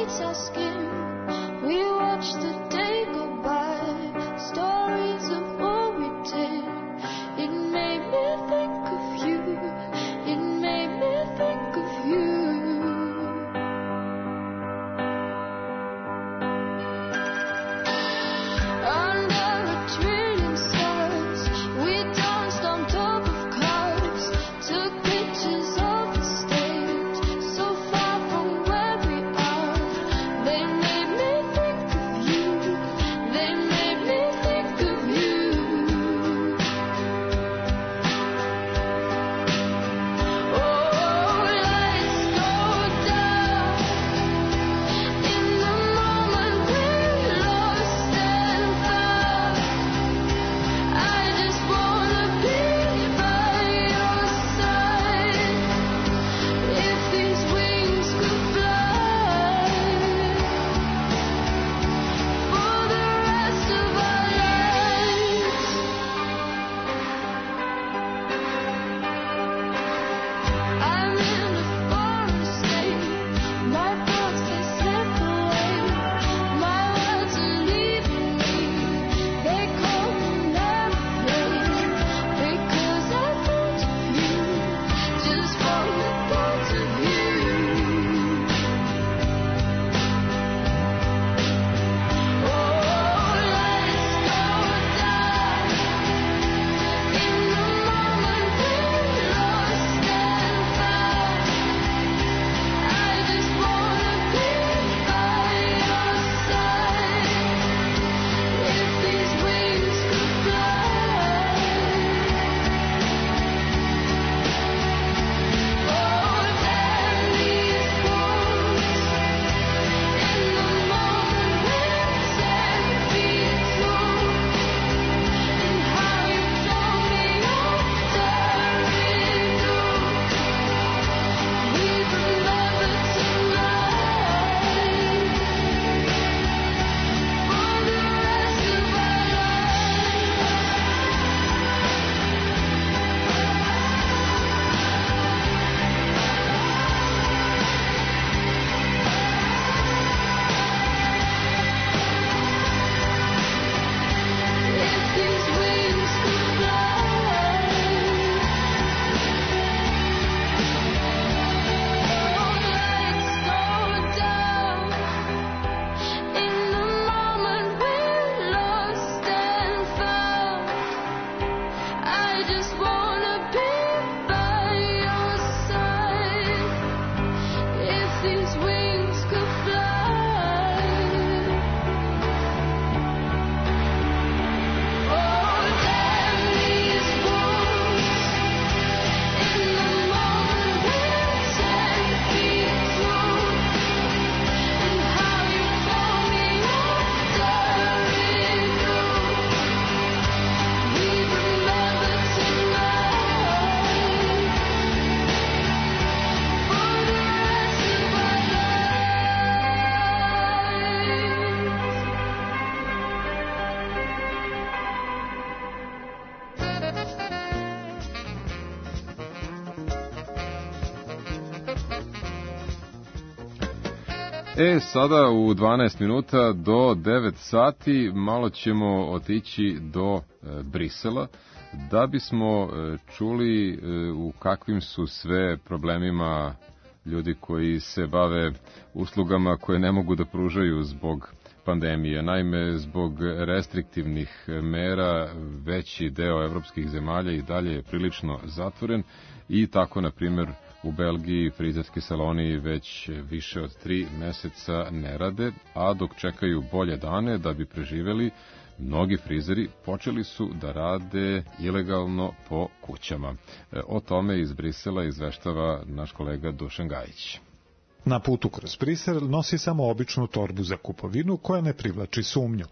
Sada u 12 minuta do 9 sati malo ćemo otići do Brisela da bismo čuli u kakvim su sve problemima ljudi koji se bave uslugama koje ne mogu da pružaju zbog pandemije. Naime, zbog restriktivnih mera veći deo evropskih zemalja i dalje je prilično zatvoren i tako, na primjer, u Belgiji frizerski saloni već više od 3 meseca ne rade, a dok čekaju bolje dane da bi preživeli, mnogi frizeri počeli su da rade ilegalno po kućama. O tome iz Brisela izveštava naš kolega Dušan Gajić. Na putu kroz Brisel nosi samo običnu torbu za kupovinu koja ne privlači sumnju.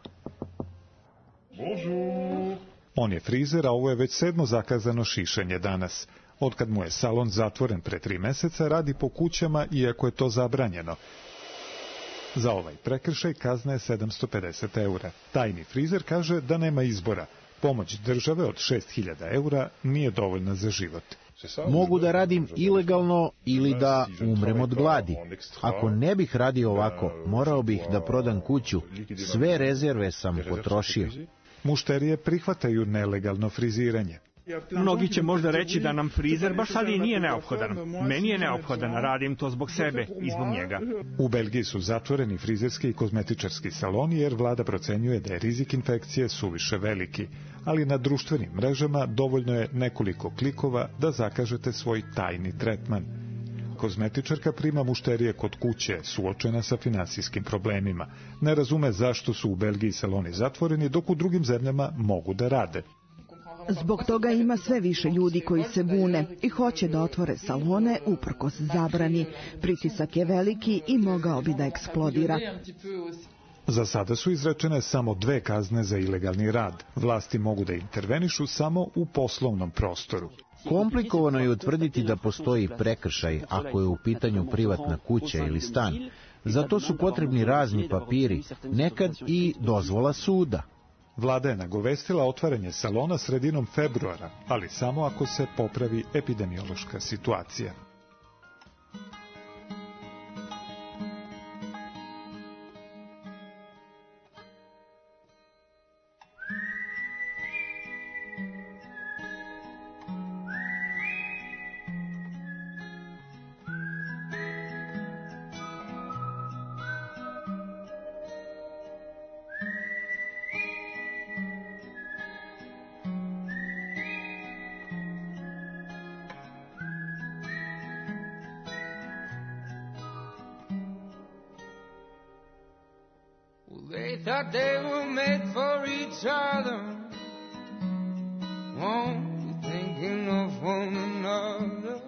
Bonjour. On je frizer, a ovo je već 7. zakazano šišanje danas. Otkad mu je salon zatvoren pre 3 meseca, radi po kućama, iako je to zabranjeno. Za ovaj prekršaj kazna je 750 eura. Tajni frizer kaže da nema izbora. Pomoć države od 6.000 eura nije dovoljna za život. Mogu da radim ilegalno ili da umrem od gladi. Ako ne bih radio ovako, morao bih da prodam kuću. Sve rezerve sam potrošio. Mušterije prihvataju nelegalno friziranje. Mnogi će možda reći da nam frizer baš sad i nije neophodan. Meni je neophodan, radim to zbog sebe i zbog njega. U Belgiji su zatvoreni frizerski i kozmetičarski saloni jer vlada procenjuje da je rizik infekcije suviše veliki, ali na društvenim mrežama dovoljno je nekoliko klikova da zakažete svoj tajni tretman. Kozmetičarka prima mušterije kod kuće, suočena sa finansijskim problemima. Ne razume zašto su u Belgiji saloni zatvoreni, dok u drugim zemljama mogu da rade. Zbog toga ima sve više ljudi koji se bune i hoće da otvore salone uprkos zabrani. Pritisak je veliki i mogao bi da eksplodira. Za sada su izrečene samo 2 kazne za ilegalni rad. Vlasti mogu da intervenišu samo u poslovnom prostoru. Komplikovano je utvrditi da postoji prekršaj ako je u pitanju privatna kuća ili stan. Zato su potrebni razni papiri, nekad i dozvola suda. Vlada je nagovestila otvaranje salona sredinom februara, ali samo ako se popravi epidemiološka situacija. They thought they were made for each other. Only thinking of one another.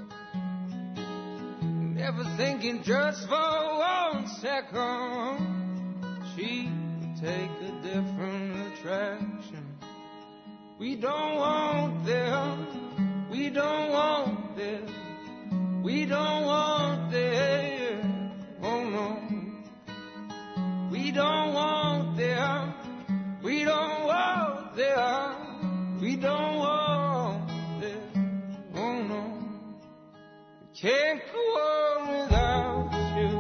Never thinking just for 1 second. She would take a different attraction. We don't want them. We don't want them. We don't want them. Oh no. We don't want them. We don't want them. We don't want them. Oh no. I can't go on without you.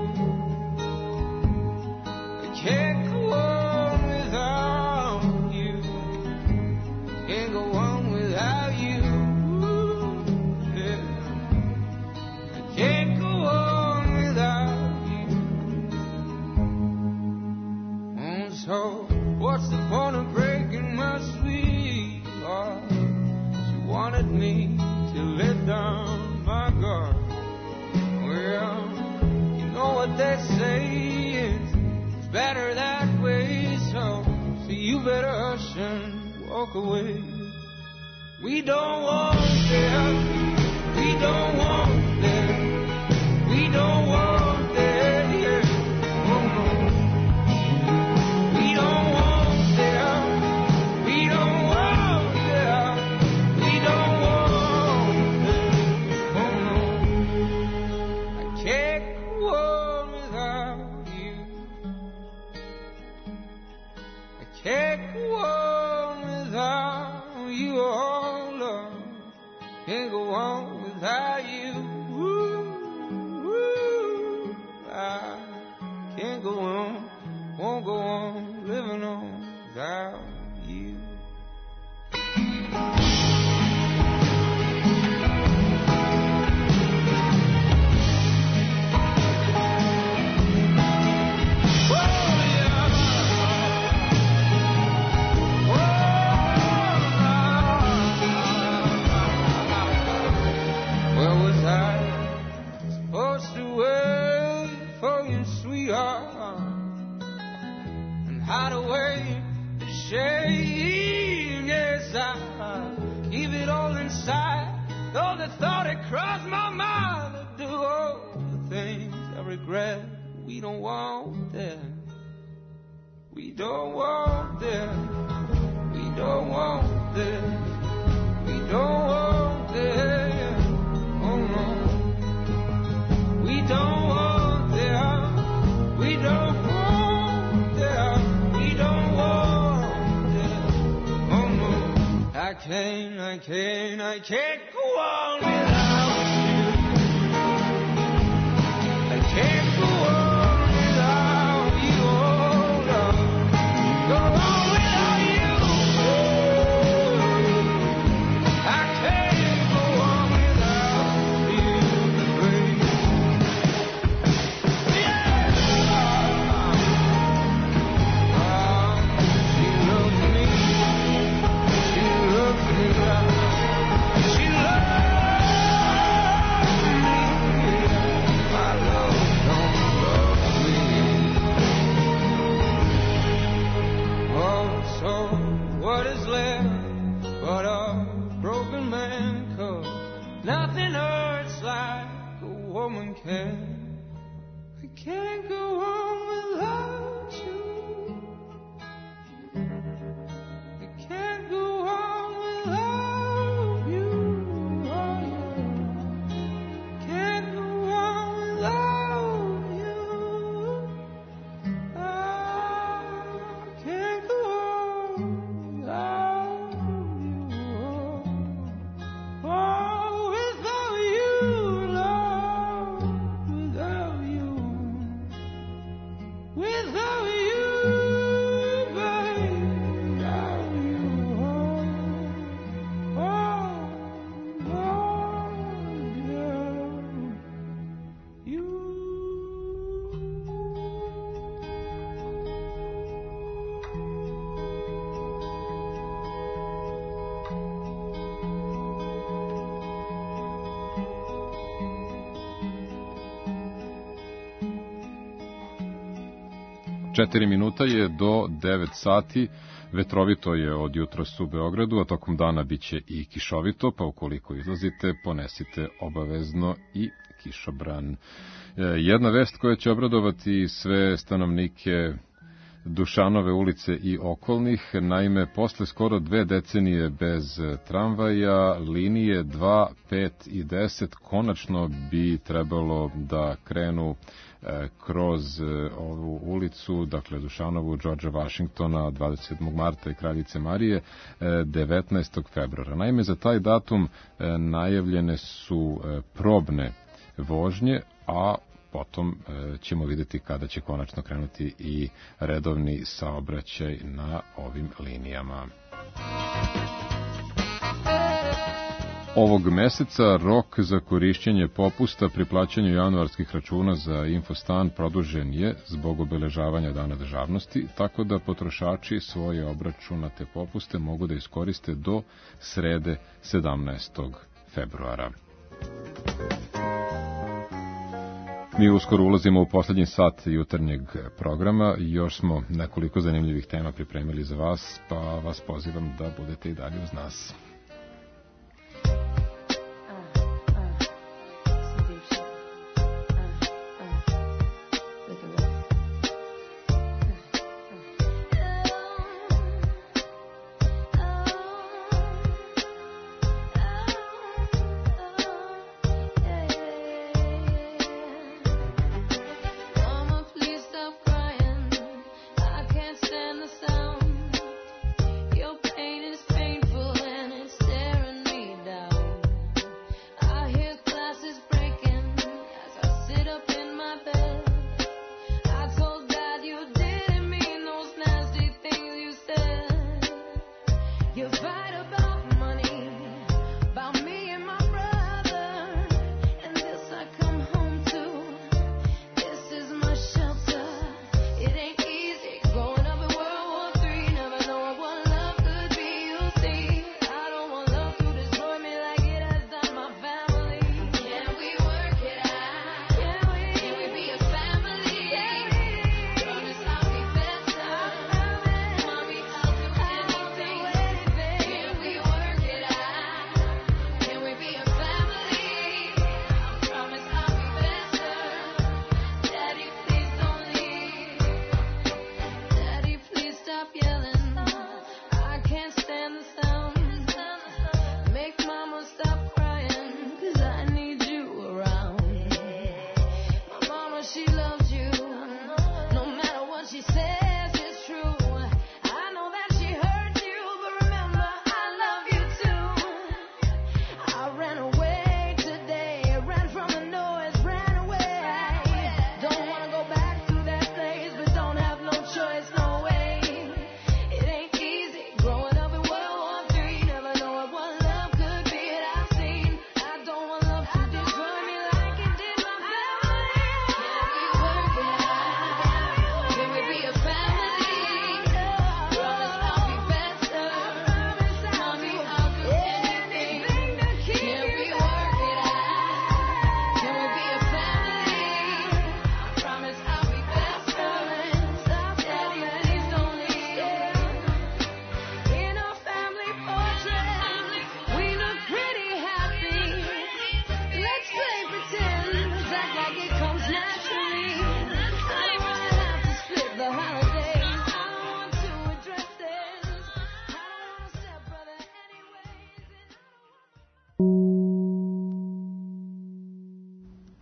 I can't go on without you. Can't go on without you. Yeah. I can't go on without you. So what's the point of breaking my sweetheart? She wanted me to let down my guard. Well, you know what they say, it's better that way. So you better hush and walk away. We don't want them. We don't want them. We don't want them. Yeah. Oh no. Can't go on without you, oh Lord. Can't go on without you. Ooh, ooh, you. Where was I supposed to wait for you, sweetheart, and hide away the shame? Yes, I keep it all inside, though the thought it crossed my mind to do all the things I regret. We don't want them. We don't want them. We don't want them. We don't want them. Oh no. We don't want them. We don't want them. We don't want them. Oh no. I can't go on without you. I can't go on without you. Oh no. Go on without you. I can't go on without you, baby. Yeah. She loves me. She loves me. She loves me. My love don't love me. Oh, so what is left but a broken man? 'Cause nothing hurts like a woman can. I can't go on without you. I can't go on without you. Oh, yeah. Can't go on without you. I can't go on without you. Oh, without you, Lord, without you. Without you, baby, without you. Oh, Lord, you. Četiri minuta je do 9 sati, vetrovito je od jutros u Beogradu, a tokom dana biće i kišovito, pa ukoliko izlazite, ponesite obavezno i kišobran. Jedna vest koja će obradovati sve stanovnike Dušanove ulice i okolnih, naime, posle skoro 2 decenije bez tramvaja, linije 2, 5 i 10 konačno bi trebalo da krenu kroz ovu ulicu, dakle Dušanovu, Georgea Washingtona, 27. marta i Kraljice Marije, 19. februara. Naime, za taj datum najavljene su probne vožnje, a potom ćemo vidjeti kada će konačno krenuti i redovni saobraćaj na ovim linijama. Ovog meseca rok za korišćenje popusta pri plaćanju januarskih računa za Infostan produžen je zbog obeležavanja Dana državnosti, tako da potrošači svoje obračunate popuste mogu da iskoriste do srede 17. februara. Mi uskoro ulazimo u poslednji sat jutarnjeg programa i još smo nekoliko zanimljivih tema pripremili za vas, pa vas pozivam da budete i dalje uz nas. Your pain is painful and it's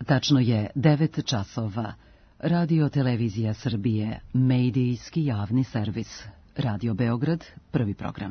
Tačno je 9 časova. Radio Televizija Srbije, medijski javni servis. Radio Beograd, prvi program.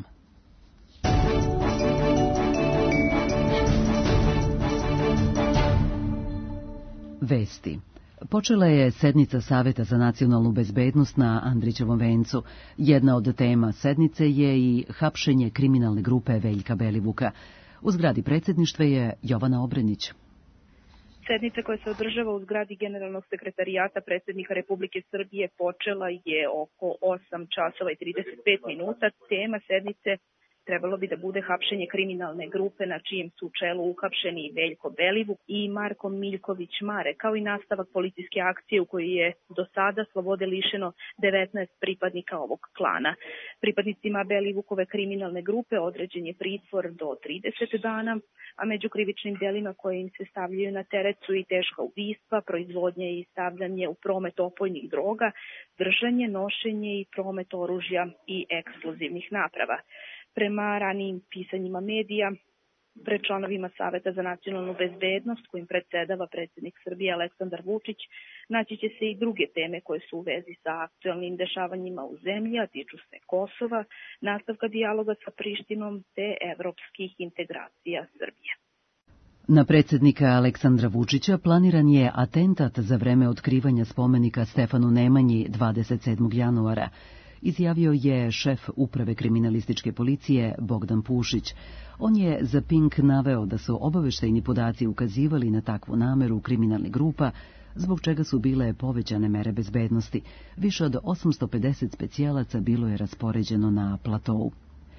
Vesti. Počela je sednica Saveta za nacionalnu bezbednost na Andrićevom vencu. Jedna od tema sednice je i hapšenje kriminalne grupe Veljka Belivuka. U zgradi predsjedništva je Jovana Obrenić. Sednica koja se održava u zgradi Generalnog sekretarijata predsjednika Republike Srbije počela je oko 8 časova i 35 minuta. Tema sednice trebalo bi da bude hapšenje kriminalne grupe na čijem su čelu uhapšeni Veljko Belivuk i Marko Miljković Mare, kao i nastavak policijske akcije u kojoj je do sada slobode lišeno 19 pripadnika ovog klana. Pripadnicima Belivukove kriminalne grupe određen je pritvor do 30 dana, a među krivičnim delima koje im se stavljaju na teret su i teška ubistva, proizvodnje i stavljanje u promet opojnih droga, držanje, nošenje i promet oružja i eksplozivnih naprava. Prema ranijim pisanjima medija, pred članovima Saveta za nacionalnu bezbednost, kojim predsedava predsjednik Srbije Aleksandar Vučić, naći će se i druge teme koje su u vezi sa aktuelnim dešavanjima u zemlji, a tiču se Kosova, nastavka dijaloga sa Prištinom te evropskih integracija Srbije. Na predsjednika Aleksandra Vučića planiran je atentat za vreme otkrivanja spomenika Stefanu Nemanji 27. januara. Izjavio je šef uprave kriminalističke policije Bogdan Pušić. On je za Pink naveo da su obaveštajni podaci ukazivali na takvu nameru kriminalnih grupa, zbog čega su bile povećane mere bezbednosti. Više od 850 specijalaca bilo je raspoređeno na platou.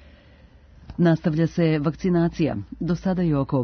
Nastavlja se vakcinacija. Do sada je oko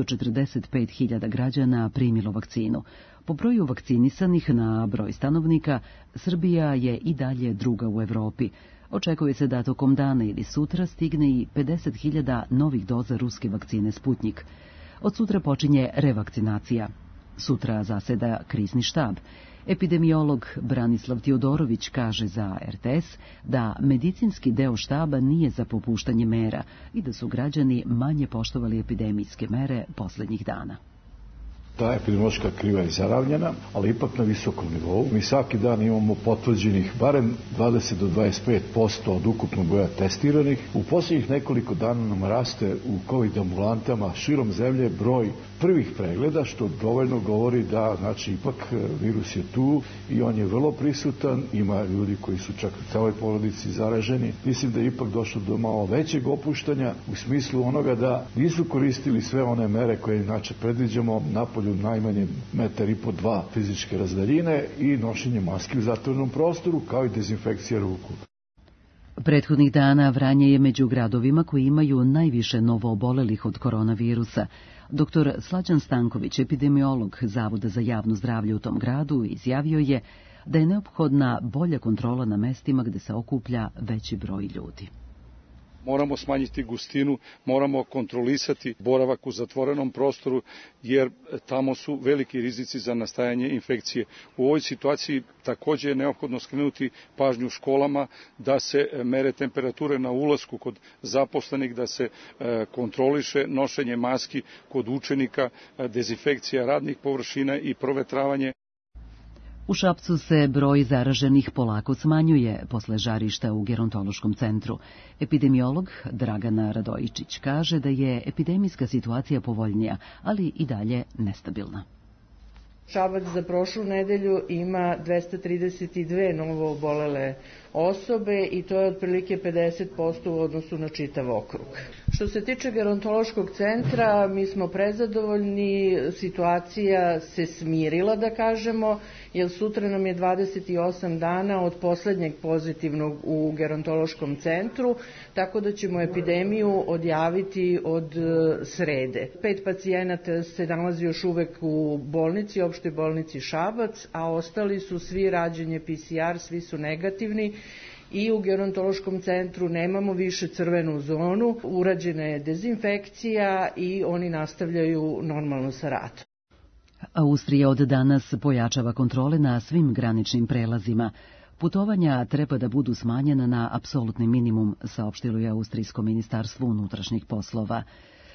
545.000 građana primilo vakcinu. Po broju vakcinisanih na broj stanovnika, Srbija je i dalje druga u Evropi. Očekuje se da tokom dana ili sutra stigne i 50.000 novih doza ruske vakcine Sputnjik. Od sutra počinje revakcinacija. Sutra zaseda krizni štab. Epidemiolog Branislav Tiodorović kaže za RTS da medicinski deo štaba nije za popuštanje mera i da su građani manje poštovali epidemijske mere posljednjih dana. Ta epidemiološka kriva je zaravljena, ali ipak na visokom nivou. Mi svaki dan imamo potvrđenih barem 20 do 25% od ukupnog broja testiranih. U posljednjih nekoliko dana nam raste u COVID ambulantama širom zemlje broj prvih pregleda, što dovoljno govori da, znači, ipak virus je tu i on je vrlo prisutan. Ima ljudi koji su čak u celoj porodici zaraženi. Mislim da je ipak došlo do malo većeg opuštanja u smislu onoga da nisu koristili sve one mere koje inače predviđamo, napolju najmanje 1,5 2 fizičke razdaljine i nošenje maski u zatvorenom prostoru, kao i dezinfekcija ruku. Prethodnih dana Vranje je među gradovima koji imaju najviše novoobolelih od koronavirusa. Dr. Slađan Stanković, epidemiolog Zavoda za javno zdravlje u tom gradu, izjavio je da je neophodna bolja kontrola na mestima gde se okuplja veći broj ljudi. Moramo smanjiti gustinu, moramo kontrolisati boravak u zatvorenom prostoru, jer tamo su veliki rizici za nastajanje infekcije. U ovoj situaciji također je neophodno skrenuti pažnju školama da se mere temperature na ulasku kod zaposlenih, da se kontroliše nošenje maski kod učenika, dezinfekcija radnih površina i provetravanje. U Šapcu se broj zaraženih polako smanjuje posle žarišta u gerontološkom centru. Epidemiolog Dragana Radojičić kaže da je epidemijska situacija povoljnija, ali i dalje nestabilna. Šabac za prošlu nedelju ima 232 novo obolele osobe i to je otprilike 50% u odnosu na čitav okrug. Što se tiče gerontološkog centra, mi smo prezadovoljni, situacija se smirila, da kažemo, jer sutra nam je 28 dana od poslednjeg pozitivnog u gerontološkom centru, tako da ćemo epidemiju odjaviti od srede. 5 pacijenata se nalazi još uvek u bolnici, opštoj bolnici Šabac, a ostali su svi rađenje PCR, svi su negativni. I u gerontološkom centru nemamo više crvenu zonu, urađena je dezinfekcija i oni nastavljaju normalno sa radom. Austrija od danas pojačava kontrole na svim graničnim prelazima. Putovanja treba da budu smanjena na apsolutni minimum, saopštilo je Austrijsko ministarstvo unutrašnjih poslova.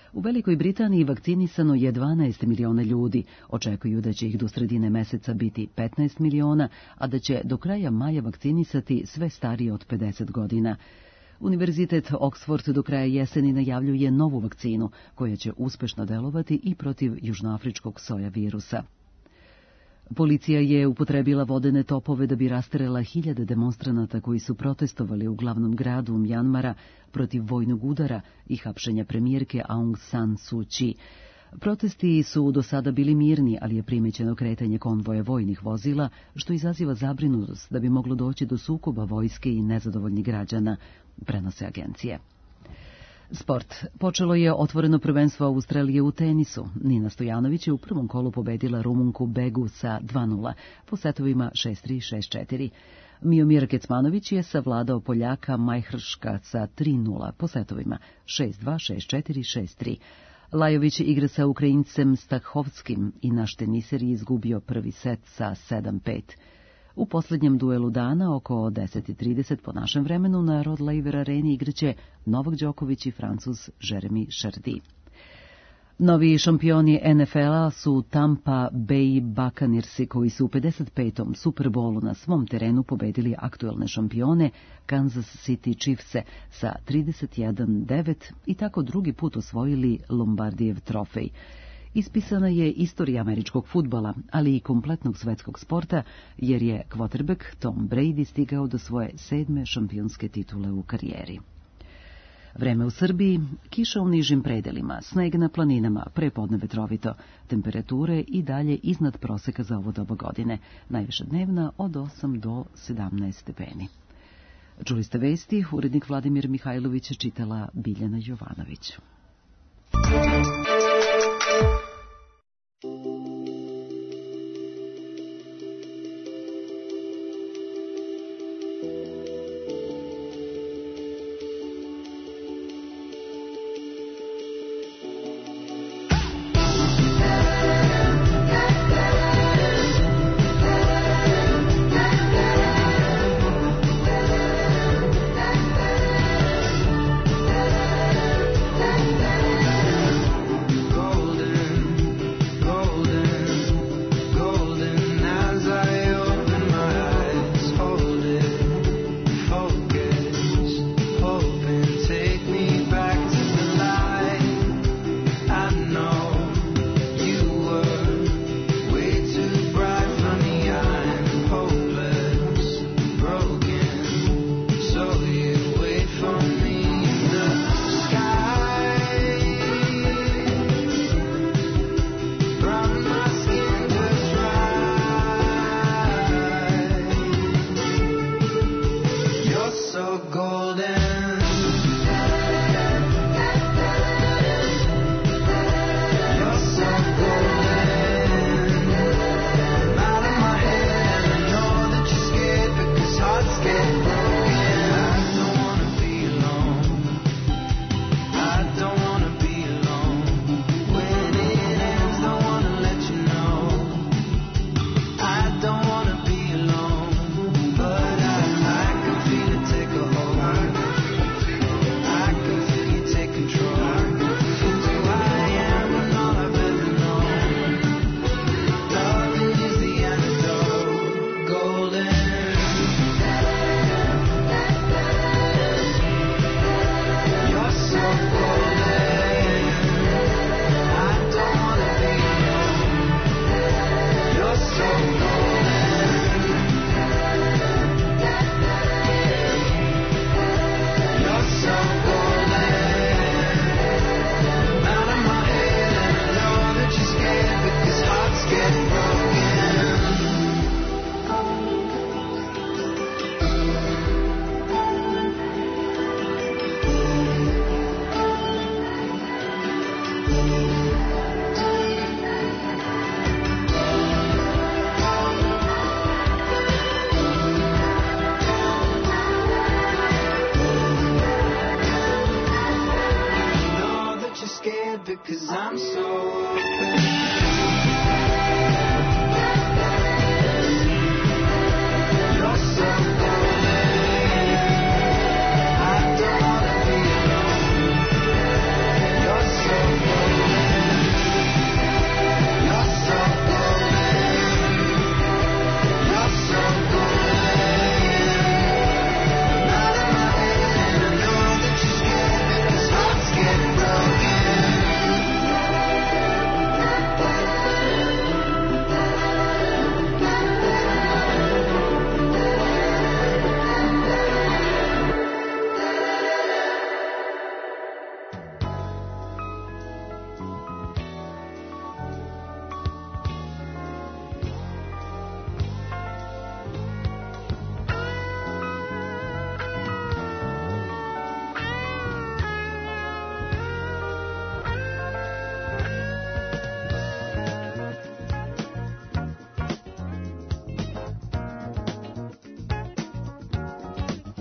U Velikoj Britaniji vakcinisano je 12 miliona ljudi. Očekuju da će ih do sredine meseca biti 15 miliona, a da će do kraja maja vakcinisati sve starije od 50 godina. Univerzitet Oxford do kraja jeseni najavljuje novu vakcinu, koja će uspešno delovati i protiv južnoafričkog soja virusa. Policija je upotrebila vodene topove da bi rasterala hiljade demonstranata koji su protestovali u glavnom gradu Mjanmara protiv vojnog udara i hapšenja premijerke Aung San Suu Kyi. Protesti su do sada bili mirni, ali je primećeno kretanje konvoja vojnih vozila, što izaziva zabrinutost da bi moglo doći do sukoba vojske i nezadovoljnih građana, prenose agencije. Sport. Počelo je otvoreno prvenstvo Australije u tenisu. Nina Stojanović je u prvom kolu pobedila Rumunku Begu sa 2:0, po setovima 6-3 i 6-4. Miomir Kecmanović je savladao Poljaka Majhrška sa 3:0, po setovima 6-2, 6-4 i 6-3. Lajović igra sa Ukrajincem Stachovskim i naš teniser je izgubio prvi set sa 7-5. U posljednjem duelu dana, oko 10:30 po našem vremenu, na Rod Laver areni igraće Novak Đoković i Francuz Jeremy Chardy. Novi šampioni NFL-a su Tampa Bay Buccaneersi, koji su u 55. Super Bowlu na svom terenu pobedili aktuelne šampione Kansas City Chiefse sa 31-9 i tako drugi put osvojili Lombardijev trofej. Ispisana je istorija američkog fudbala, ali i kompletnog svetskog sporta, jer je quarterback Tom Brady stigao do svoje 7. šampionske titule u karijeri. Vreme u Srbiji, kiša u nižim predelima, sneg na planinama, prepodne vetrovito, temperature i dalje iznad proseka za ovo doba godine, najviša dnevna od 8 do 17 stepeni. Čuli ste vesti, urednik Vladimir Mihajlović, čitala Biljana Jovanović.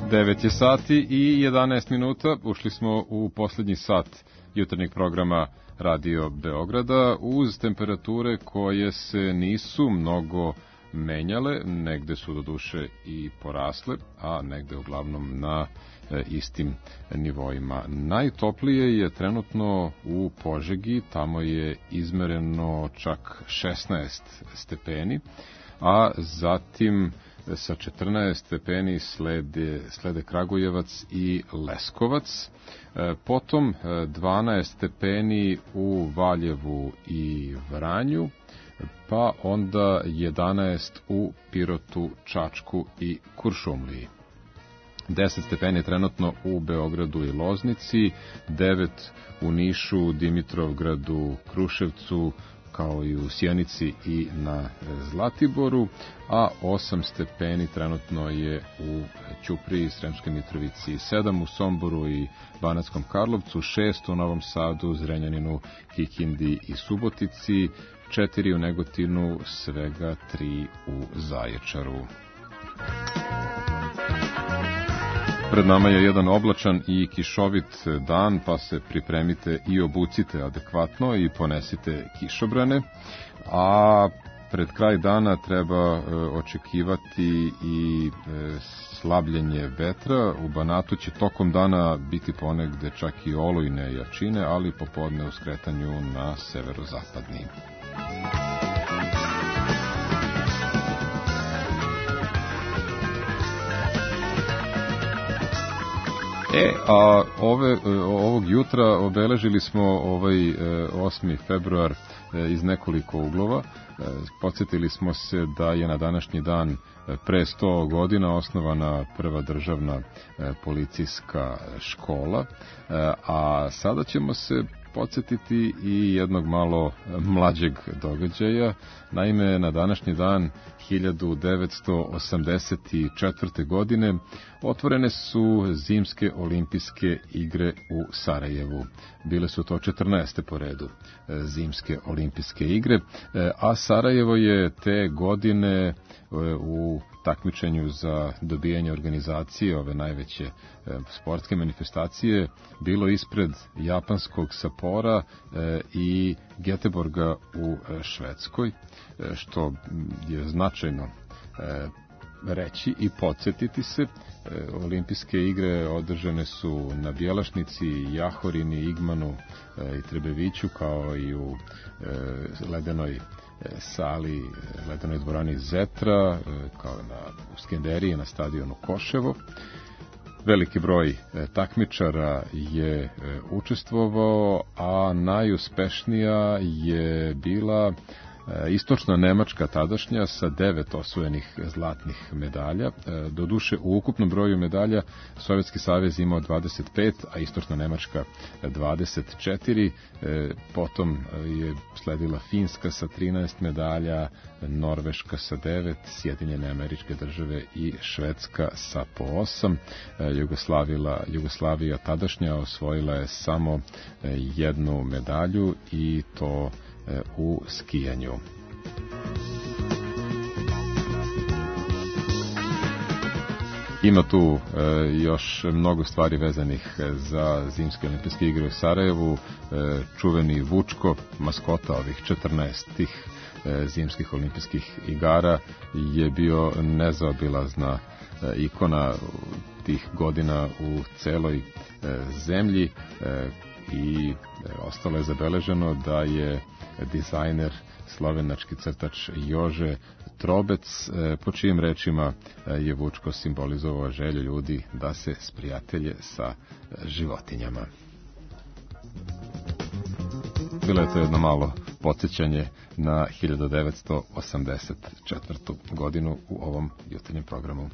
9 je sati i 11 minuta. Ušli smo u poslednji sat jutarnjeg programa Radio Beograda uz temperature koje se nisu mnogo menjale, negde su do duše i porasle, a negde uglavnom na istim nivoima. Najtoplije je trenutno u Požegi, tamo je izmereno čak 16 stepeni, a zatim sa 14 stepeni slede Kragujevac i Leskovac, potom 12 stepeni u Valjevu i Vranju, pa onda 11 u Pirotu, Čačku i Kuršumliji. 10 stepeni trenutno u Beogradu i Loznici, 9 u Nišu, Dimitrovgradu, Kruševcu, kao i u Sjenici i na Zlatiboru, a 8 stepeni trenutno je u Ćupriji, Sremskoj Mitrovici, 7 u Somboru i Banatskom Karlovcu, 6 u Novom Sadu, Zrenjaninu, Kikindi i Subotici, 4 u Negotinu, svega 3 u Zaječaru. Pred nama je jedan oblačan i kišovit dan, pa se pripremite i obucite adekvatno i ponesite kišobrane, a pred kraj dana treba očekivati i slabljenje vetra. U Banatu će tokom dana biti ponegde čak i olujne jačine, ali popodne u skretanju na severozapadni. A ovog jutra obeležili smo 8. februar iz nekoliko uglova. Podsjetili smo se da je na današnji dan pre 100 godina osnovana prva državna policijska škola, a sada ćemo se podsjetiti i jednog malo mlađeg događaja. Naime, na današnji dan 1984. godine otvorene su zimske olimpijske igre u Sarajevu. Bile su to 14. po redu zimske olimpijske igre, a Sarajevo je te godine u takmičenju za dobijanje organizacije ove najveće sportske manifestacije bilo ispred japanskog Sappora i Göteborga u Švedskoj, što je značajno reći i podsjetiti se. Olimpijske igre održane su na Bjelašnici, Jahorini, Igmanu i Trebeviću, kao i u ledenoj sali, ledenoj dvorani Zetra, kao u Skenderiji, na stadionu Koševo. Veliki broj takmičara je učestvovao, a najuspešnija je bila istočna Nemačka tadašnja sa 9 osvojenih zlatnih medalja. Doduše, u ukupnom broju medalja Sovjetski savez imao 25, a istočna Nemačka 24. Potom je sledila Finska sa 13 medalja, Norveška sa 9, Sjedinjene Američke Države i Švedska sa po 8. Jugoslavija tadašnja osvojila je samo jednu medalju, i to u skijanju. Ima tu još mnogo stvari vezanih za zimske olimpijske igre u Sarajevu. Čuveni Vučko, maskota ovih 14 zimskih olimpijskih igara, je bio nezaobilazna ikona tih godina u celoj zemlji, i ostalo je zabeleženo da je dizajner slovenački crtač Jože Trobec, po čijim rečima je Vučko simbolizovao želju ljudi da se sprijatelje sa životinjama. Bilo je to jedno malo podsjećanje na 1984. godinu u ovom jutarnjem programu.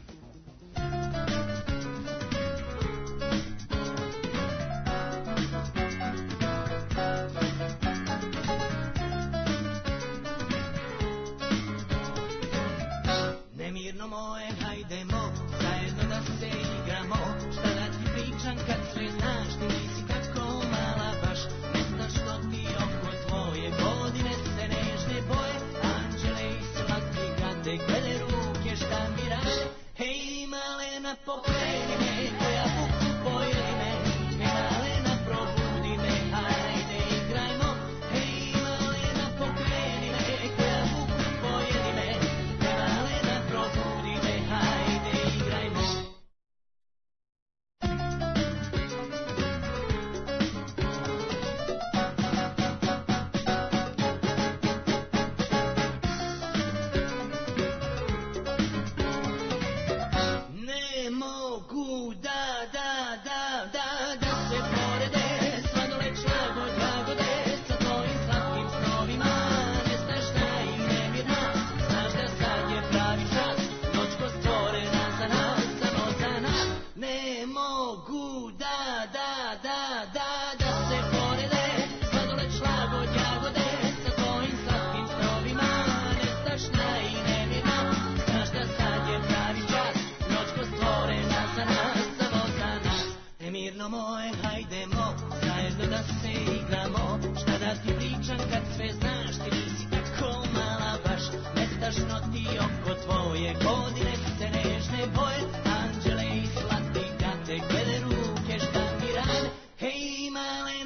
Hey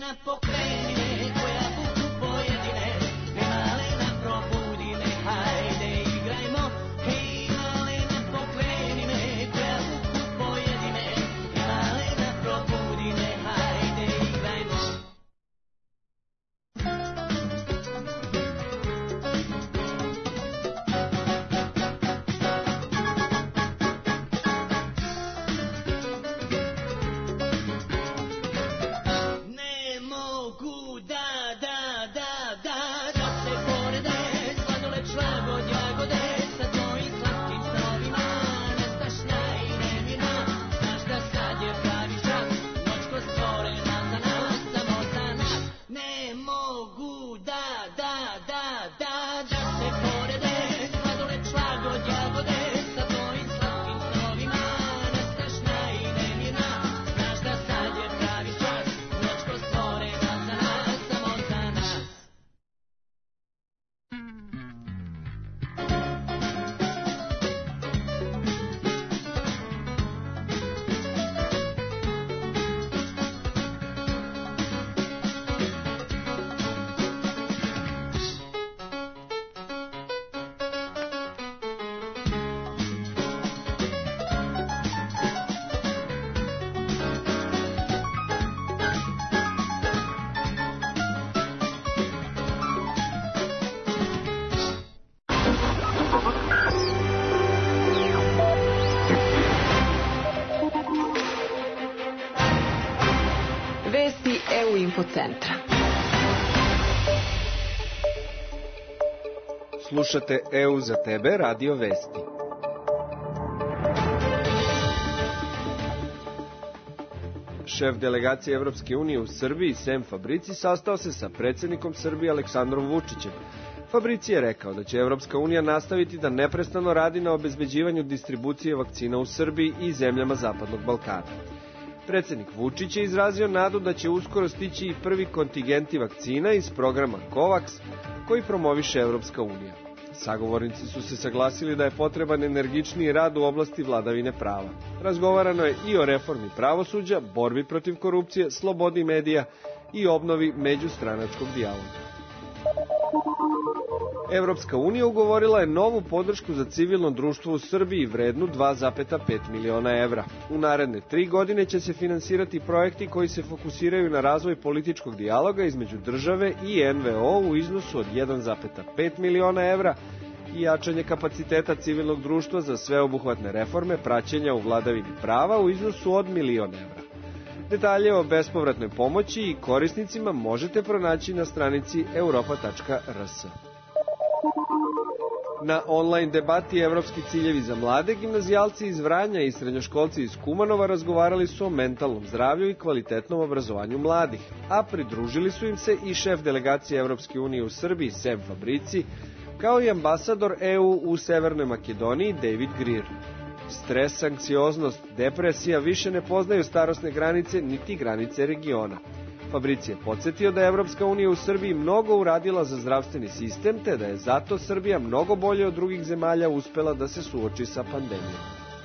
EU Infocentra. Slušate EU za tebe, Radio Vesti. Šef delegacije Evropske unije u Srbiji, Sem Fabrici, sastao se sa predsjednikom Srbije Aleksandrom Vučićem. Fabrici je rekao da će Evropska unija nastaviti da neprestano radi na obezbeđivanju distribucije vakcina u Srbiji i zemljama Zapadnog Balkana. Predsjednik Vučić je izrazio nadu da će uskoro stići i prvi kontingenti vakcina iz programa COVAX, koji promoviše Evropska unija. Sagovornici su se saglasili da je potreban energičniji rad u oblasti vladavine prava. Razgovarano je i o reformi pravosuđa, borbi protiv korupcije, slobodi medija i obnovi međustranačkog dijaloga. Evropska unija ugovorila je novu podršku za civilno društvo u Srbiji vrednu 2,5 miliona evra. U naredne 3 godine će se finansirati projekti koji se fokusiraju na razvoj političkog dijaloga između države i NVO u iznosu od 1,5 miliona evra i jačanje kapaciteta civilnog društva za sveobuhvatne reforme praćenja u vladavini prava u iznosu od 1 milion evra. Detalje o bespovratnoj pomoći i korisnicima možete pronaći na stranici europa.rs. Na online debati Evropski ciljevi za mlade, gimnazijalci iz Vranja i srednjoškolci iz Kumanova razgovarali su o mentalnom zdravlju i kvalitetnom obrazovanju mladih, a pridružili su im se i šef delegacije Evropske unije u Srbiji, Sem Fabrici, kao i ambasador EU u Severnoj Makedoniji, David Greer. Stres, anksioznost, depresija više ne poznaju starosne granice niti granice regiona. Fabrici je podsjetio da je Evropska unija u Srbiji mnogo uradila za zdravstveni sistem, te da je zato Srbija mnogo bolje od drugih zemalja uspela da se suoči sa pandemijom.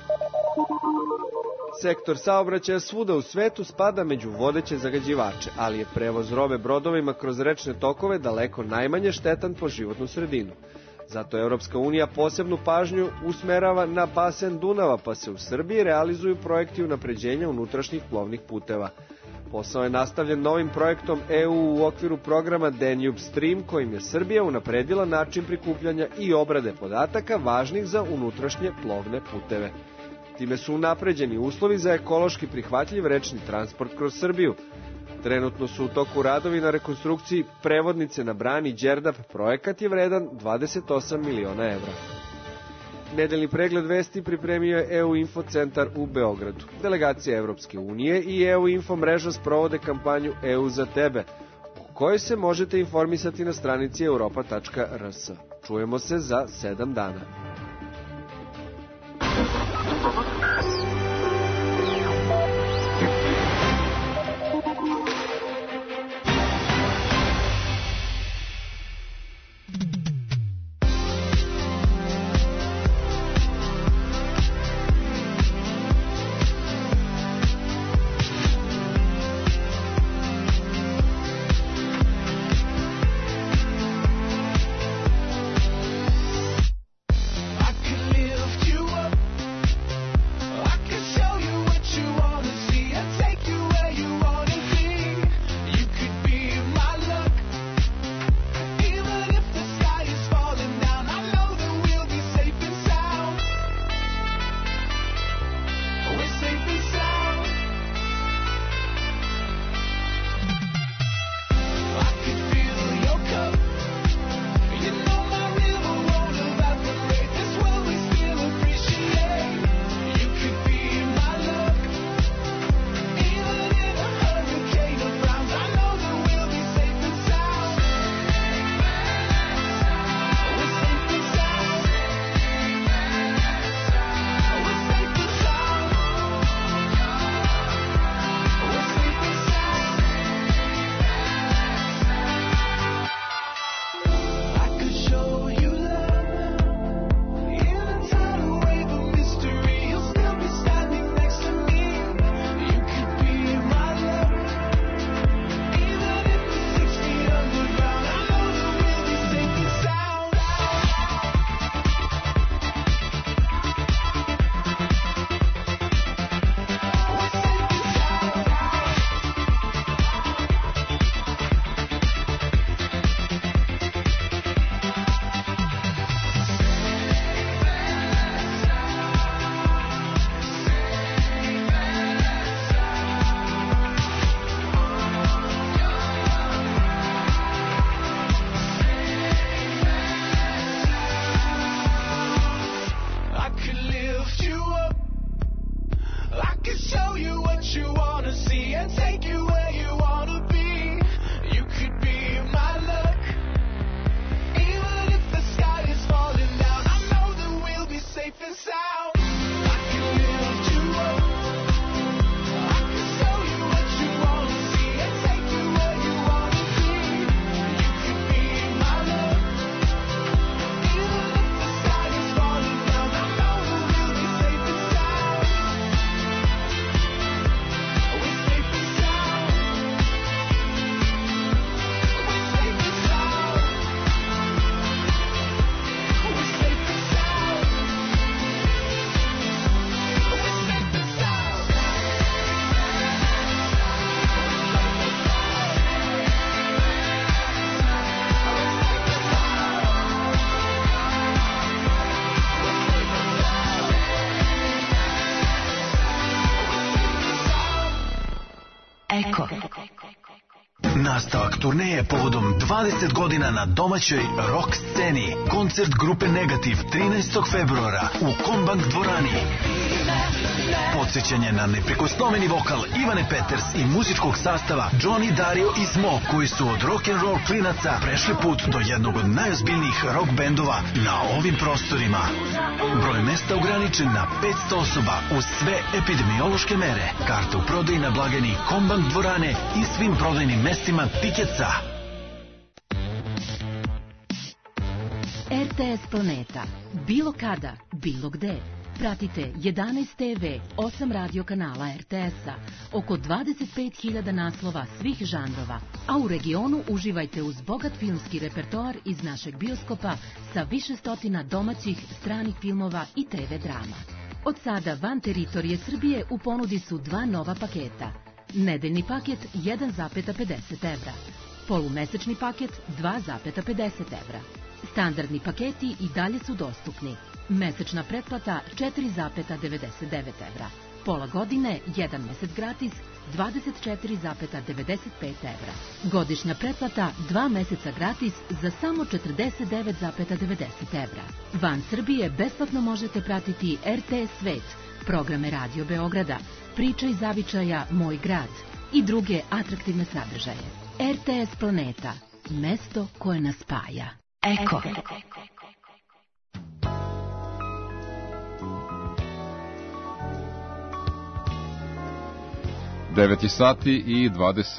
Sektor saobraćaja svuda u svetu spada među vodeće zagađivače, ali je prevoz robe brodovima kroz rečne tokove daleko najmanje štetan po životnu sredinu. Zato Evropska unija posebnu pažnju usmerava na basen Dunava, pa se u Srbiji realizuju projekti unapređenja unutrašnjih plovnih puteva. Posao je nastavljen novim projektom EU u okviru programa Danube Stream, kojim je Srbija unapredila način prikupljanja i obrade podataka važnih za unutrašnje plovne puteve. Time su unapređeni uslovi za ekološki prihvatljiv rečni transport kroz Srbiju. Trenutno su u toku radovi na rekonstrukciji prevodnice na brani Đerdap. Projekat je vredan 28 miliona evra. Nedeljni pregled vesti pripremio je EU Info centar u Beogradu. Delegacija Evropske unije i EU Info mreža sprovode kampanju EU za tebe, o kojoj se možete informisati na stranici europa.rs. Čujemo se za 7 dana. Nastavak turneje povodom 20 godina na domaćoj rock sceni. Koncert grupe Negativ 13. februara u Kombank dvorani. Podsjećanje na neprikosnoveni vokal Ivane Peters i muzičkog sastava Johnny, Dario i Smo, koji su od rock'n'roll klinaca prešli put do jednog od najozbiljnijih rock bendova na ovim prostorima. Broj mesta ograničen na 500 osoba uz sve epidemiološke mere. Karte u prodaji na blagajni Kombank dvorane i svim prodajnim mestima Tiketsa. RTS Planeta. Bilo kada, bilo gde. Pratite 11 TV, 8 radio kanala RTS-a, oko 25.000 naslova svih žanrova, a u regionu uživajte uz bogat filmski repertoar iz našeg bioskopa sa više stotina domaćih, stranih filmova i TV drama. Od sada van teritorije Srbije u ponudi su 2 nova paketa. Nedeljni paket 1,50 evra, polumesečni paket 2,50 evra. Standardni paketi i dalje su dostupni. Mesečna pretplata 4,99 evra. Pola godine, 1 mesec gratis, 24,95 evra. Godišnja pretplata 2 meseca gratis za samo 49,90 evra. Van Srbije besplatno možete pratiti RTS Svet, programe Radio Beograda, Priča iz zavičaja Moj grad i druge atraktivne sadržaje. RTS Planeta, mesto koje nas spaja. Eko. 9 sati i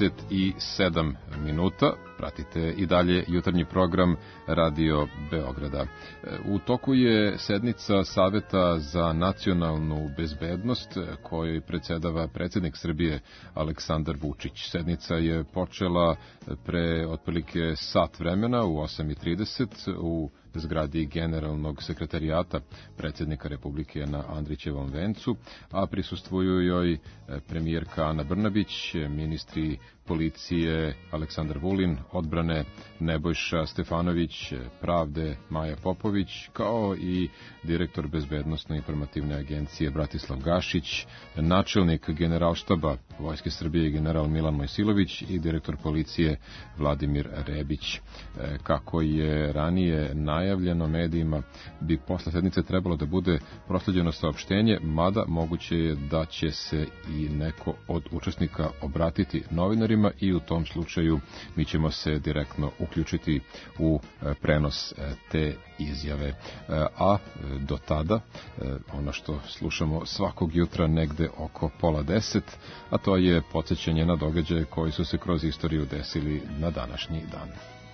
27 minuta. Pratite i dalje jutarnji program Radio Beograda. U toku je sednica Saveta za nacionalnu bezbednost kojoj predsedava predsjednik Srbije Aleksandar Vučić. Sednica je počela pre otprilike sat vremena u 8:30 u zgradi generalnog sekretarijata predsjednika Republike na Andrićevom vencu, a prisustvuju joj premijerka Ana Brnabić, ministri policije Aleksandar Vulin, odbrane Nebojša Stefanović, pravde Maja Popović, kao i direktor Bezbednosno-informativne agencije Bratislav Gašić, načelnik Generalštaba Vojske Srbije general Milan Mojsilović i direktor policije Vladimir Rebić. Kako je ranije najavljeno medijima, bi posle sednice trebalo da bude prosleđeno saopštenje, mada moguće je da će se i neko od učesnika obratiti novinarima i u tom slučaju mi ćemo se direktno uključiti u prenos te izjave. A do tada, ono što slušamo svakog jutra negde oko 9:30, a to je podsjećanje na događaje koji su se kroz istoriju desili na današnji dan.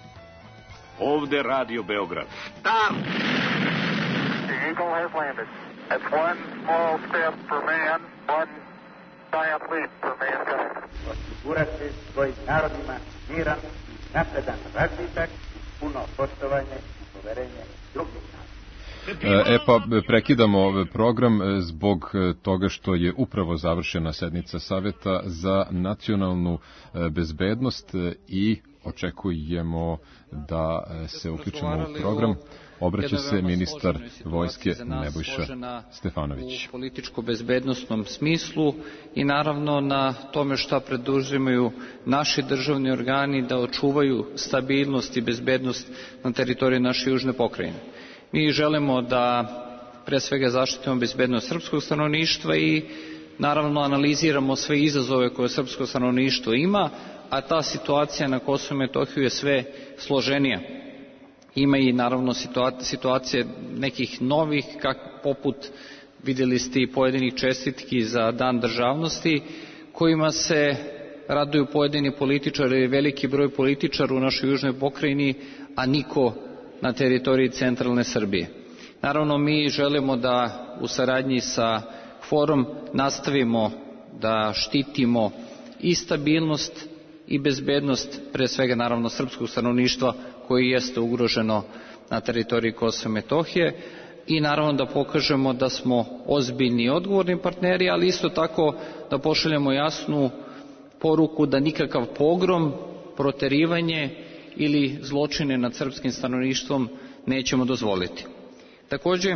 Ovde Radio Beograd. Start! The Eagle has landed. That's one small step for man, one giant leap for mankind. Osigurati svojim narodima miran, napredan razvitak, puno poštovanje i poverenje drugih naroda. Prekidamo program zbog toga što je upravo završena sednica Saveta za nacionalnu bezbednost i očekujemo da se uključimo u program. Obraća se ministar vojske Nebojša Stefanović. U političko-bezbednostnom smislu i naravno na tome šta preduzimaju naši državni organi da očuvaju stabilnost i bezbednost na teritoriji naše južne pokrajine. Mi želimo da pre svega zaštitimo bezbednost srpskog stanovništva i naravno analiziramo sve izazove koje srpsko stanovništvo ima, a ta situacija na Kosovu i Metohiji je sve složenija. Ima i naravno situacije nekih novih, poput, vidjeli ste i pojedinih čestitki za Dan državnosti, kojima se raduju pojedini političari, veliki broj političara u našoj južnoj pokrajini, a niko na teritoriji centralne Srbije. Naravno, mi želimo da u saradnji sa KFOR-om nastavimo da štitimo i stabilnost i bezbednost, pre svega naravno srpskog stanovništva koji jeste ugroženo na teritoriji Kosova i Metohije, i naravno da pokažemo da smo ozbiljni i odgovorni partneri, ali isto tako da pošaljemo jasnu poruku da nikakav pogrom, proterivanje ili zločine nad srpskim stanovništvom nećemo dozvoliti. Takođe,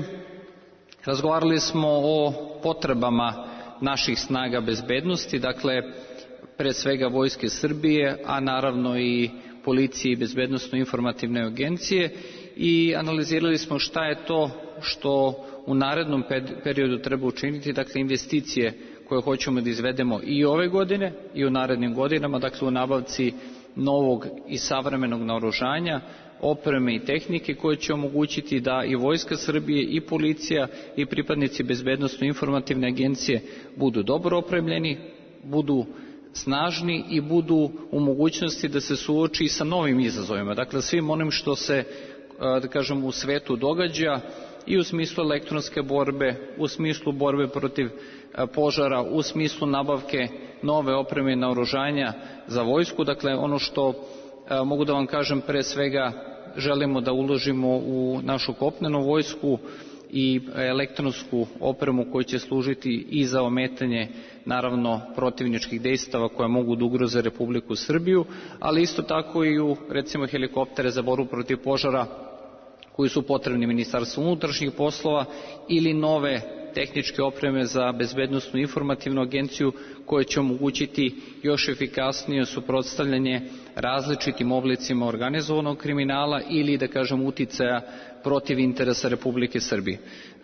razgovarali smo o potrebama naših snaga bezbednosti, dakle pre svega Vojske Srbije, a naravno i policije i bezbednosno-informativne agencije, i analizirali smo šta je to što u narednom periodu treba učiniti, dakle investicije koje hoćemo da izvedemo i ove godine i u narednim godinama, dakle u nabavci novog i savremenog naoružanja, opreme i tehnike koje će omogućiti da i Vojska Srbije i policija i pripadnici bezbednosno-informativne agencije budu dobro opremljeni, budu snažni i budu u mogućnosti da se suoči sa novim izazovima. Dakle, svim onim što se, da kažem, u svetu događa i u smislu elektronske borbe, u smislu borbe protiv požara, u smislu nabavke nove opreme i naoružanja za vojsku. Dakle, ono što mogu da vam kažem, pre svega želimo da uložimo u našu kopnenu vojsku i elektronsku opremu koja će služiti i za ometanje, naravno, protivničkih dejstava koja mogu da ugroze Republiku Srbiju, ali isto tako i u, recimo, helikoptere za borbu protiv požara koji su potrebni Ministarstvu unutrašnjih poslova ili nove tehničke opreme za bezbednosnu informativnu agenciju koje će omogućiti još efikasnije suprotstavljanje različitim oblicima organizovanog kriminala ili, da kažem, uticaja protiv interesa Republike Srbije.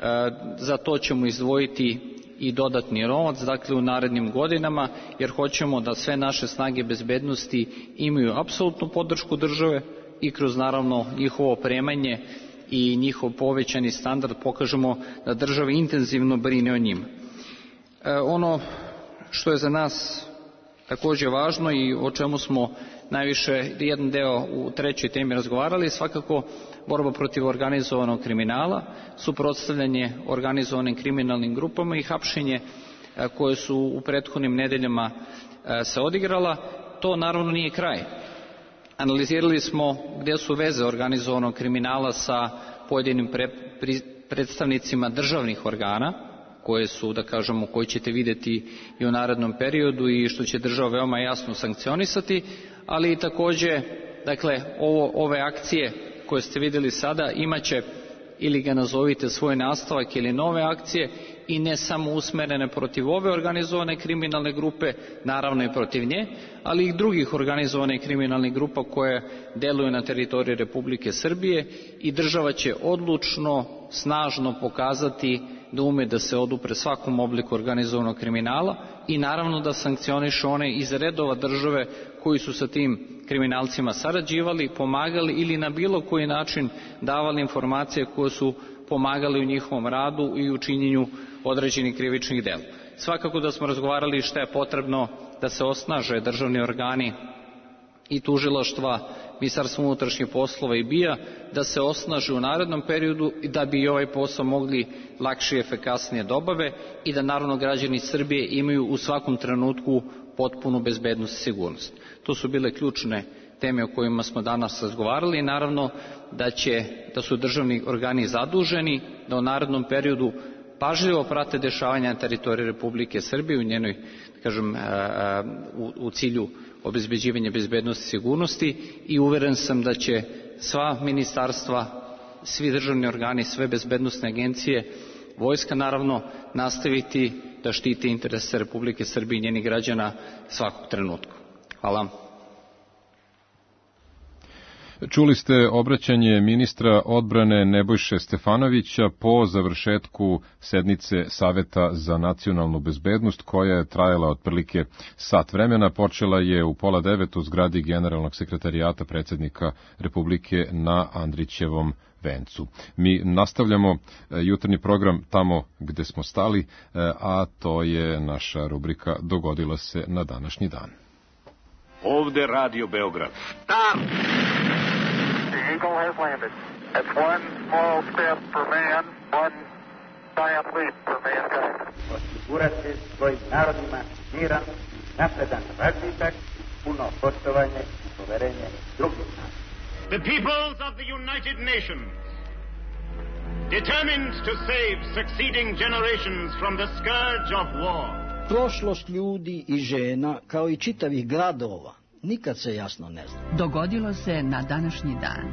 Za to ćemo izdvojiti i dodatni novac, dakle u narednim godinama, jer hoćemo da sve naše snage bezbednosti imaju apsolutnu podršku države i kroz, naravno, njihovo opremanje i njihov povećani standard pokažemo da država intenzivno brine o njima. Ono što je za nas takođe važno i o čemu smo najviše jedan deo u trećoj temi razgovarali, svakako borba protiv organizovanog kriminala, suprotstavljanje organizovanim kriminalnim grupama i hapšenje koje su u prethodnim nedeljama se odigrala. To naravno nije kraj. Analizirali smo gde su veze organizovanog kriminala sa pojedinim predstavnicima državnih organa, koje su, da kažemo, koji ćete videti i u narednom periodu i što će država veoma jasno sankcionisati, ali i takođe, dakle, ove akcije koje ste videli sada imaće, ili ga nazovite, svoj nastavak ili nove akcije, i ne samo usmerene protiv ove organizovane kriminalne grupe, naravno i protiv nje, ali i drugih organizovanih kriminalnih grupa koje deluju na teritoriji Republike Srbije, i država će odlučno, snažno pokazati da ume da se odupre svakom obliku organizovanog kriminala i naravno da sankcioniše one iz redova države koji su sa tim kriminalcima sarađivali, pomagali ili na bilo koji način davali informacije koje su pomagali u njihovom radu i u činjenju određenih krivičnih dela. Svakako da smo razgovarali šta je potrebno da se osnaže državni organi i tužilaštva, Ministarstvo unutrašnjih poslova i BIA, da se osnaže u narednom periodu i da bi ovaj posao mogli lakše i efikasnije da obave i da naravno građani Srbije imaju u svakom trenutku potpunu bezbednost i sigurnost. To su bile ključne teme o kojima smo danas razgovarali i naravno da su državni organi zaduženi da u narednom periodu pažljivo prate dešavanja na teritoriji Republike Srbije u njenoj, da kažem, u cilju obezbeđivanja bezbednosti i sigurnosti, i uveren sam da će sva ministarstva, svi državni organi, sve bezbednosne agencije, vojska naravno, nastaviti da štite interese Republike Srbije i njenih građana svakog trenutka. Hvala. Čuli ste obraćanje ministra odbrane Nebojše Stefanovića po završetku sednice Saveta za nacionalnu bezbednost, koja je trajala otprilike sat vremena. Počela je u 8:30 u zgradi Generalnog sekretarijata predsjednika Republike na Andrićevom vencu. Mi nastavljamo jutarnji program tamo gde smo stali, a to je naša rubrika Dogodilo se na današnji dan. Ovde Radio Beograd. Start! The Eagle has landed. It's one small step for man, one giant leap for mankind. Osigurati svojim narodima miran, napredan razvitak, puno poštovanje i poverenje drugih naroda. The peoples of the United Nations, determined to save succeeding generations from the scourge of war. Prošlost ljudi i žena, kao i čitavih gradova, nikad se jasno ne zna. Dogodilo se na današnji dan.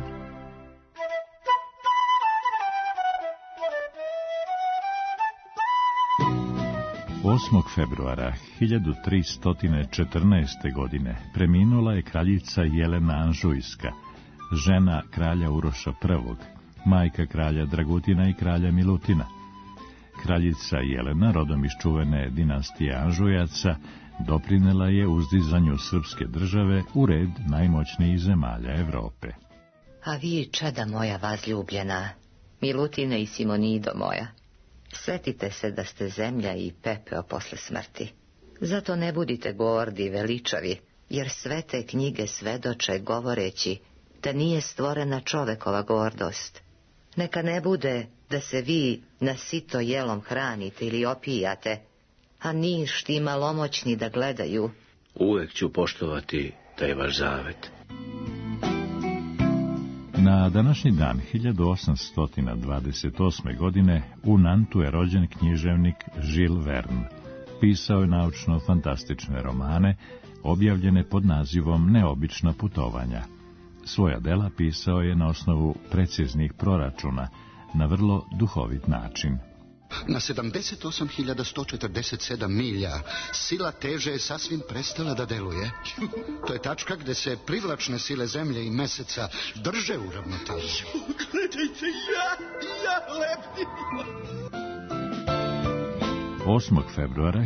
8. februara 1314. godine preminula je kraljica Jelena Anžujska, žena kralja Uroša I, majka kralja Dragutina i kralja Milutina. Kraljica Jelena, rodom iz čuvene dinastije Anžujaca, doprinela je uzdizanju srpske države u red najmoćnijih zemalja Evrope. A vi, čada moja vazljubljena, Milutine i Simonido moja, setite se da ste zemlja i pepeo posle smrti. Zato ne budite gordi i veličavi, jer sve te knjige svedoče govoreći da nije stvorena čovekova gordost. Neka ne bude da se vi na sito jelom hranite ili opijate, a ništi malomoćni da gledaju. Uvek ću poštovati taj vaš zavet. Na današnji dan 1828. godine u Nantu je rođen književnik Jules Verne. Pisao je naučno-fantastične romane, objavljene pod nazivom Neobična putovanja. Svoja dela pisao je na osnovu preciznih proračuna, na vrlo duhovit način. Na 78.147 milja sila teže je sasvim prestala da deluje. To je tačka gde se privlačne sile zemlje i meseca drže u ravnoteži. Gledajte, ja leptim. 8. februara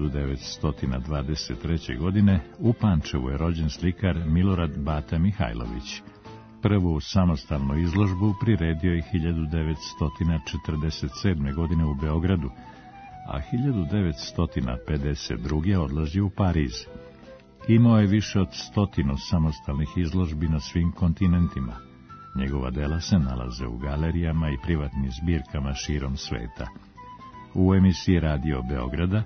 1923. godine u Pančevu je rođen slikar Milorad Bata Mihajlović. Prvu samostalnu izložbu priredio je 1947. godine u Beogradu, a 1952. odlazio u Pariz. Imao je više od 100 samostalnih izložbi na svim kontinentima. Njegova dela se nalaze u galerijama i privatnim zbirkama širom sveta. U emisiji Radio Beograda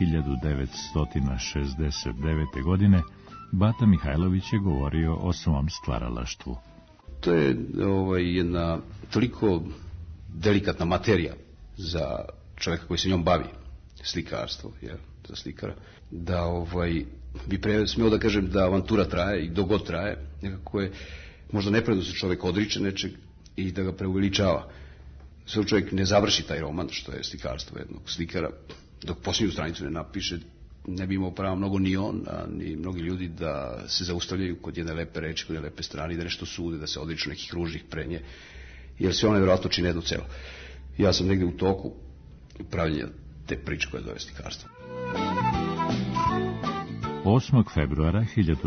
1969. godine Bata Mihajlović je govorio o svom stvaralaštvu. To je jedna toliko delikatna materija za čovjeka koji se njom bavi, slikarstvo, za slikara, da bi smio da kažem da avantura traje i dogod traje, nekako je možda nepravedno se čovjek odriče nečeg i da ga preuveličava. Sve čovjek ne završi taj roman, što je slikarstvo jednog slikara, dok posljednju stranicu ne napiše, ne bi imao pravo mnogo ni on, ni mnogi ljudi da se zaustavljaju kod jedne lepe reči, kod jedne lepe strane, da nešto sude, da se odriču nekih ružnih prenje, jer sve one vjerojatno čine jedno celo. Ja sam negdje u toku pravljenja te priče koje zove slikarstvo. 8. februara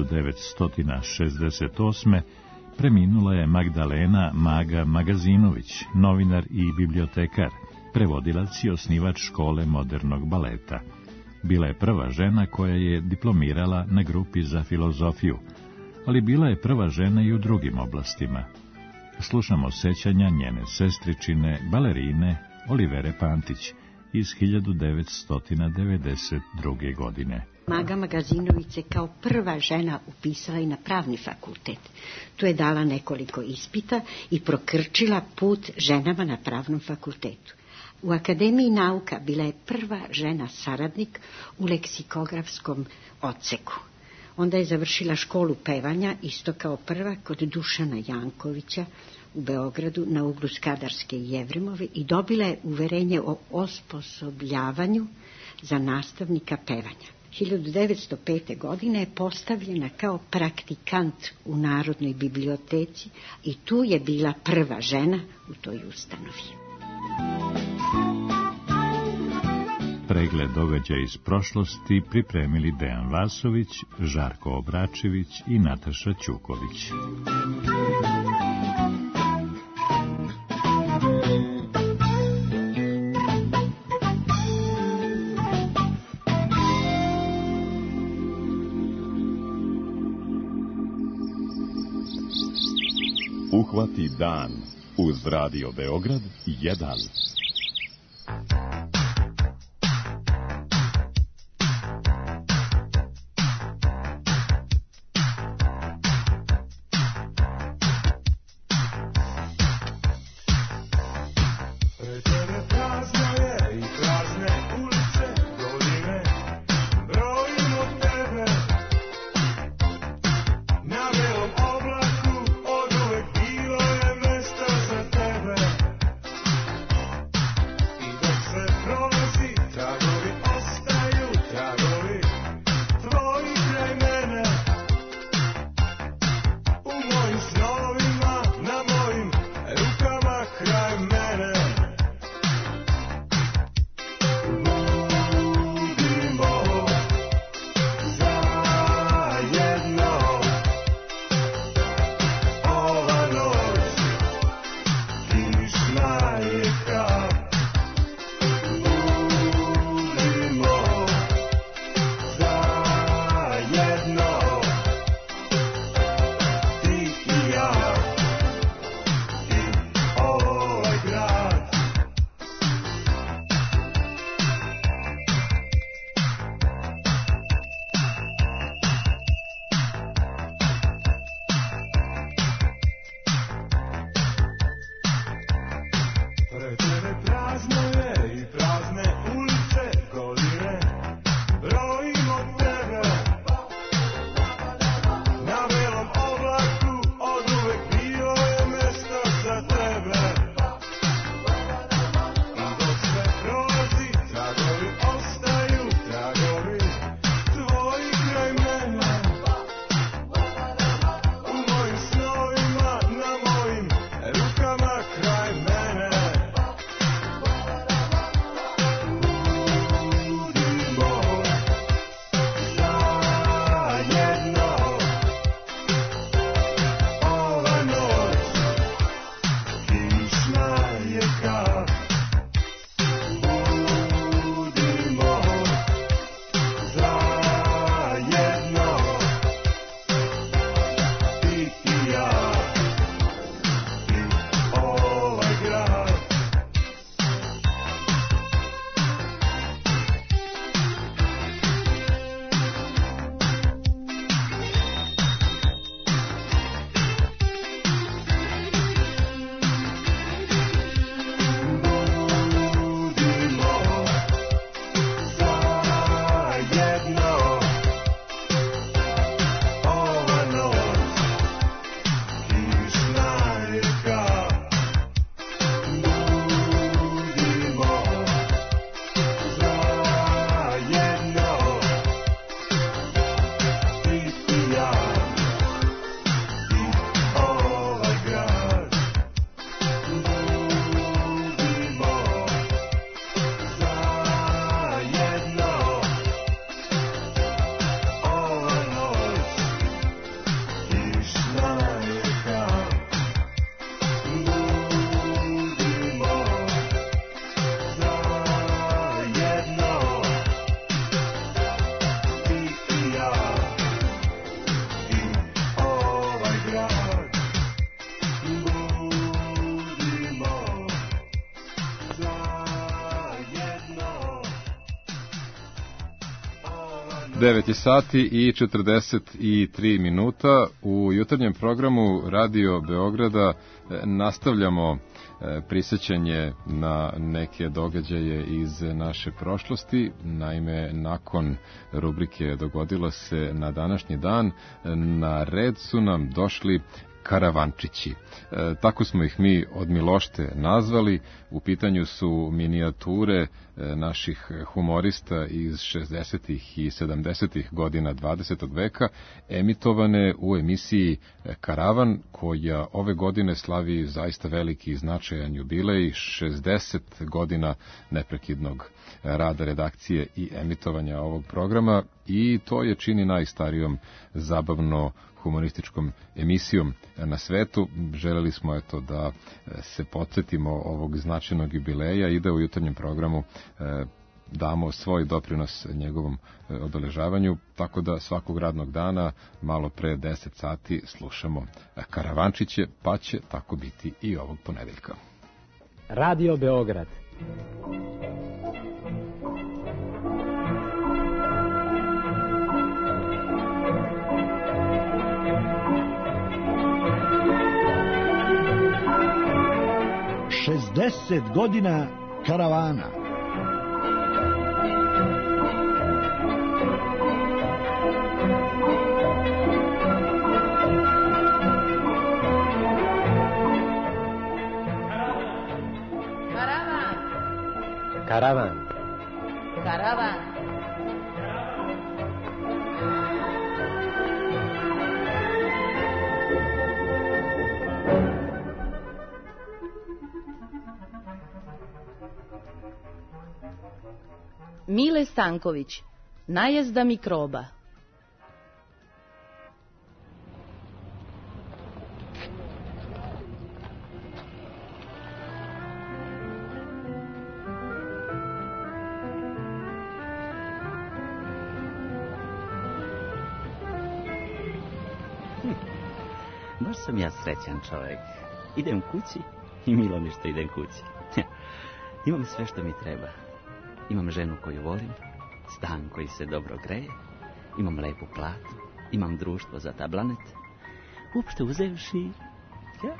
1968. preminula je Magdalena Maga Magazinović, novinar i bibliotekar, prevodilac i osnivač škole modernog baleta. Bila je prva žena koja je diplomirala na grupi za filozofiju, ali bila je prva žena i u drugim oblastima. Slušamo sećanja njene sestričine, balerine Olivere Pantić iz 1992. godine. Maga Magazinović se kao prva žena upisala i na pravni fakultet. Tu je dala nekoliko ispita i prokrčila put ženama na pravnom fakultetu. U Akademiji nauka bila je prva žena saradnik u leksikografskom odseku. Onda je završila školu pevanja, isto kao prva kod Dušana Jankovića u Beogradu na uglu Skadarske i Jevremove, i dobila je uverenje o osposobljavanju za nastavnika pevanja. 1905. godine je postavljena kao praktikant u Narodnoj biblioteci i tu je bila prva žena u toj ustanovi. Pregled događaja iz prošlosti pripremili Dejan Vasović, Žarko Obračević i Nataša Ćuković. Uhvati dan uz Radio Beograd 1. 9 je sati i 43 minuta. U jutarnjem programu Radio Beograda nastavljamo prisjećanje na neke događaje iz naše prošlosti. Naime, nakon rubrike Dogodilo se na današnji dan, na red su nam došli karavančići. Tako smo ih mi od milošte nazvali. U pitanju su minijature naših humorista iz 60. i 70. godina 20. veka, emitovane u emisiji Karavan, koja ove godine slavi zaista veliki i značajan jubilej, 60 godina neprekidnog rada redakcije i emitovanja ovog programa, i to je čini najstarijom zabavno humorističkom emisijom na svetu. Želeli smo da se podsjetimo ovog značajnog jubileja i da u jutarnjem programu damo svoj doprinos njegovom obeležavanju, tako da svakog radnog dana malo pre 10 sati slušamo Karavančiće, pa će tako biti i ovog ponedeljka. Radio Beograd. Šezdeset godina karavana. Karavan. Karavan. Mile Stanković, Najezda mikroba. Baš sam ja srećan čovjek. Idem kući i milo mi što idem kući. Imam sve što mi treba. Imam ženu koju volim, stan koji se dobro greje, imam lepu platu, imam društvo za tablanet. Uopšte uzevši... Ja?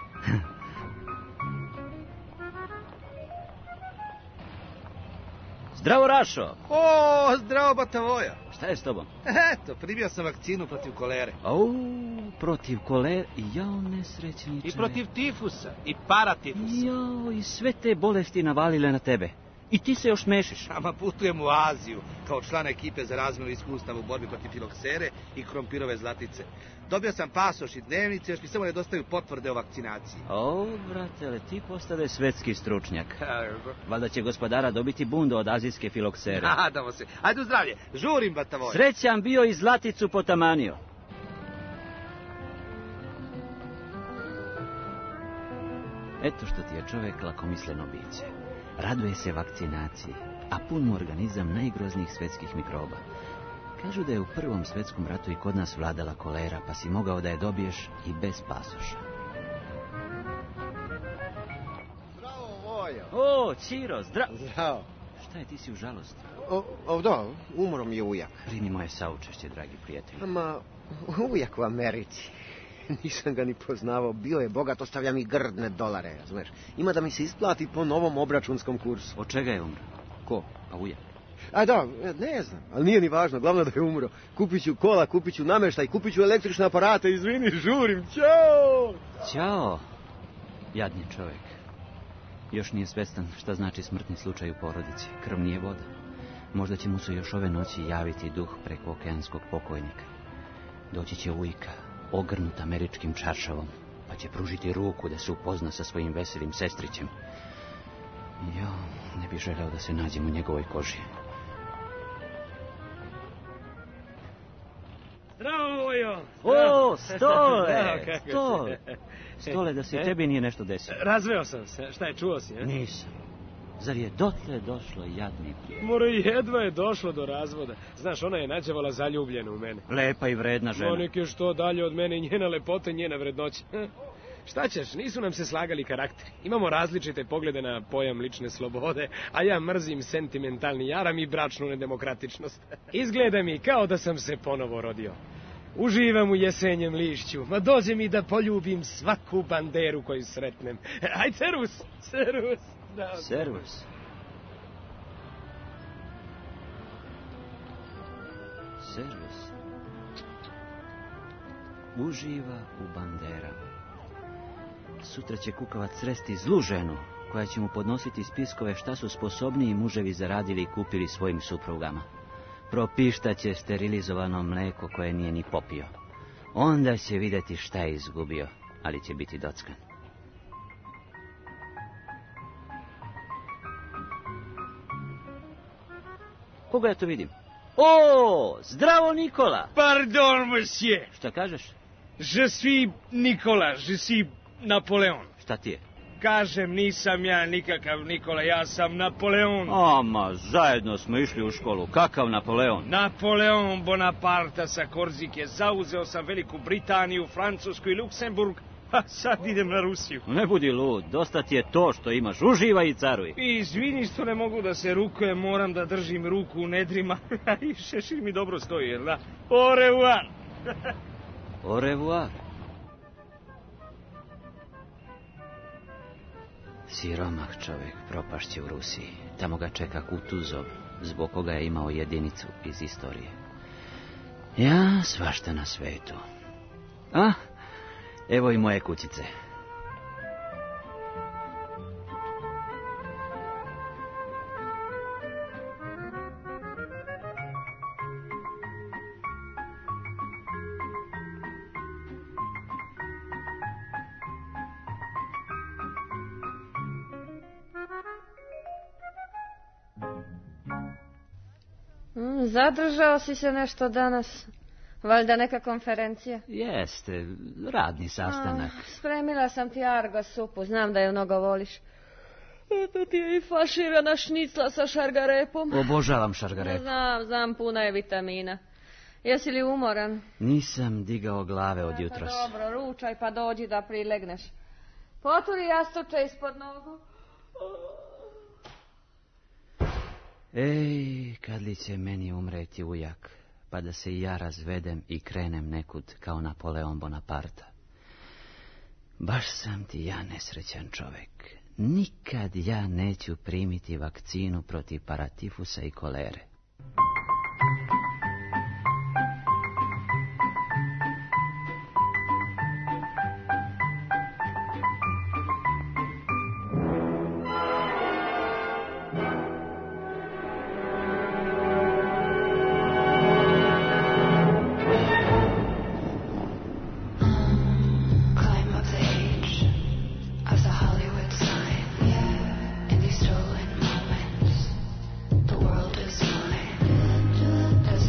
Zdravo, Rašo! O, zdravo, Batavoja! Šta je s tobom? Eto, primio sam vakcinu protiv kolere. Au, protiv kolere, jao nesrećniče. I protiv tifusa, i paratifusa. Jao, i sve te bolesti navalile na tebe. I ti se još mešiš. Ama putujem u Aziju, kao član ekipe za razmjenu iskustava u borbi protiv filoksere i krompirove zlatice. Dobio sam pasoš i dnevnice, još mi samo nedostaju potvrde o vakcinaciji. O, bratele, ti postade svetski stručnjak. Valjda će gospodara dobiti bundu od azijske filoksere. Nadamo se. Ajde u zdravlje, žurim, Batavoje. Srećan bio i zlaticu potamanio. Eto što ti je čovjek lakomisleno biće. Raduje se vakcinaciji, a pun mu organizam najgroznijih svetskih mikroba. Kažu da je u Prvom svetskom ratu i kod nas vladala kolera, pa si mogao da je dobiješ i bez pasoša. Zdravo, Vojo. O, Ciro, zdravo. Zdravo. Šta je, ti si u žalosti? Da, umro mi je ujak. Primi moje saučešće, dragi prijatelji. Ama, ujak u Americi. Nisam ga ni poznavao, bio je bogat, ostavlja mi grdne dolare, razumeš? Ima da mi se isplati po novom obračunskom kursu. Od čega je umro? Ko? A ujak? A da, ne znam, ali nije ni važno, glavno da je umro. Kupit ću kola, kupit ću nameštaj, kupit ću električne aparate, izvini, žurim, ćao! Ćao, jadni čovjek. Još nije svestan šta znači smrtni slučaj u porodici, krv nije voda. Možda će mu se još ove noći javiti duh preko okeanskog pokojnika. Doći će ujka, ogrnut američkim čaršavom, pa će pružiti ruku da se upozna sa svojim veselim sestrićem. Jo, ne bih želeo da se nađem u njegovoj koži. Zdravo, Vojo! O, Stole! Stole! Stole, da se tebi nije nešto desilo. Razveo sam se, šta je, čuo si, je? Nisam. Zar je dotle došlo jadni prijatelj? Moro, jedva je došlo do razvoda. Znaš, ona je nađevala zaljubljenu u mene. Lepa i vredna žena. Monik je što dalje od mene, njena lepota i njena vrednoća. Šta ćeš, nisu nam se slagali karakteri. Imamo različite poglede na pojam lične slobode, a ja mrzim sentimentalni jaram i bračnu nedemokratičnost. Izgleda mi kao da sam se ponovo rodio. Uživam u jesenjem lišću, ma dođe mi da poljubim svaku banderu koju sretnem. Aj, servus, servus. Da. Servus. Servus. Uživa u banderama. Sutra će kukavac sresti zlu ženu, koja će mu podnositi spiskove šta su sposobniji muževi zaradili i kupili svojim suprugama. Propištaće sterilizovano mleko koje nije ni popio. Onda će vidjeti šta je izgubio, ali će biti dockan. Koga ja to vidim? O, zdravo Nikola! Pardon, monsieur. Šta kažeš? Je suis Nikola, je suis Napoleon. Šta ti je? Kažem, nisam ja nikakav Nikola, ja sam Napoleon. Ama, zajedno smo išli u školu. Kakav Napoleon? Napoleon Bonaparte sa Korzike. Zauzeo sam Veliku Britaniju, Francusku i Luksemburg, a sad idem na Rusiju. Ne budi lud, dosta ti je to što imaš. Uživaj i caruj. Izvini što ne mogu da se rukujem, moram da držim ruku u nedrima. I šešir mi dobro stoji, jel da? Au revoir. Au revoir. Siromah čovjek propašće u Rusiji. Tamo ga čeka Kutuzov, zbog koga je imao jedinicu iz istorije. Ja, svašta na svetu. A, evo i moje kućice. Zadržao si se nešto danas? Valjda neka konferencija? Jeste, radni sastanak. Spremila sam ti argo supu, znam da je mnogo voliš. Eto ti je i faširana šnicla sa šargarepom. Obožavam šargarepu. Znam, puna je vitamina. Jesi li umoran? Nisam digao glave od jutros. Pa dobro, ručaj pa dođi da prilegneš. Poturi jastuče ispod nogu. Ej, kad li će meni umreti ujak, pa da se i ja razvedem i krenem nekud kao Napoleon Bonaparte. Baš sam ti ja nesrećan čovek. Nikad ja neću primiti vakcinu protiv paratifusa i kolere. Stolen moments, the world is mine.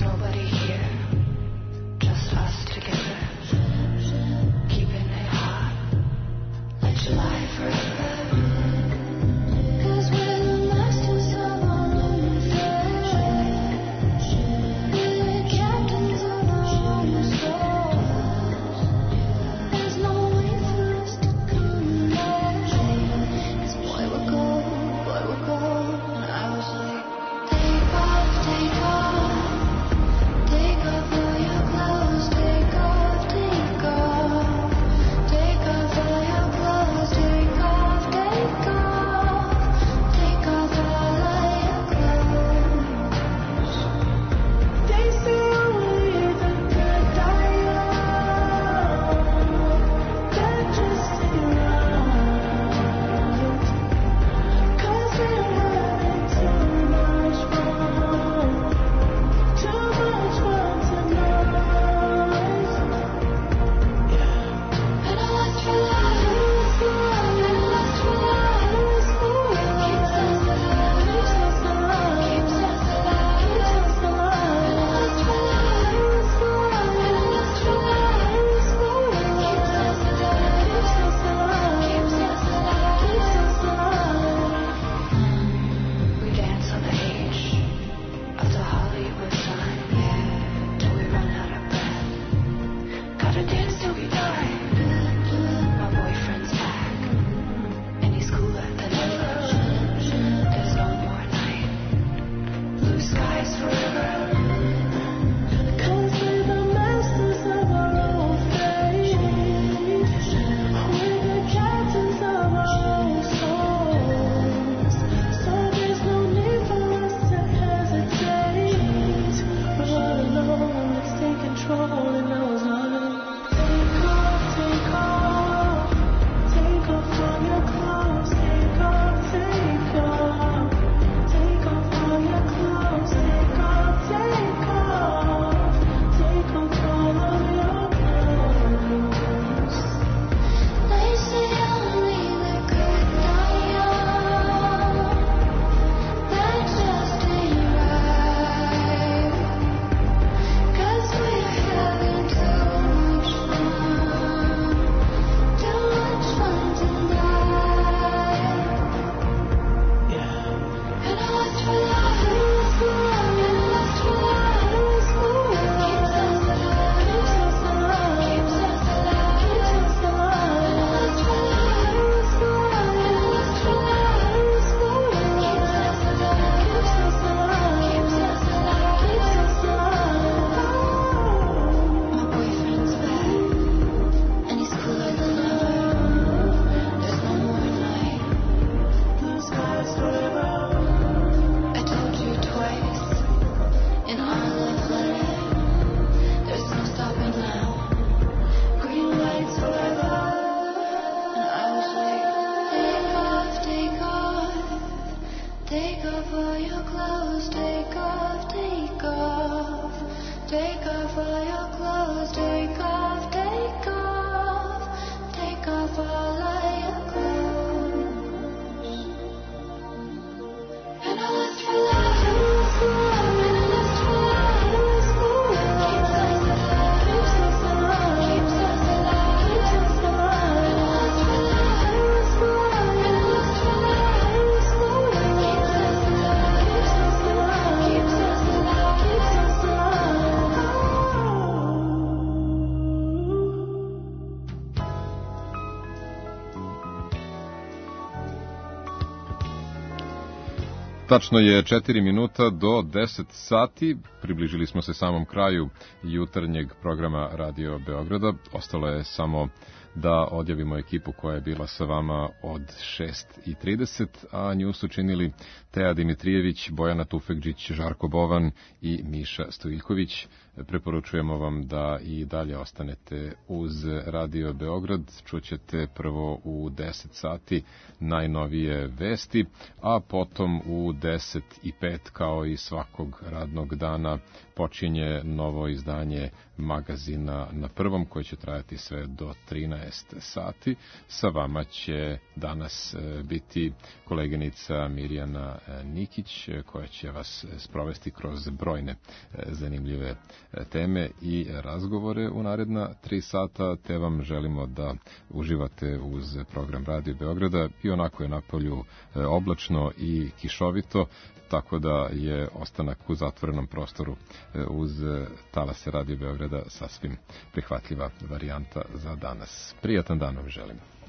Tačno je 4 minuta do 10 sati. Približili smo se samom kraju jutarnjeg programa Radio Beograda. Ostalo je samo da odjavimo ekipu koja je bila sa vama od 6:30, a nju su činili Teja Dimitrijević, Bojana Tufekđić, Žarko Bovan i Miša Stojiljković. Preporučujemo vam da i dalje ostanete uz Radio Beograd. Čućete prvo u 10 sati najnovije vesti, a potom u 10:05 kao i svakog radnog dana počinje novo izdanje magazina Na prvom, koji će trajati sve do 13 sati. Sa vama će danas biti koleginica Mirjana Nikić, koja će vas sprovesti kroz brojne zanimljive teme i razgovore u naredna 3 sata, te vam želimo da uživate uz program Radio Beograda. I onako je napolju oblačno i kišovito, tako da je ostanak u zatvorenom prostoru uz talase Radio Beograda sasvim prihvatljiva varijanta za danas. Prijatan dan vam želim.